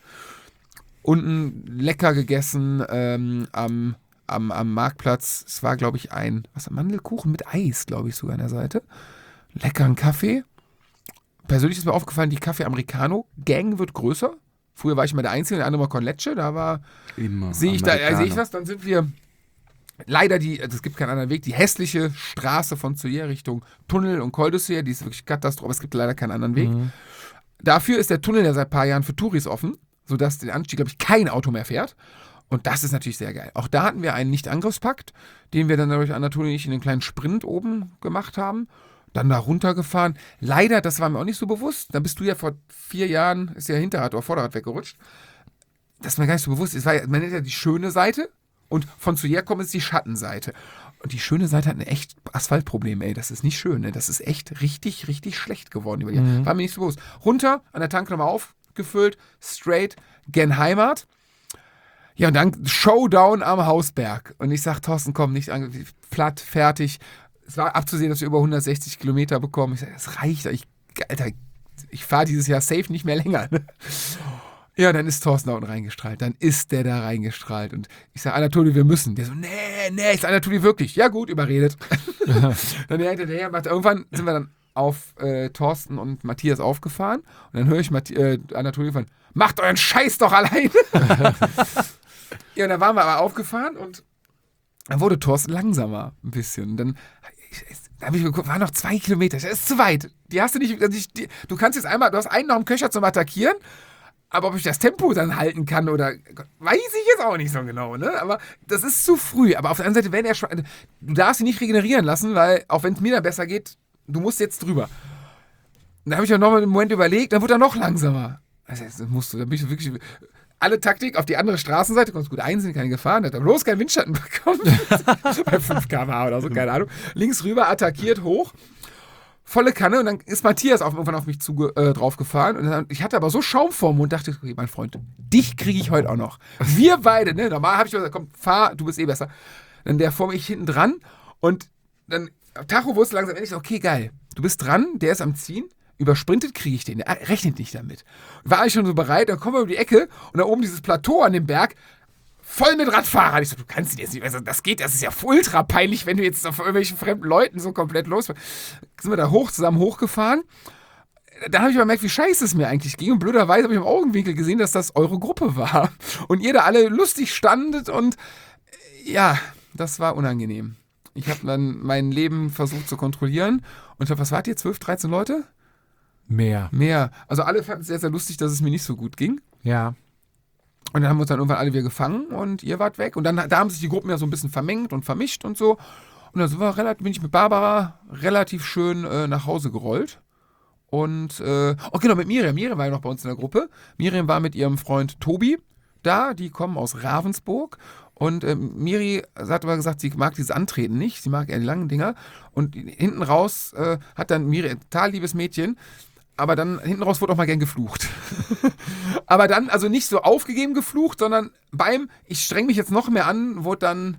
Unten lecker gegessen ähm, am, am, am Marktplatz. Es war, glaube ich, ein was, Mandelkuchen mit Eis, glaube ich, sogar an der Seite. Leckeren Kaffee. Persönlich ist mir aufgefallen, die Kaffee Americano Gang wird größer. Früher war ich mal der Einzige, der andere mal Con Leche, da war, Immer sehe ich da, äh, Amerikaner. sehe ich was, dann sind wir leider die, also es gibt keinen anderen Weg, die hässliche Straße von Zuyère Richtung Tunnel und Col d'Hussier, die ist wirklich Katastrophe, aber es gibt leider keinen anderen Weg. Mhm. Dafür ist der Tunnel ja seit ein paar Jahren für Touris offen, sodass den Anstieg, glaube ich, kein Auto mehr fährt. Und das ist natürlich sehr geil. Auch da hatten wir einen Nicht-Angriffspakt, den wir dann dadurch Anatoli und ich in den kleinen Sprint oben gemacht haben. Dann da runtergefahren. Leider, das war mir auch nicht so bewusst. Da bist du ja vor vier Jahren, ist ja Hinterrad oder Vorderrad weggerutscht. Das ist mir gar nicht so bewusst. Es war ja, man nennt ja die schöne Seite und von Zuyère kommen ist die Schattenseite. Und die schöne Seite hat ein echt Asphaltproblem, ey. Das ist nicht schön, ne? Das ist echt richtig, richtig schlecht geworden über die Jahre. War mir nicht so bewusst. Runter, an der Tanke nochmal aufgefüllt, straight, gen Heimat. Ja, und dann Showdown am Hausberg. Und ich sag, Thorsten, komm, nicht an, platt, fertig. Es war abzusehen, dass wir über hundertsechzig Kilometer bekommen. Ich sag, das reicht. Ich, Alter, ich fahre dieses Jahr safe nicht mehr länger. Ne? Ja, dann ist Thorsten da unten reingestrahlt. Dann ist der da reingestrahlt. Und ich sage, Anatoli, wir müssen. Der so, nee, nee, ist Anatoli wirklich. Ja gut, überredet. Dann der hinterher macht, irgendwann sind wir dann auf äh, Thorsten und Matthias aufgefahren. Und dann höre ich Mathi- äh, Anatoli von, macht euren Scheiß doch alleine. Ja, und dann waren wir aber aufgefahren und dann wurde Thorsten langsamer ein bisschen. Und dann da habe ich geguckt, waren noch zwei Kilometer. Das ist zu weit. Die hast du nicht. Also ich, die, du kannst jetzt einmal, du hast einen noch im Köcher zum Attackieren. Aber ob ich das Tempo dann halten kann oder, weiß ich jetzt auch nicht so genau, ne? Aber das ist zu früh. Aber auf der anderen Seite, wenn er schon, du darfst ihn nicht regenerieren lassen, weil, auch wenn es mir dann besser geht, du musst jetzt drüber. Und da habe ich auch noch mal einen Moment überlegt, dann wurde er noch langsamer. Also, das musst du, da bin ich wirklich, alle Taktik auf die andere Straßenseite, konntest gut einsehen, keine Gefahr, hat er bloß keinen Windschatten bekommen. Bei fünf Kilometer pro Stunde oder so, keine Ahnung. Links rüber, attackiert, hoch. Volle Kanne und dann ist Matthias auf, irgendwann auf mich zu, äh, draufgefahren und dann, ich hatte aber so Schaum vorm Mund und dachte, okay, mein Freund, dich kriege ich heute auch noch. Wir beide, ne, normal habe ich gesagt, komm, fahr, du bist eh besser. Dann der vor mir, ich hinten dran und dann, Tacho wusste langsam endlich, okay, geil, du bist dran, der ist am Ziehen, übersprintet, kriege ich den, der rechnet nicht damit. War ich schon so bereit, dann kommen wir über die Ecke und da oben dieses Plateau an dem Berg, voll mit Radfahrern. Ich so, du kannst jetzt nicht, also das geht, das ist ja ultra peinlich, wenn du jetzt auf irgendwelchen fremden Leuten so komplett los bist. Sind wir da hoch, zusammen hochgefahren. Dann habe ich gemerkt, wie scheiße es mir eigentlich ging. Und blöderweise habe ich im Augenwinkel gesehen, dass das eure Gruppe war. Und ihr da alle lustig standet und ja, das war unangenehm. Ich habe dann mein Leben versucht zu kontrollieren. Und ich glaube, was wart ihr? zwölf, dreizehn Leute? Mehr. Mehr. Also alle fanden es sehr, sehr lustig, dass es mir nicht so gut ging. Ja. Und dann haben wir uns dann irgendwann alle wieder gefangen und ihr wart weg. Und dann da haben sich die Gruppen ja so ein bisschen vermengt und vermischt und so. Und dann sind wir relativ, bin ich mit Barbara relativ schön äh, nach Hause gerollt. Und, äh, oh genau, mit Miriam. Miriam war ja noch bei uns in der Gruppe. Miriam war mit ihrem Freund Tobi da. Die kommen aus Ravensburg. Und äh, Miri hat aber gesagt, sie mag dieses Antreten nicht. Sie mag eher die langen Dinger. Und hinten raus äh, hat dann Miri, ein total liebes Mädchen. Aber dann, hinten raus wurde auch mal gern geflucht. Aber dann, also nicht so aufgegeben geflucht, sondern beim, ich streng mich jetzt noch mehr an, wurde dann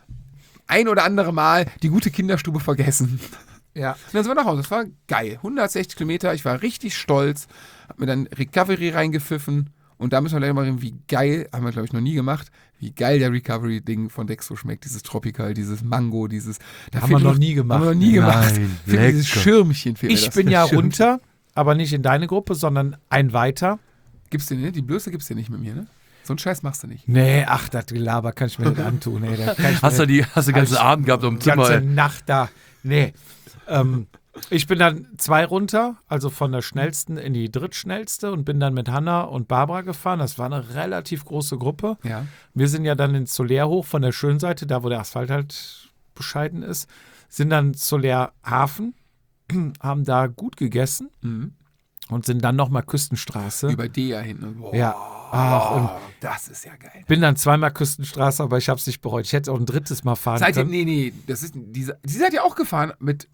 ein oder andere Mal die gute Kinderstube vergessen. Ja. Und dann sind wir nach Hause. Das war geil. hundertsechzig Kilometer. Ich war richtig stolz. Hab mir dann Recovery reingepfiffen. Und da müssen wir gleich mal reden, wie geil, haben wir glaube ich noch nie gemacht, wie geil der Recovery-Ding von Dextro schmeckt. Dieses Tropical, dieses Mango, dieses. Da Haben wir noch nie gemacht. Haben wir noch nie gemacht. Nein, Fehlt dieses lecker. Schirmchen. Fehlt mir Ich das. bin ja Schirmchen. runter, aber nicht in deine Gruppe, sondern ein weiter. Gibt's dir nicht? Die Blöße gibt's dir nicht mit mir, ne? So einen Scheiß machst du nicht. Nee, ach, das Gelaber kann ich mir nicht antun. Nee, das kann ich Hast mir du die hast du den ganzen Hab ich Abend gehabt um die Zimmer, ganze ey. Nacht da. Nee. Ähm, ich bin dann zwei runter, also von der schnellsten in die drittschnellste und bin dann mit Hanna und Barbara gefahren. Das war eine relativ große Gruppe. Ja. Wir sind ja dann ins Soler hoch von der Schönseite, da wo der Asphalt halt bescheiden ist, sind dann Soler Hafen, haben da gut gegessen Mhm. und sind dann nochmal Küstenstraße. Über Dea hinten. Boah, Ja. Ach, und das ist ja geil. bin dann zweimal Küstenstraße, aber ich habe es nicht bereut. Ich hätte auch ein drittes Mal fahren Seid ihr, können. nee, nee, das ist, diese, die seid ihr auch gefahren mit,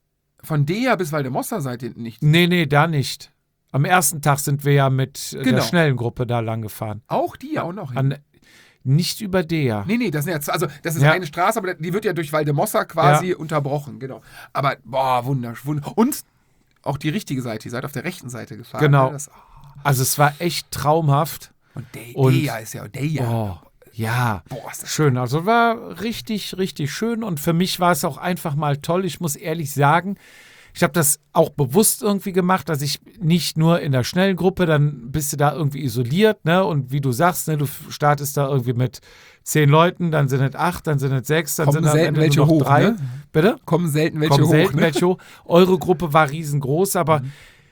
von Dea bis Waldemosser seid ihr nicht. Nee, nee, da nicht. Am ersten Tag sind wir ja mit äh, Genau. der schnellen Gruppe da lang gefahren. Auch die ja auch noch hin. An, nicht über der. Nee, nee, das sind ja, z- also das ist Ja. eine Straße, aber die wird ja durch Waldemosser quasi unterbrochen, genau. Aber, boah, wunderschön. Und auch die richtige Seite, ihr seid auf der rechten Seite gefahren. Genau. Ne? Das, Also es war echt traumhaft. und De Und- Dea ist ja, Dea. Oh, ja, Boah, ist das schön. Also war richtig, richtig schön. Und für mich war es auch einfach mal toll. Ich muss ehrlich sagen, ich habe das auch bewusst irgendwie gemacht, dass ich nicht nur in der schnellen Gruppe, dann bist du da irgendwie isoliert, ne? Und wie du sagst, ne, du startest da irgendwie mit zehn Leuten, dann sind es acht, dann sind es sechs, dann Kommen sind am selten Ende welche nur noch hoch, drei. ne? Bitte? Kommen selten welche Kommen hoch, selten ne? welche hoch. Eure Gruppe war riesengroß, aber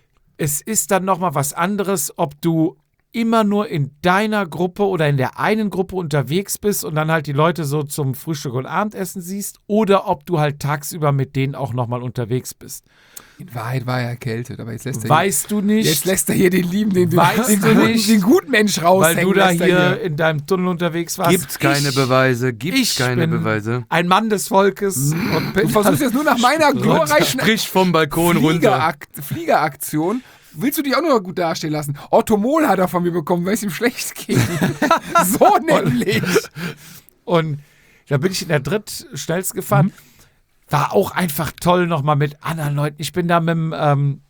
es ist dann nochmal was anderes, ob du immer nur in deiner Gruppe oder in der einen Gruppe unterwegs bist und dann halt die Leute so zum Frühstück und Abendessen siehst oder ob du halt tagsüber mit denen auch nochmal unterwegs bist. In Wahrheit war er erkältet, aber jetzt lässt er Weißt du hier, nicht, jetzt lässt er hier den lieben, den, den, Weißt den, du guten, nicht, den guten Mensch raushängen. weil du da lässt er hier in deinem Tunnel unterwegs warst. Gibt's keine ich, Beweise, gibt's ich keine bin Beweise. ein Mann des Volkes und bin Du versuchst jetzt nur nach meiner glorreichen Sprich vom Balkon runter. Fliegerakt, Fliegeraktion. Willst du dich auch noch gut dastehen lassen? Orthomol hat er von mir bekommen, weil es ihm schlecht geht. So nämlich. Und da bin ich in der drittschnellst gefahren. War auch einfach toll nochmal mit anderen Leuten. Ich bin da mit dem, ähm,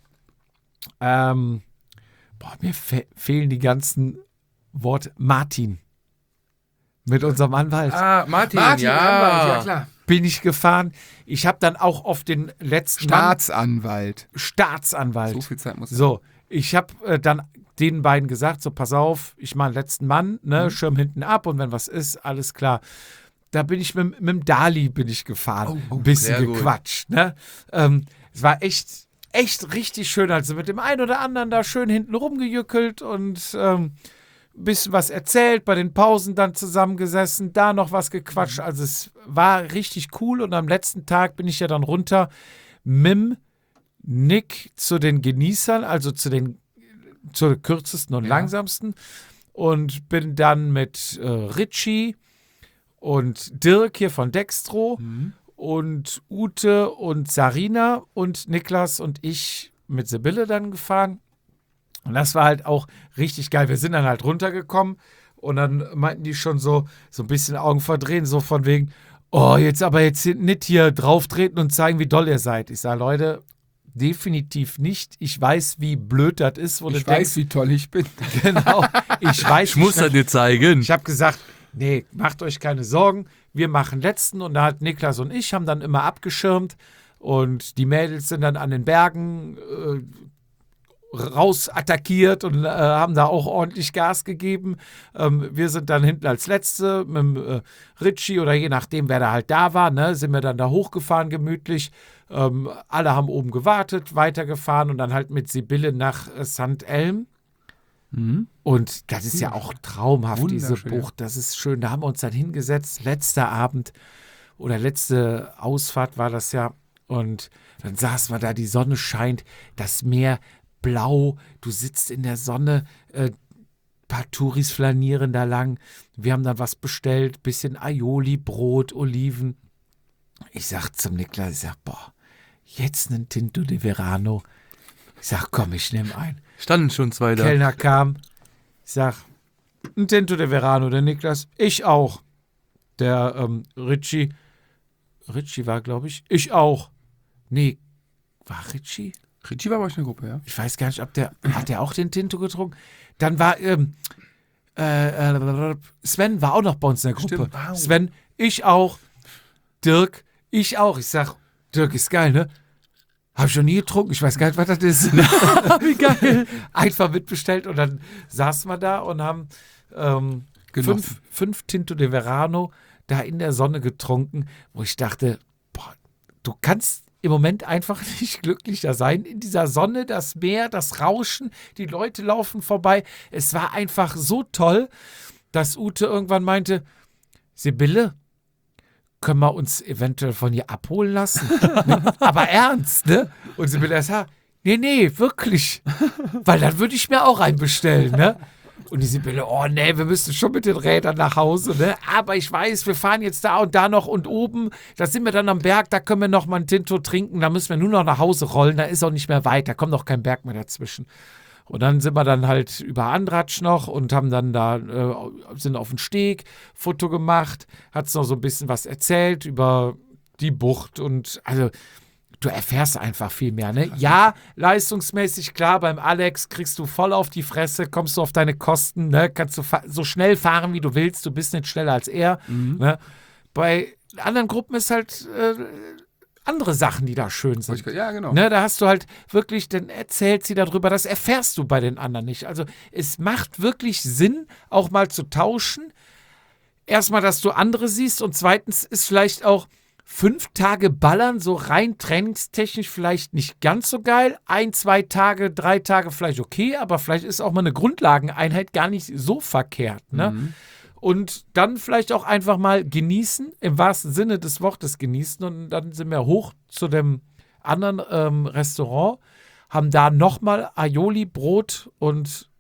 ähm, boah, mir fe fehlen die ganzen Worte. Martin. Mit unserem Anwalt. Ah, Martin, Martin, ja. Anwalt, ja klar. Bin ich gefahren. Ich habe dann auch auf den letzten Mann, Staatsanwalt. Staatsanwalt. So viel Zeit muss So, ich habe äh, dann den beiden gesagt, so pass auf, ich mache einen letzten Mann, ne, Mhm. Schirm hinten ab und wenn was ist, alles klar. Da bin ich mit, mit dem Dali bin ich gefahren, Oh, oh, ein bisschen sehr gut. gequatscht. Ne? Ähm, es war echt, echt richtig schön, also mit dem einen oder anderen da schön hinten rumgejückelt und ähm, ein bisschen was erzählt, bei den Pausen dann zusammengesessen, da noch was gequatscht. Also es war richtig cool und am letzten Tag bin ich ja dann runter mit dem Nick zu den Genießern, also zu den zur kürzesten und Ja. langsamsten und bin dann mit äh, Richie und Dirk hier von Dextro Mhm. und Ute und Sarina und Niklas und ich mit Sibylle dann gefahren. Und das war halt auch richtig geil. Wir sind dann halt runtergekommen und dann meinten die schon so, so ein bisschen Augen verdrehen, so von wegen, oh, jetzt aber jetzt nicht hier drauf treten und zeigen, wie doll ihr seid. Ich sage, Leute, definitiv nicht. Ich weiß, wie blöd das ist. Wo Ich du weiß, denkst, wie toll ich bin. genau, ich weiß, Ich muss wie das dir zeigen. ich habe gesagt, nee, macht euch keine Sorgen, wir machen letzten. Und da hat Niklas und ich haben dann immer abgeschirmt und die Mädels sind dann an den Bergen äh, raus attackiert und äh, haben da auch ordentlich Gas gegeben. Ähm, wir sind dann hinten als Letzte mit dem äh, Ritchie oder je nachdem, wer da halt da war, ne, sind wir dann da hochgefahren gemütlich. Ähm, alle haben oben gewartet, weitergefahren und dann halt mit Sibylle nach äh, Sankt Elm. Mhm. Und das ist ja auch traumhaft, diese Wunderschön, ja. Bucht. Das ist schön. Da haben wir uns dann hingesetzt, letzter Abend oder letzte Ausfahrt war das ja. Und dann saßen wir da, die Sonne scheint, das Meer blau, du sitzt in der Sonne, äh, paar Touris flanieren da lang. Wir haben dann was bestellt, bisschen Aioli, Brot, Oliven. Ich sag zum Niklas, ich sag, boah, jetzt einen Tinto de Verano. Ich sag, komm, ich nehme einen. Standen schon zwei da. Kellner kam, ich sag, ein Tinto de Verano, der Niklas, ich auch. Der ähm, Ritchie, Ritchie war, glaube ich, ich auch. Nee, war Ritchie? Ritchie war bei euch in der Gruppe, ja? Ich weiß gar nicht, ob der, hat der auch den Tinto getrunken? Dann war, ähm, äh, äh, Sven war auch noch bei uns in der Gruppe. Stimmt, wow. Sven, ich auch. Dirk, ich auch. Ich sag, Dirk ist geil, ne? Hab ich schon nie getrunken. Ich weiß gar nicht, was das ist. Wie geil. Einfach mitbestellt und dann saßen wir da und haben ähm, fünf, fünf Tinto de Verano da in der Sonne getrunken, wo ich dachte, boah, du kannst im Moment einfach nicht glücklicher sein. In dieser Sonne, das Meer, das Rauschen, die Leute laufen vorbei. Es war einfach so toll, dass Ute irgendwann meinte, Sibylle, können wir uns eventuell von hier abholen lassen? Aber ernst, ne? Und Sibylle sagt, nee, nee, wirklich. Weil dann würde ich mir auch einen bestellen, ne? Und die Sibylle, oh nee, wir müssen schon mit den Rädern nach Hause, ne? Aber ich weiß, wir fahren jetzt da und da noch und oben, da sind wir dann am Berg, da können wir noch mal ein Tinto trinken, da müssen wir nur noch nach Hause rollen, da ist auch nicht mehr weit, da kommt noch kein Berg mehr dazwischen. Und dann sind wir dann halt über Andratsch noch und haben dann da, äh, sind auf den Steg, Foto gemacht, hat's noch so ein bisschen was erzählt über die Bucht und also du erfährst einfach viel mehr, ne? Ja, leistungsmäßig, klar, beim Alex kriegst du voll auf die Fresse, kommst du auf deine Kosten, ne? Kannst du fa- so schnell fahren, wie du willst, du bist nicht schneller als er, Mhm. ne? Bei anderen Gruppen ist halt äh, andere Sachen, die da schön sind. Ja, genau. Ne, da hast du halt wirklich, dann erzählt sie darüber, das erfährst du bei den anderen nicht. Also es macht wirklich Sinn, auch mal zu tauschen. Erstmal, dass du andere siehst und zweitens ist vielleicht auch fünf Tage ballern, so rein trainingstechnisch vielleicht nicht ganz so geil. Ein, zwei Tage, drei Tage vielleicht okay, aber vielleicht ist auch mal eine Grundlageneinheit gar nicht so verkehrt. Ne? Mhm. Und dann vielleicht auch einfach mal genießen, im wahrsten Sinne des Wortes genießen. Und dann sind wir hoch zu dem anderen ähm, Restaurant, haben da nochmal Aioli, Brot und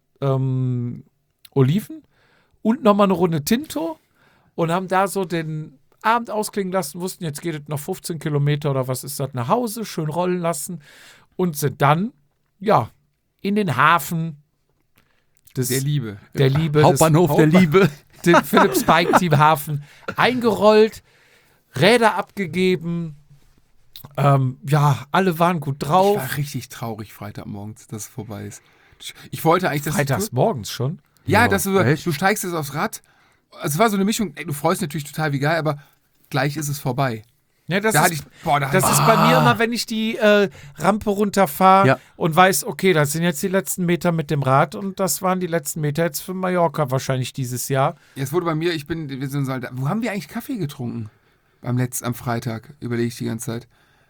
ähm, Oliven und nochmal eine Runde Tinto und haben da so den Abend ausklingen lassen, wussten, jetzt geht es noch fünfzehn Kilometer oder was ist das, nach Hause, schön rollen lassen und sind dann, ja, in den Hafen des, Der Liebe. der Liebe, Hauptbahnhof des, der Liebe. den Philips Bike Team Hafen eingerollt, Räder abgegeben. Ähm, ja, alle waren gut Ich drauf. war richtig traurig Freitagmorgens, dass es vorbei ist. Ich wollte eigentlich, dass Freitags morgens schon. Ja, Ja, dass du, echt? du steigst jetzt aufs Rad. Also es war so eine Mischung, ey, du freust natürlich total wie geil, aber gleich ist es vorbei. Ja, das Da ist, hatte ich, boah, da das hatte ist ich, bei mir immer, wenn ich die äh, Rampe runterfahre Ja. und weiß, okay, das sind jetzt die letzten Meter mit dem Rad und das waren die letzten Meter jetzt für Mallorca wahrscheinlich dieses Jahr. jetzt wurde bei mir, ich bin, wir sind Soldat. Wo haben wir eigentlich Kaffee getrunken? Beim letzten, am Freitag, überlege ich die ganze Zeit.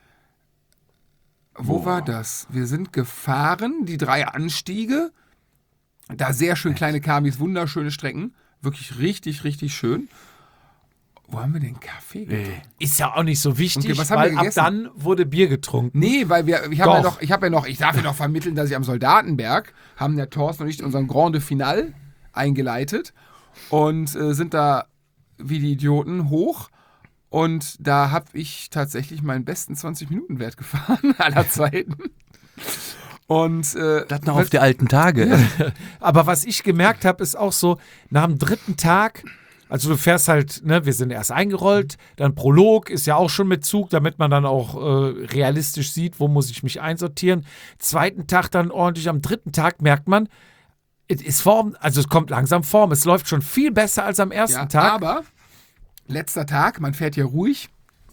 Wo Boah. war das? Wir sind gefahren, die drei Anstiege. Da sehr schön kleine Kamis, wunderschöne Strecken. Wirklich richtig, richtig schön. Wo haben wir denn Kaffee getrunken? Ist ja auch nicht so wichtig, Okay, was haben wir weil ab gegessen? dann wurde Bier getrunken. Nee, weil wir, ich habe ja Doch. noch, ich habe ja noch, ich darf ja noch vermitteln, dass ich am Soldatenberg haben der Thorsten und ich unseren Grande Finale eingeleitet und äh, sind da wie die Idioten hoch und da habe ich tatsächlich meinen besten zwanzig-Minuten-Wert gefahren aller Zeiten. Und äh, Das noch auf die alten Tage. Aber was ich gemerkt habe, ist auch so, nach dem dritten Tag, also du fährst halt, ne, wir sind erst eingerollt, dann Prolog ist ja auch schon mit Zug, damit man dann auch äh, realistisch sieht, wo muss ich mich einsortieren. Zweiten Tag dann ordentlich, am dritten Tag merkt man, es ist Form, also es kommt langsam Form. Es läuft schon viel besser als am ersten Ja, Tag. aber letzter Tag, man fährt ja ruhig.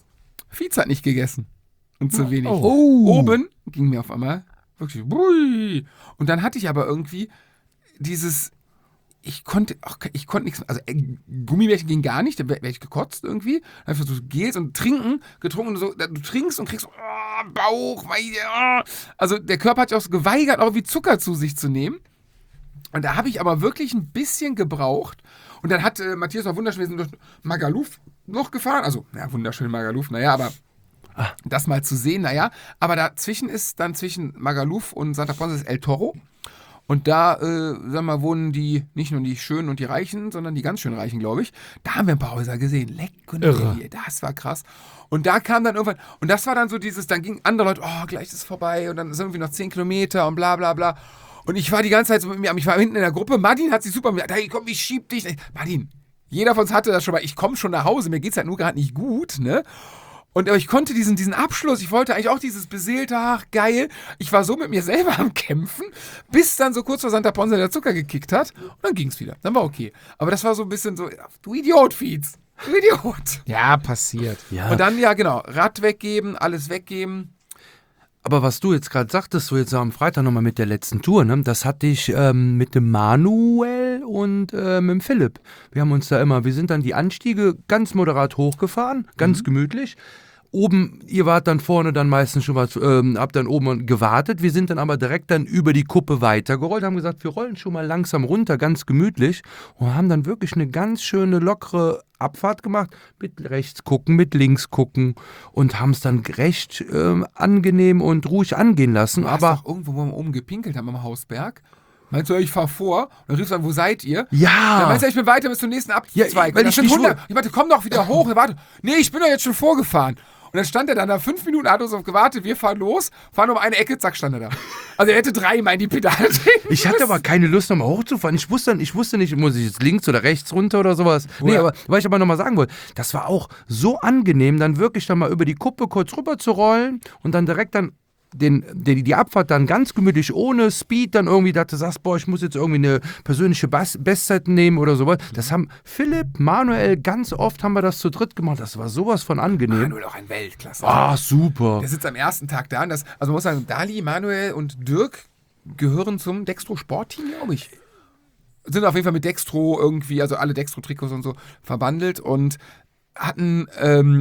Vize hat nicht gegessen. Und zu wenig. Oh. Oben ging mir auf einmal wirklich, ui. Und dann hatte ich aber irgendwie dieses, ich konnte, ach, ich konnte nichts, also äh, Gummibärchen ging gar nicht, da wäre ich gekotzt irgendwie. Dann einfach so gehst und trinken, getrunken und so, du trinkst und kriegst so, oh, Bauch, oh. Also der Körper hat sich auch so geweigert, auch wie Zucker zu sich zu nehmen. Und da habe ich aber wirklich ein bisschen gebraucht. Und dann hat äh, Matthias war wunderschön, wir sind durch Magaluf noch gefahren. Also, ja, wunderschön Magaluf, naja, aber ah. das mal zu sehen, naja. Aber dazwischen ist dann zwischen Magaluf und Santa Ponsa ist El Toro. Und da, äh, sagen wir mal, wohnen die, nicht nur die Schönen und die Reichen, sondern die ganz schön Reichen, glaube ich. Da haben wir ein paar Häuser gesehen. Leck und Irre. Leck, das war krass. Und da kam dann irgendwann, und das war dann so dieses, dann gingen andere Leute, oh, gleich ist es vorbei und dann sind irgendwie noch zehn Kilometer und bla bla bla. Und ich war die ganze Zeit so mit mir, ich war hinten in der Gruppe. Martin hat sich super mit mir, hey, komm, ich schieb dich. Martin, jeder von uns hatte das schon mal, ich komme schon nach Hause, mir geht's halt nur gerade nicht gut, ne? Und aber ich konnte diesen, diesen Abschluss, ich wollte eigentlich auch dieses beseelte, ach geil. Ich war so mit mir selber am Kämpfen, bis dann so kurz vor Santa Ponsa der Zucker gekickt hat. Und dann ging's wieder. Dann war okay. Aber das war so ein bisschen so, du Idiot, Fietz. Du Idiot. Ja, passiert. Ja. Und dann, ja genau, Rad weggeben, alles weggeben. Aber was du jetzt gerade sagtest, so jetzt am Freitag nochmal mit der letzten Tour, ne, das hatte ich ähm, mit dem Manuel und äh, mit dem Philipp. Wir haben uns da immer, wir sind dann die Anstiege ganz moderat hochgefahren, ganz mhm. gemütlich. Oben, ihr wart dann vorne dann meistens schon was, ähm, habt dann oben gewartet. Wir sind dann aber direkt dann über die Kuppe weitergerollt, haben gesagt, wir rollen schon mal langsam runter, ganz gemütlich und haben dann wirklich eine ganz schöne, lockere Abfahrt gemacht, mit rechts gucken, mit links gucken und haben es dann recht ähm, angenehm und ruhig angehen lassen. Du warst aber doch irgendwo, wo wir oben gepinkelt haben am Hausberg. Meinst du, ich fahr vor? Und dann riefst du an, wo seid ihr? ja, Dann meinst du, ich bin weiter bis zum nächsten Abzweig. Ja, weil das ich sind nicht hundert. Ich meinte, komm doch wieder hoch. Und warte. Nee, ich bin doch jetzt schon vorgefahren. Und dann stand er dann da fünf Minuten, hat uns auf gewartet, wir fahren los, fahren um eine Ecke, zack, stand er da. Also er hätte dreimal in die Pedale treten ich hatte müssen. aber keine Lust, nochmal hochzufahren. Ich wusste, ich wusste nicht, muss ich jetzt links oder rechts runter oder sowas. Nee, Ja. aber was ich aber nochmal sagen wollte, das war auch so angenehm, dann wirklich dann mal über die Kuppe kurz rüber zu rollen und dann direkt dann den, die, die Abfahrt dann ganz gemütlich, ohne Speed, dann irgendwie, dass du sagst, boah, ich muss jetzt irgendwie eine persönliche Bas- Bestzeit nehmen oder sowas. Das haben Philipp, Manuel, ganz oft haben wir das zu dritt gemacht. Das war sowas von angenehm. Manuel auch ein Weltklasse. Ah, super. Der sitzt am ersten Tag da. Und das, also man muss sagen, Dali, Manuel und Dirk gehören zum Dextro-Sportteam, glaube ich. Sind auf jeden Fall mit Dextro irgendwie, also alle Dextro-Trikots und so verbandelt und hatten, ähm,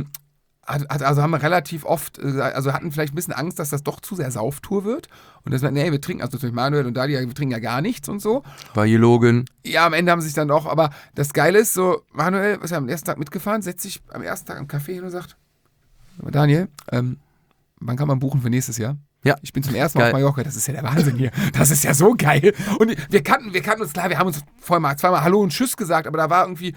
also haben wir relativ oft, also hatten vielleicht ein bisschen Angst, dass das doch zu sehr Sauftour wird. Und das, nee, wir trinken, also natürlich Manuel und Dali, wir trinken ja gar nichts und so. War gelogen. Ja, am Ende haben sie sich dann doch, aber das Geile ist so, Manuel ist ja am ersten Tag mitgefahren, setzt sich am ersten Tag am Café hin und sagt, Daniel, ähm, wann kann man buchen für nächstes Jahr? Ja. Ich bin zum ersten Mal auf Mallorca, das ist ja der Wahnsinn hier. Das ist ja so geil. Und wir kannten, wir kannten uns, klar, wir haben uns vorher mal zweimal Hallo und Tschüss gesagt, aber da war irgendwie,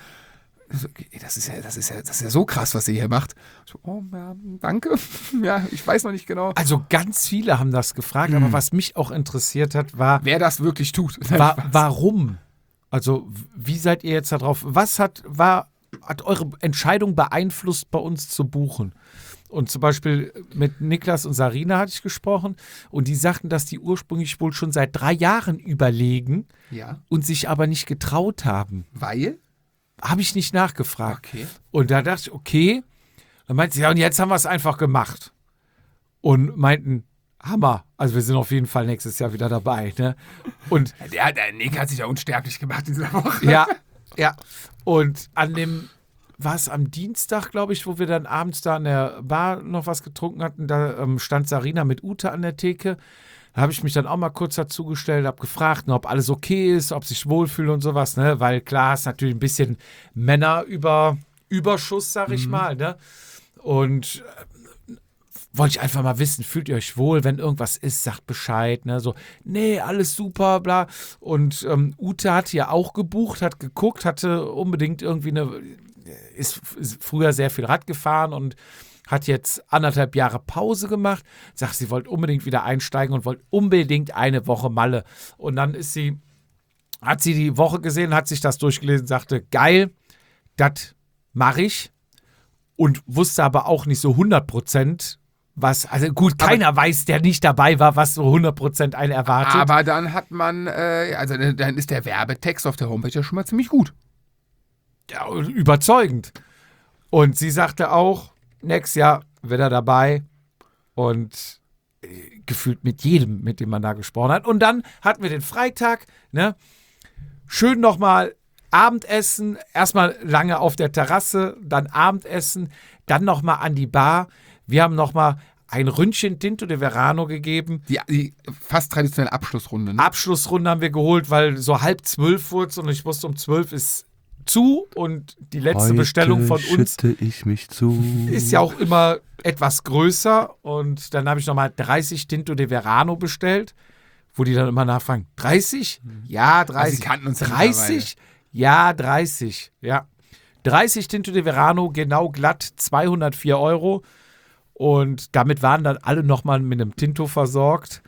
das ist ja, das ist ja, das ist ja so krass, was ihr hier macht. So, oh, ja, danke. Ja, ich weiß noch nicht genau, Also ganz viele haben das gefragt, aber was mich auch interessiert hat, war, wer das wirklich tut. war warum? Also wie seid ihr jetzt da drauf? Was hat, war, hat eure Entscheidung beeinflusst, bei uns zu buchen? Und zum Beispiel mit Niklas und Sarina hatte ich gesprochen und die sagten, dass die ursprünglich wohl schon seit drei Jahren überlegen Ja, und sich aber nicht getraut haben. weil? Habe ich nicht nachgefragt. Okay. Und da dachte ich, okay. Dann meinten sie, ja, und jetzt haben wir es einfach gemacht. Und meinten, Hammer. Also wir sind auf jeden Fall nächstes Jahr wieder dabei. Ne? Und Der, der Nick hat sich ja unsterblich gemacht in dieser Woche. ja, ja. Und an dem, war es am Dienstag, glaube ich, wo wir dann abends da an der Bar noch was getrunken hatten, da ähm, stand Sarina mit Ute an der Theke. Da habe ich mich dann auch mal kurz dazugestellt, habe gefragt, ne, ob alles okay ist, ob sich wohlfühle und sowas, ne? Weil klar, ist natürlich ein bisschen Männerüberschuss, sag ich mhm. mal, ne? Und äh, wollte ich einfach mal wissen, fühlt ihr euch wohl, wenn irgendwas ist, sagt Bescheid, ne? So, nee, alles super, bla. Und ähm, Ute hatte ja auch gebucht, hat geguckt, hatte unbedingt irgendwie eine, ist, ist früher sehr viel Rad gefahren und hat jetzt anderthalb Jahre Pause gemacht, sagt, sie wollte unbedingt wieder einsteigen und wollte unbedingt eine Woche Malle. Und dann ist sie, hat sie die Woche gesehen, hat sich das durchgelesen, sagte, geil, das mache ich. Und wusste aber auch nicht so hundert Prozent, was, also gut, keiner aber, weiß, der nicht dabei war, was so hundert Prozent einen erwartet. Aber dann hat man, äh, also dann ist der Werbetext auf der Homepage ja schon mal ziemlich gut. Ja, überzeugend. Und sie sagte auch, nächstes Jahr wird er dabei und äh, gefühlt mit jedem, mit dem man da gesprochen hat. Und dann hatten wir den Freitag, ne? Schön nochmal Abendessen, erstmal lange auf der Terrasse, dann Abendessen, dann nochmal an die Bar. Wir haben nochmal ein Ründchen Tinto de Verano gegeben. Die, die fast traditionelle Abschlussrunde. Ne? Abschlussrunde haben wir geholt, weil so halb zwölf wurde es und ich wusste, um zwölf ist zu und die letzte Heute Bestellung von uns ich mich zu. ist ja auch immer etwas größer und dann habe ich nochmal dreißig Tinto de Verano bestellt, wo die dann immer nachfragen, dreißig? Ja, dreißig. Also sie kannten uns ja dreißig? Ja, dreißig. Ja. dreißig Tinto de Verano, genau glatt zweihundertvier Euro. Und damit waren dann alle nochmal mit einem Tinto versorgt.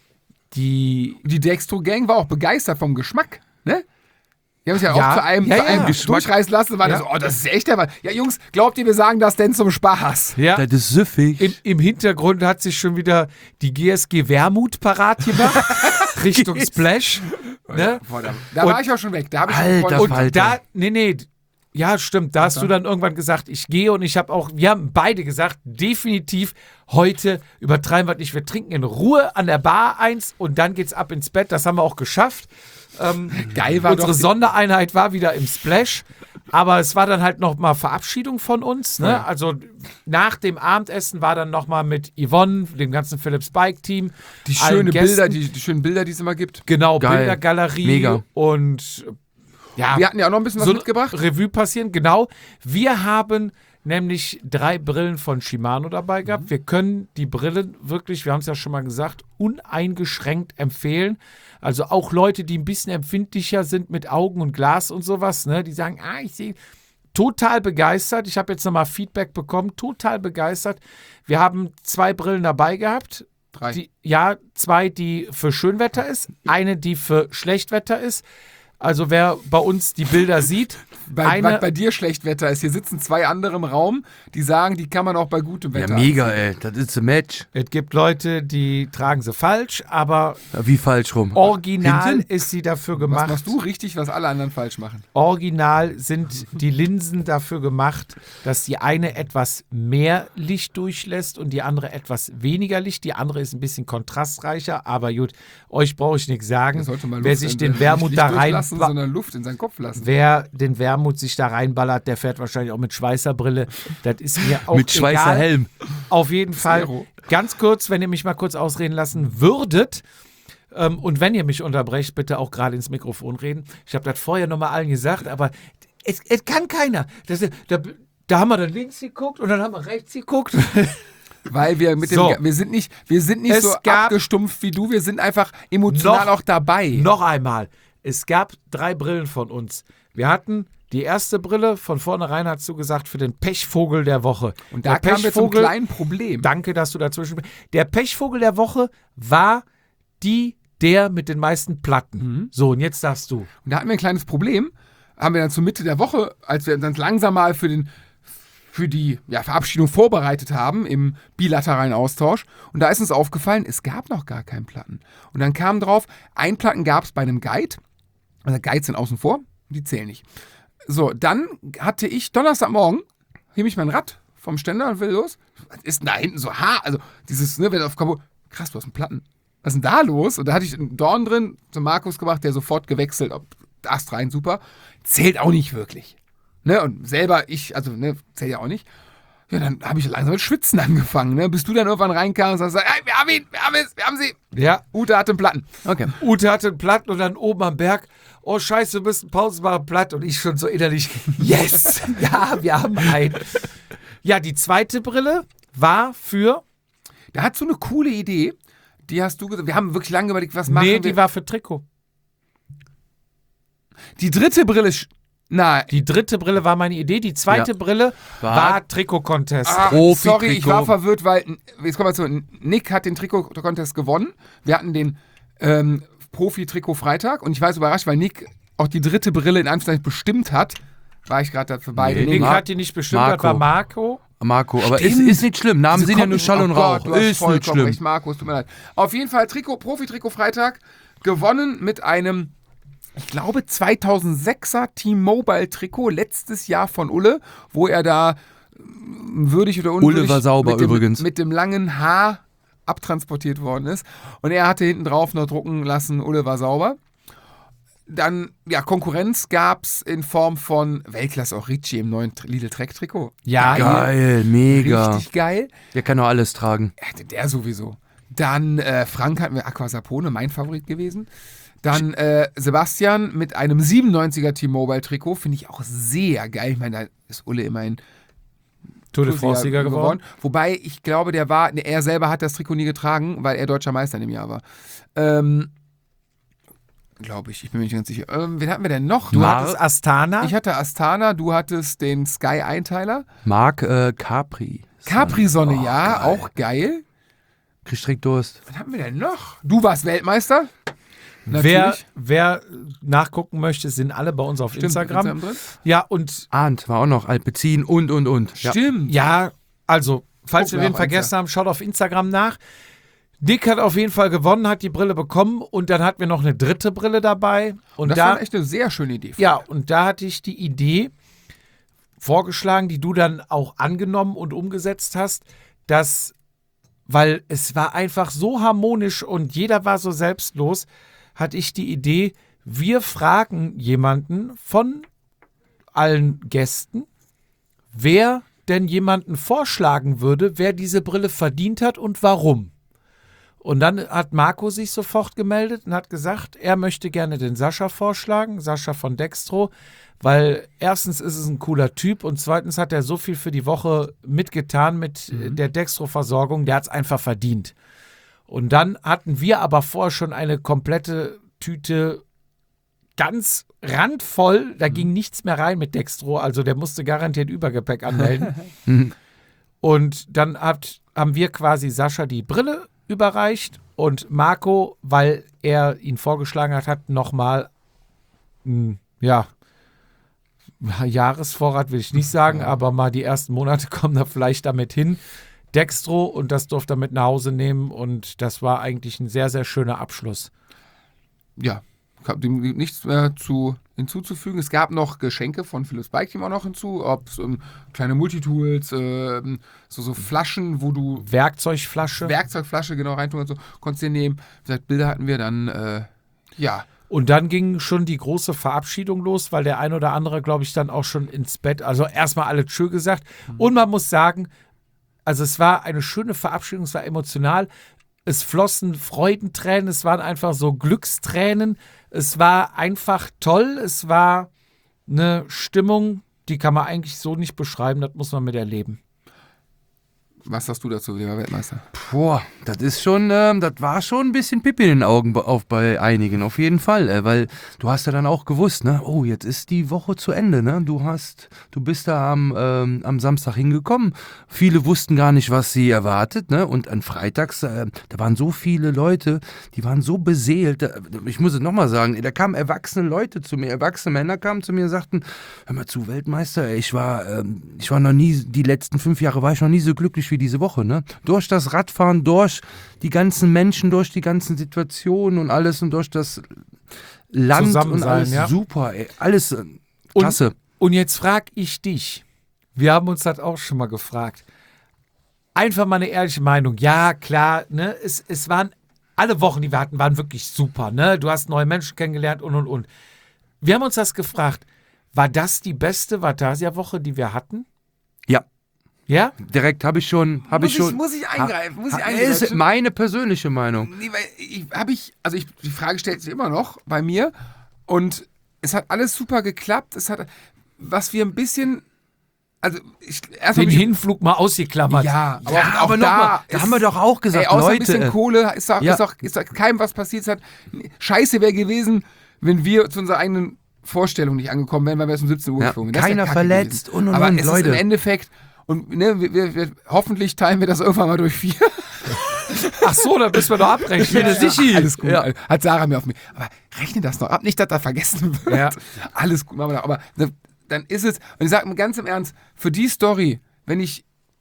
Die, die Dextro-Gang war auch begeistert vom Geschmack, ne? Die haben es ja, Ja, auch zu einem, ja, zu einem ja. durchreißen lassen. War Ja. das so, oh, das ist echt der Mann. Ja, Jungs, glaubt ihr, wir sagen das denn zum Spaß? ja, Das ist süffig. im, im Hintergrund hat sich schon wieder die G S G Wermut parat gemacht. Richtung Splash. Ne? Boah, da da Und- war ich auch schon weg. Da habe ich Alter schon Und Falter. da, nee, nee, ja, stimmt, da hast du dann irgendwann gesagt, ich gehe und ich habe auch, wir haben beide gesagt, definitiv heute übertreiben wir nicht, wir trinken in Ruhe an der Bar eins und dann geht's ab ins Bett, das haben wir auch geschafft. Ähm, Geil war unsere doch- Sondereinheit war wieder im Splash, aber es war dann halt nochmal Verabschiedung von uns, ne? Ja. Also nach dem Abendessen war dann nochmal mit Yvonne, dem ganzen Philips Bike Team, die allen schöne Gästen, Bilder, die, die schönen Bilder, die es immer gibt. genau, Geil. Bildergalerie Mega. und ja, Wir hatten ja auch noch ein bisschen was so mitgebracht. Revue passieren, genau. Wir haben nämlich drei Brillen von Shimano dabei gehabt. Wir können die Brillen wirklich, wir haben es ja schon mal gesagt, uneingeschränkt empfehlen. Also auch Leute, die ein bisschen empfindlicher sind mit Augen und Glas und sowas, ne, die sagen, ah, ich sehe total begeistert. Ich habe jetzt nochmal Feedback bekommen, total begeistert. Wir haben zwei Brillen dabei gehabt. Drei. Die, ja, zwei, die für Schönwetter ist, eine, die für Schlechtwetter ist. Also wer bei uns die Bilder sieht, Bei, eine, was bei dir schlecht Wetter ist. Hier sitzen zwei andere im Raum, die sagen, die kann man auch bei gutem Ja, Wetter mega, anziehen. ey. Das ist ein Match. es gibt Leute, die tragen sie falsch, aber Wie falsch rum. original Hinten? ist sie dafür Was gemacht. machst du richtig, was alle anderen falsch machen? Original sind die Linsen dafür gemacht, dass die eine etwas mehr Licht durchlässt und die andere etwas weniger Licht. Die andere ist ein bisschen kontrastreicher, aber gut, euch brauche ich nichts sagen. Der sollte mal Wer Luft sich in- den nicht Wermut Licht da rein, durchlassen, sondern Luft in seinen Kopf lassen. wer den Wermut sich da reinballert, der fährt wahrscheinlich auch mit Schweißerbrille. Das ist mir auch Mit egal. Schweißerhelm. Auf jeden Fall. Zero. Ganz kurz, wenn ihr mich mal kurz ausreden lassen würdet, ähm, und wenn ihr mich unterbrecht, bitte auch gerade ins Mikrofon reden. Ich habe das vorher nochmal allen gesagt, aber es, es kann keiner. Das, da, da haben wir dann links geguckt und dann haben wir rechts geguckt. Weil wir mit dem, So. wir sind nicht, wir sind nicht Es so gab- abgestumpft wie du, wir sind einfach emotional Noch- auch dabei. Noch einmal. Es gab drei Brillen von uns. Wir hatten die erste Brille, von vornherein hast du gesagt, für den Pechvogel der Woche. Und da der kamen wir zum kleinen Problem. Danke, dass du dazwischen bist. Der Pechvogel der Woche war die, der mit den meisten Platten. Mhm. So, und jetzt darfst du. Und da hatten wir ein kleines Problem. Haben wir dann zur Mitte der Woche, als wir uns langsam mal für, den, für die ja, Verabschiedung vorbereitet haben, im bilateralen Austausch. Und da ist uns aufgefallen, es gab noch gar keinen Platten. Und dann kam drauf, ein Platten gab es bei einem Guide. Also Guides sind außen vor, die zählen nicht. So, dann hatte ich Donnerstagmorgen, hebe ich mein Rad vom Ständer und will los. Was ist denn da hinten so Haar? Also dieses, ne, wenn auf kaputt. Krass, du hast einen Platten. Was ist denn da los? Und da hatte ich einen Dorn drin, zum Markus gemacht, der sofort gewechselt, ob Ast rein, super. Zählt auch nicht wirklich. Ne? Und selber, ich, also, ne, zählt ja auch nicht. Ja, dann habe ich langsam mit Schwitzen angefangen, ne? Bis du dann irgendwann reinkamst und sagst, hey, wir haben ihn, wir haben es, wir haben sie. Ja. Ute hat einen Platten. Okay. Ute hatte einen Platten und dann oben am Berg, oh scheiße, du bist ein Pausenbarer Platt. Und ich schon so innerlich, yes, ja, wir haben einen. Ja, die zweite Brille war für, Da hast du eine coole Idee. Die hast du gesagt, wir haben wirklich lange überlegt, was machen nee, wir. die war für Trikot. Die dritte Brille, sch- na, Die dritte Brille war meine Idee. Die zweite Ja. Brille war, War- Trikot-Contest. ah, Profi-Trikot. sorry, ich war verwirrt, weil, jetzt kommen wir zu, Nick hat den Trikot-Contest gewonnen. Wir hatten den ähm, Profi-Trikot-Freitag und ich war so überrascht, weil Nick auch die dritte Brille in Anführungszeichen bestimmt hat. War ich gerade für beide. Nee, Nee, Nick Mar- hat die nicht bestimmt, das Marco. war Marco. Marco, aber ist, Stimmt. ist nicht schlimm. Namen Diese sind ja nur kommt- Schall und oh Rauch. Gott, du hast Ist nicht vollkommen schlimm. recht, Markus, tut mir leid. Auf jeden Fall Trikot, Profi-Trikot-Freitag, gewonnen mit einem, ich glaube, zweitausendsechser T-Mobile-Trikot, letztes Jahr von Ulle, wo er da mm, würdig oder unwürdig Ulle war sauber mit dem, übrigens. mit dem langen Haar abtransportiert worden ist. Und er hatte hinten drauf noch drucken lassen, Ulle war sauber. Dann, ja, Konkurrenz gab es in Form von Weltklasse auch Ricci im neuen Lidl Trek-Trikot. Ja, Geil, mega. Richtig geil. Der kann doch alles tragen. Ja, der sowieso. Dann äh, Frank hatten wir Aqua Sapone, mein Favorit gewesen. Dann äh, Sebastian mit einem siebenundneunziger T-Mobile-Trikot, finde ich auch sehr geil. Ich meine, da ist Ulle immerhin Tour de France-Sieger geworden. Wobei, ich glaube, der war, ne, er selber hat das Trikot nie getragen, weil er deutscher Meister in dem Jahr war. Ähm, glaube ich, ich bin mir nicht ganz sicher. Ähm, wen hatten wir denn noch? Du Mar- hattest Astana. Ich hatte Astana, du hattest den Sky-Einteiler. Marc äh, Capri. Capri-Sonne, Oh, ja, geil. auch geil. Kriegst direkt Durst. Was hatten wir denn noch? Du warst Weltmeister? Wer, wer nachgucken möchte, sind alle bei uns auf Stimmt, Instagram. Instagram drin? Ja, und Arndt war auch noch Alpecin und, und, und. Ja. Stimmt. ja, also, falls Gucken wir wir wen auf vergessen Insta. haben, schaut auf Instagram nach. Dick hat auf jeden Fall gewonnen, hat die Brille bekommen und dann hatten wir noch eine dritte Brille dabei. Und das da, war echt eine sehr schöne Idee. ja, und da hatte ich die Idee vorgeschlagen, die du dann auch angenommen und umgesetzt hast, dass, weil es war einfach so harmonisch und jeder war so selbstlos, hatte ich die Idee, wir fragen jemanden von allen Gästen, wer denn jemanden vorschlagen würde, wer diese Brille verdient hat und warum. Und dann hat Marco sich sofort gemeldet und hat gesagt, er möchte gerne den Sascha vorschlagen, Sascha von Dextro, weil erstens ist es ein cooler Typ und zweitens hat er so viel für die Woche mitgetan mit mhm. der Dextro-Versorgung, der hat es einfach verdient. Und dann hatten wir aber vorher schon eine komplette Tüte ganz randvoll, da ging nichts mehr rein mit Dextro, also der musste garantiert Übergepäck anmelden. Und dann hat, haben wir quasi Sascha die Brille überreicht und Marco, weil er ihn vorgeschlagen hat, hat nochmal, ja, Jahresvorrat will ich nicht sagen, aber mal die ersten Monate kommen da vielleicht damit hin. Dextro und das durfte er mit nach Hause nehmen und das war eigentlich ein sehr, sehr schöner Abschluss. Ja, ich habe dem nichts mehr zu hinzuzufügen. Es gab noch Geschenke von Philips Bike Team auch noch hinzu, ob so, um, kleine Multitools, äh, so, so Flaschen, wo du Werkzeugflasche. Werkzeugflasche genau reintun und so, konntest du dir nehmen. Wie gesagt, Bilder hatten wir dann, äh, ja. Und dann ging schon die große Verabschiedung los, weil der ein oder andere, glaube ich, dann auch schon ins Bett, also erstmal alle Tschö gesagt. Mhm. Und man muss sagen, also es war eine schöne Verabschiedung, es war emotional. Es flossen Freudentränen, es waren einfach so Glückstränen. Es war einfach toll, es war eine Stimmung, die kann man eigentlich so nicht beschreiben, das muss man miterleben. Was sagst du dazu, lieber Weltmeister? Boah, das ist schon, ähm, das war schon ein bisschen Pipi in den Augen auf bei einigen, auf jeden Fall, äh, weil du hast ja dann auch gewusst, ne, oh, jetzt ist die Woche zu Ende, ne, du hast, du bist da am, ähm, am Samstag hingekommen, viele wussten gar nicht, was sie erwartet, ne, und an Freitags, äh, da waren so viele Leute, die waren so beseelt, da, ich muss es nochmal sagen, da kamen erwachsene Leute zu mir, erwachsene Männer kamen zu mir und sagten, hör mal zu, Weltmeister, ich war, ähm, ich war noch nie, die letzten fünf Jahre war ich noch nie so glücklich wie diese Woche, ne? Durch das Radfahren, durch die ganzen Menschen, durch die ganzen Situationen und alles und durch das Land Zusammen und sein, alles ja. super, ey. Alles äh, klasse. Und, und jetzt frage ich dich, wir haben uns das auch schon mal gefragt, einfach mal eine ehrliche Meinung. Ja, klar, ne? es, es waren, alle Wochen, die wir hatten, waren wirklich super, ne? Du hast neue Menschen kennengelernt und, und, und. Wir haben uns das gefragt, war das die beste Vatasia-Woche, die wir hatten? Ja. Ja? Direkt habe ich schon, habe ich Muss ich- schon. muss ich eingreifen, muss ich Ha- eingreifen? Ist meine persönliche Meinung. Nee, weil ich habe ich, also ich, die Frage stellt sich immer noch bei mir und es hat alles super geklappt. Es hat, was wir ein bisschen, also ich, erst Den hab ich, Hinflug mal ausgeklammert. ja, aber, Ja, auch, aber auch noch da, mal, da ist- haben wir doch auch gesagt, ey, außer Leute, ein bisschen äh, Kohle ist auch, ja. ist auch, ist auch keinem was passiert. Es hat, scheiße wäre gewesen, wenn wir zu unserer eigenen Vorstellung nicht angekommen wären, weil wir erst um siebzehn Uhr Ja, geflogen wären. Das wär keiner Kacke verletzt gewesen. und, und, aber und, es Leute. ist im Endeffekt, und ne, wir, wir, wir, hoffentlich teilen wir das irgendwann mal durch vier. Ach so, da müssen wir doch abrechnen. Ja, Sichi. alles gut. Ja. Hat Sarah mir auf mich. Aber rechne das noch ab, nicht, dass das vergessen wird. Ja. Alles gut, machen wir noch. Aber ne, dann ist es, und ich sage mir ganz im Ernst, für die Story, wenn ich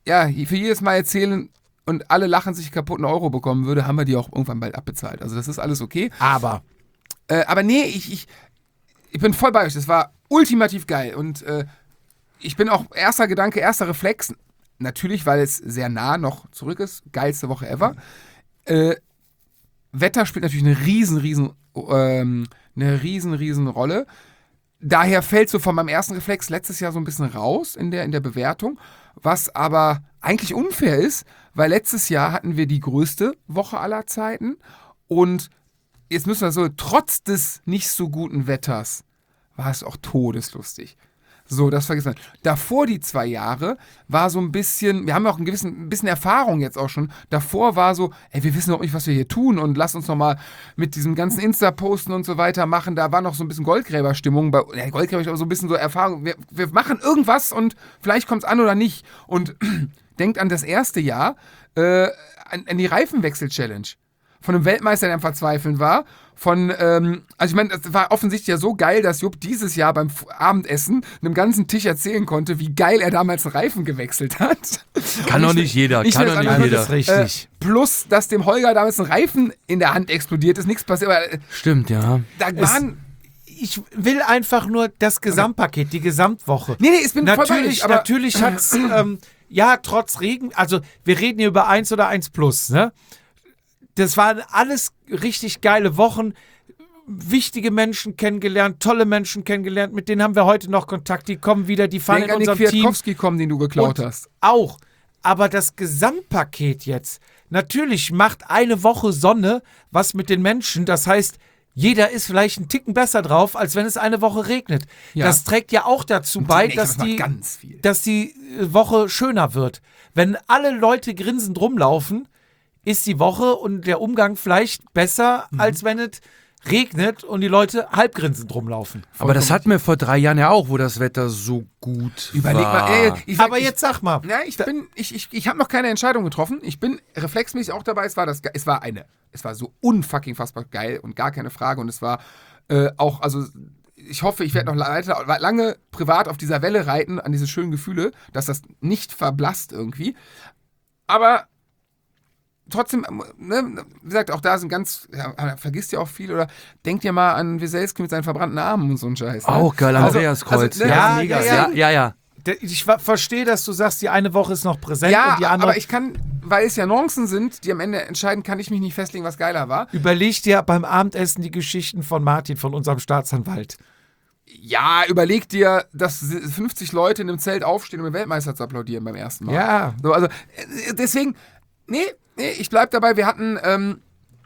ja, für jedes Mal erzählen und alle lachen sich kaputt einen Euro bekommen würde, haben wir die auch irgendwann bald abbezahlt. Also das ist alles okay. Aber Äh, aber nee, ich, ich, ich bin voll bei euch. Das war ultimativ geil. Und äh, ich bin auch, erster Gedanke, erster Reflex, natürlich, weil es sehr nah noch zurück ist, geilste Woche ever. Äh, Wetter spielt natürlich eine riesen, riesen, ähm, eine riesen, riesen Rolle. Daher fällt so von meinem ersten Reflex letztes Jahr so ein bisschen raus in der, in der Bewertung, was aber eigentlich unfair ist, weil letztes Jahr hatten wir die größte Woche aller Zeiten und jetzt müssen wir so, trotz des nicht so guten Wetters war es auch todeslustig. So, das vergisst man. Davor die zwei Jahre war so ein bisschen, wir haben auch ein gewissen, ein bisschen Erfahrung jetzt auch schon. Davor war so, ey, wir wissen noch nicht, was wir hier tun und lass uns noch mal mit diesem ganzen Insta-Posten und so weiter machen. Da war noch so ein bisschen Goldgräberstimmung. Bei, ja, Goldgräber ist aber so ein bisschen so Erfahrung. Wir, wir machen irgendwas und vielleicht kommt es an oder nicht. Und denkt an das erste Jahr, äh, an, an die Reifenwechsel-Challenge. Von einem Weltmeister, der am Verzweifeln war. Von, ähm, also ich meine, das war offensichtlich ja so geil, dass Jupp dieses Jahr beim F- Abendessen einem ganzen Tisch erzählen konnte, wie geil er damals einen Reifen gewechselt hat. Kann doch nicht jeder, ich kann will doch das nicht andere- jeder. das ist richtig. Äh, plus, dass dem Holger damals ein Reifen in der Hand explodiert ist, nichts passiert. Aber äh, Stimmt, ja. da waren... ich will einfach nur das Gesamtpaket, die Gesamtwoche. Nee, nee, ich bin voll bei Natürlich, euch, aber natürlich hat es, ähm, ja, trotz Regen, also wir reden hier über eins oder eins plus, ne? Das waren alles richtig geile Wochen, wichtige Menschen kennengelernt, tolle Menschen kennengelernt, mit denen haben wir heute noch Kontakt, die kommen wieder, die fahren denk in an den unserem Team. Kwiatkowski kommen, den du geklaut Und hast. Auch. Aber das Gesamtpaket jetzt, natürlich macht eine Woche Sonne was mit den Menschen. Das heißt, jeder ist vielleicht einen Ticken besser drauf, als wenn es eine Woche regnet. Ja. Das trägt ja auch dazu bei, Nee, dass das macht die, ganz viel. dass die äh, Woche schöner wird. Wenn alle Leute grinsend rumlaufen, ist die Woche und der Umgang vielleicht besser, Mhm. als wenn es regnet und die Leute halb grinsend rumlaufen. Aber das hatten wir vor drei Jahren ja auch, wo das Wetter so gut Überleg war. mal, ey, ich, Aber ich, jetzt sag mal, Ja, ich bin, ich, ich, ich habe noch keine Entscheidung getroffen. Ich bin reflexmäßig auch dabei. Es war das, ge- es war eine, es war so unfucking fassbar geil und gar keine Frage. Und es war äh, auch, also ich hoffe, ich werde noch weiter, lange privat auf dieser Welle reiten, an diese schönen Gefühle, dass das nicht verblasst irgendwie. Aber trotzdem, ne, wie gesagt, auch da sind ganz, ja, vergisst ja auch viel oder denkt ja mal an Wieselski mit seinen verbrannten Armen und so ein Scheiß. Ne? Auch geil, Also- Andreaskreuz. also, ne, Ja, ja, mega. ja, Ja, ja, ja. d- ich wa- verstehe, dass du sagst, die eine Woche ist noch präsent Ja, und die andere. aber ich kann, weil es ja Nuancen sind, die am Ende entscheiden, kann ich mich nicht festlegen, was geiler war. Überleg dir beim Abendessen die Geschichten von Martin, von unserem Staatsanwalt. Ja, überleg dir, dass fünfzig Leute in einem Zelt aufstehen, um den Weltmeister zu applaudieren beim ersten Mal. Ja. So, also, äh, deswegen, nee, nee, ich bleib dabei, wir hatten ähm,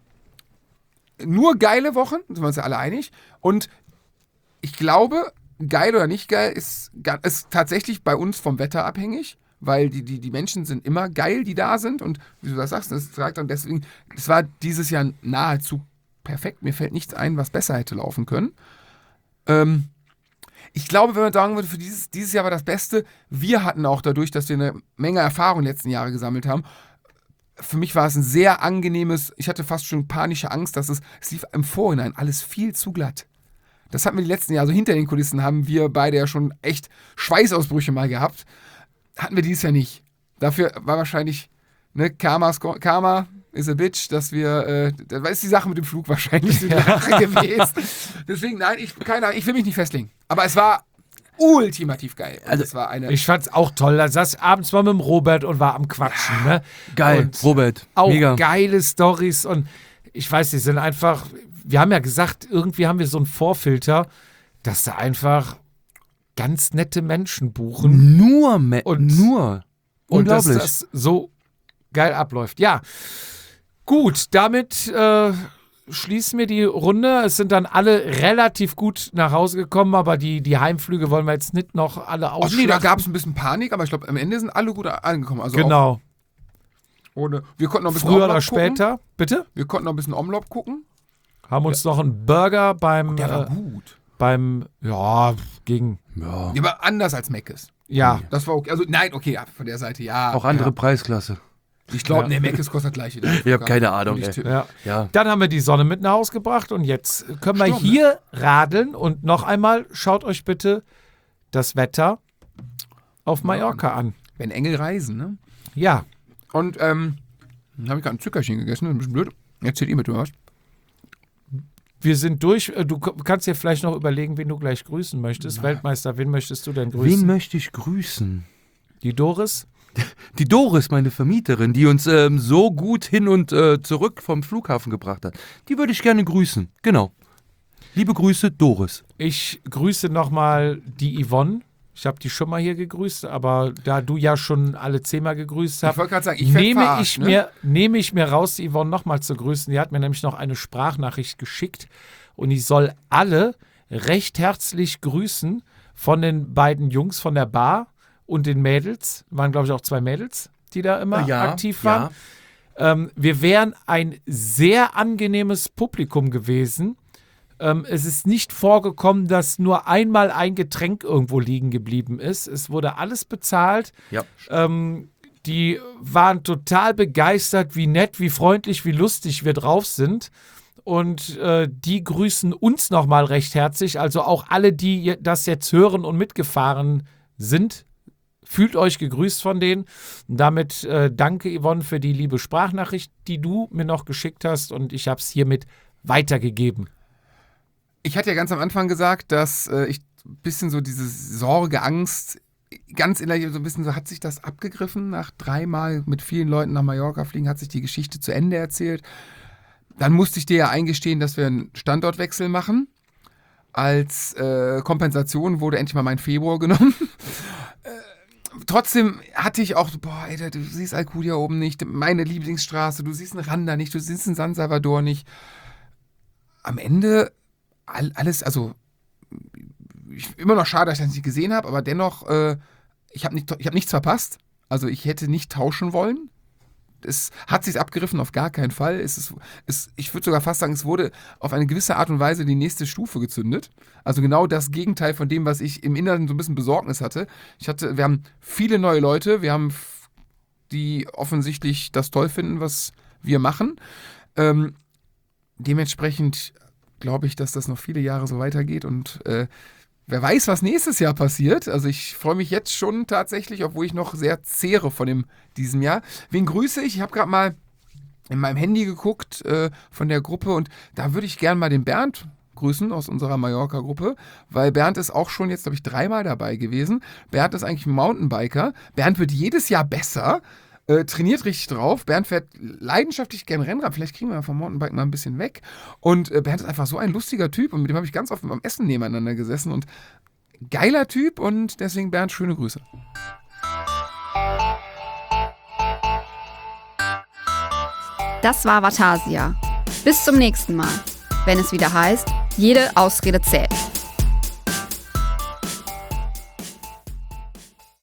nur geile Wochen, sind wir uns ja alle einig. Und ich glaube, geil oder nicht geil, ist, ga- ist tatsächlich bei uns vom Wetter abhängig. Weil die, die, die Menschen sind immer geil, die da sind. Und wie du das sagst, das sagt dann deswegen, es war dieses Jahr nahezu perfekt. Mir fällt nichts ein, was besser hätte laufen können. Ähm, ich glaube, wenn man sagen würde, für dieses, dieses Jahr war das Beste, wir hatten auch dadurch, dass wir eine Menge Erfahrung in den letzten Jahren gesammelt haben, für mich war es ein sehr angenehmes, ich hatte fast schon panische Angst, dass es, es lief im Vorhinein alles viel zu glatt. Das hatten wir die letzten Jahre, also hinter den Kulissen haben wir beide ja schon echt Schweißausbrüche mal gehabt. Hatten wir dieses Jahr nicht. Dafür war wahrscheinlich, ne, Karma's, Karma is a bitch, dass wir, äh, das ist die Sache mit dem Flug wahrscheinlich die Sache gewesen. Deswegen, nein, ich, keine Ahnung, ich will mich nicht festlegen. Aber es war ultimativ geil. Also, es war eine. Ich fand's auch toll. Da saß ich abends mal mit dem Robert und war am Quatschen. Ne? Geil, Und Robert. auch Mega. geile Storys und ich weiß, die sind einfach, wir haben ja gesagt, irgendwie haben wir so einen Vorfilter, dass da einfach ganz nette Menschen buchen Nur, Me Und- nur. und dass Unglaublich. das so geil abläuft. Ja, gut, damit äh, schließen wir die Runde. Es sind dann alle relativ gut nach Hause gekommen, aber die, die Heimflüge wollen wir jetzt nicht noch alle Ach nee, da ausschlachten. gab es ein bisschen Panik, aber ich glaube, am Ende sind alle gut angekommen. Also Genau, auch ohne, wir konnten noch ein bisschen früher Omlop oder später. Gucken. Bitte? Wir konnten noch ein bisschen Omlop gucken. Haben uns noch einen Burger beim, Der war äh, gut. beim, ja, gegen, Ja. Der war anders als Mc's. ja. Das war okay. Also nein, okay, ja, von der Seite ja. Auch andere Ja. Preisklasse. Ich glaube, Ja. nee, Mc's kostet das gleiche. Ich habe keine Ahnung, ey. Ja. Ja. Dann haben wir die Sonne mit nach Hause gebracht und jetzt können wir Sturm, ne? hier radeln und noch einmal schaut euch bitte das Wetter auf Mallorca an. Wenn Engel reisen, ne? Ja, Und ähm, dann habe ich gerade ein Zuckerchen gegessen, das ist ein bisschen blöd. Erzählt ihr mit, du was? wir sind durch. Äh, Du k- kannst dir vielleicht noch überlegen, wen du gleich grüßen möchtest. Weltmeister, wen möchtest du denn Wen grüßen? möchte ich grüßen? Die Doris? Die Doris, meine Vermieterin, die uns ähm, so gut hin und äh, zurück vom Flughafen gebracht hat. Die würde ich gerne grüßen. Genau. Liebe Grüße, Doris. Ich grüße nochmal die Yvonne. Ich habe die schon mal hier gegrüßt, aber da du ja schon alle zehnmal gegrüßt hast, Ich wollte gerade sagen, ich werd nehme, verarscht, ich ne? mir, nehme ich mir raus, die Yvonne nochmal zu grüßen. Die hat mir nämlich noch eine Sprachnachricht geschickt und ich soll alle recht herzlich grüßen von den beiden Jungs von der Bar und den Mädels. Waren, glaube ich, auch zwei Mädels, die da immer Ja, aktiv waren. Ähm, wir wären ein sehr angenehmes Publikum gewesen. Ähm, es ist nicht vorgekommen, dass nur einmal ein Getränk irgendwo liegen geblieben ist. Es wurde alles bezahlt. Ja. Ähm, die waren total begeistert, wie nett, wie freundlich, wie lustig wir drauf sind. Und äh, die grüßen uns nochmal recht herzlich. Also auch alle, die je- das jetzt hören und mitgefahren sind, fühlt euch gegrüßt von denen. Und damit äh, danke, Yvonne, für die liebe Sprachnachricht, die du mir noch geschickt hast. Und ich habe es hiermit weitergegeben. Ich hatte ja ganz am Anfang gesagt, dass äh, ich ein bisschen so diese Sorge, Angst, ganz innerlich so ein bisschen so, hat sich das abgegriffen? Nach dreimal mit vielen Leuten nach Mallorca fliegen, hat sich die Geschichte zu Ende erzählt. Dann musste ich dir ja eingestehen, dass wir einen Standortwechsel machen. Als äh, Kompensation wurde endlich mal mein Februar genommen. äh, trotzdem hatte ich auch, boah, ey, du siehst Alcudia oben nicht, meine Lieblingsstraße, du siehst einen Randa nicht, du siehst einen San Salvador nicht. Am Ende all, alles, also ich, immer noch schade, dass ich das nicht gesehen habe, aber dennoch, äh, ich habe nicht, ich hab nichts verpasst. Also ich hätte nicht tauschen wollen. Es hat sich abgeriffen, auf gar keinen Fall. Es ist, es, ich würde sogar fast sagen, es wurde auf eine gewisse Art und Weise die nächste Stufe gezündet. Also genau das Gegenteil von dem, was ich im Inneren so ein bisschen Besorgnis hatte. Ich hatte, wir haben viele neue Leute, wir haben, f- die offensichtlich das toll finden, was wir machen. Ähm, dementsprechend glaube ich, dass das noch viele Jahre so weitergeht und äh, wer weiß, was nächstes Jahr passiert. Also ich freue mich jetzt schon tatsächlich, obwohl ich noch sehr zehre von dem, diesem Jahr. Wen grüße ich? Ich habe gerade mal in meinem Handy geguckt äh, von der Gruppe und da würde ich gerne mal den Bernd grüßen aus unserer Mallorca-Gruppe, weil Bernd ist auch schon jetzt, glaube ich, dreimal dabei gewesen. Bernd ist eigentlich ein Mountainbiker. Bernd wird jedes Jahr besser. Äh, trainiert richtig drauf. Bernd fährt leidenschaftlich gern Rennrad. Vielleicht kriegen wir vom Mountainbiken mal ein bisschen weg. Und äh, Bernd ist einfach so ein lustiger Typ und mit dem habe ich ganz oft beim Essen nebeneinander gesessen und geiler Typ und deswegen Bernd, schöne Grüße. Das war Vatasia. Bis zum nächsten Mal, wenn es wieder heißt, jede Ausrede zählt.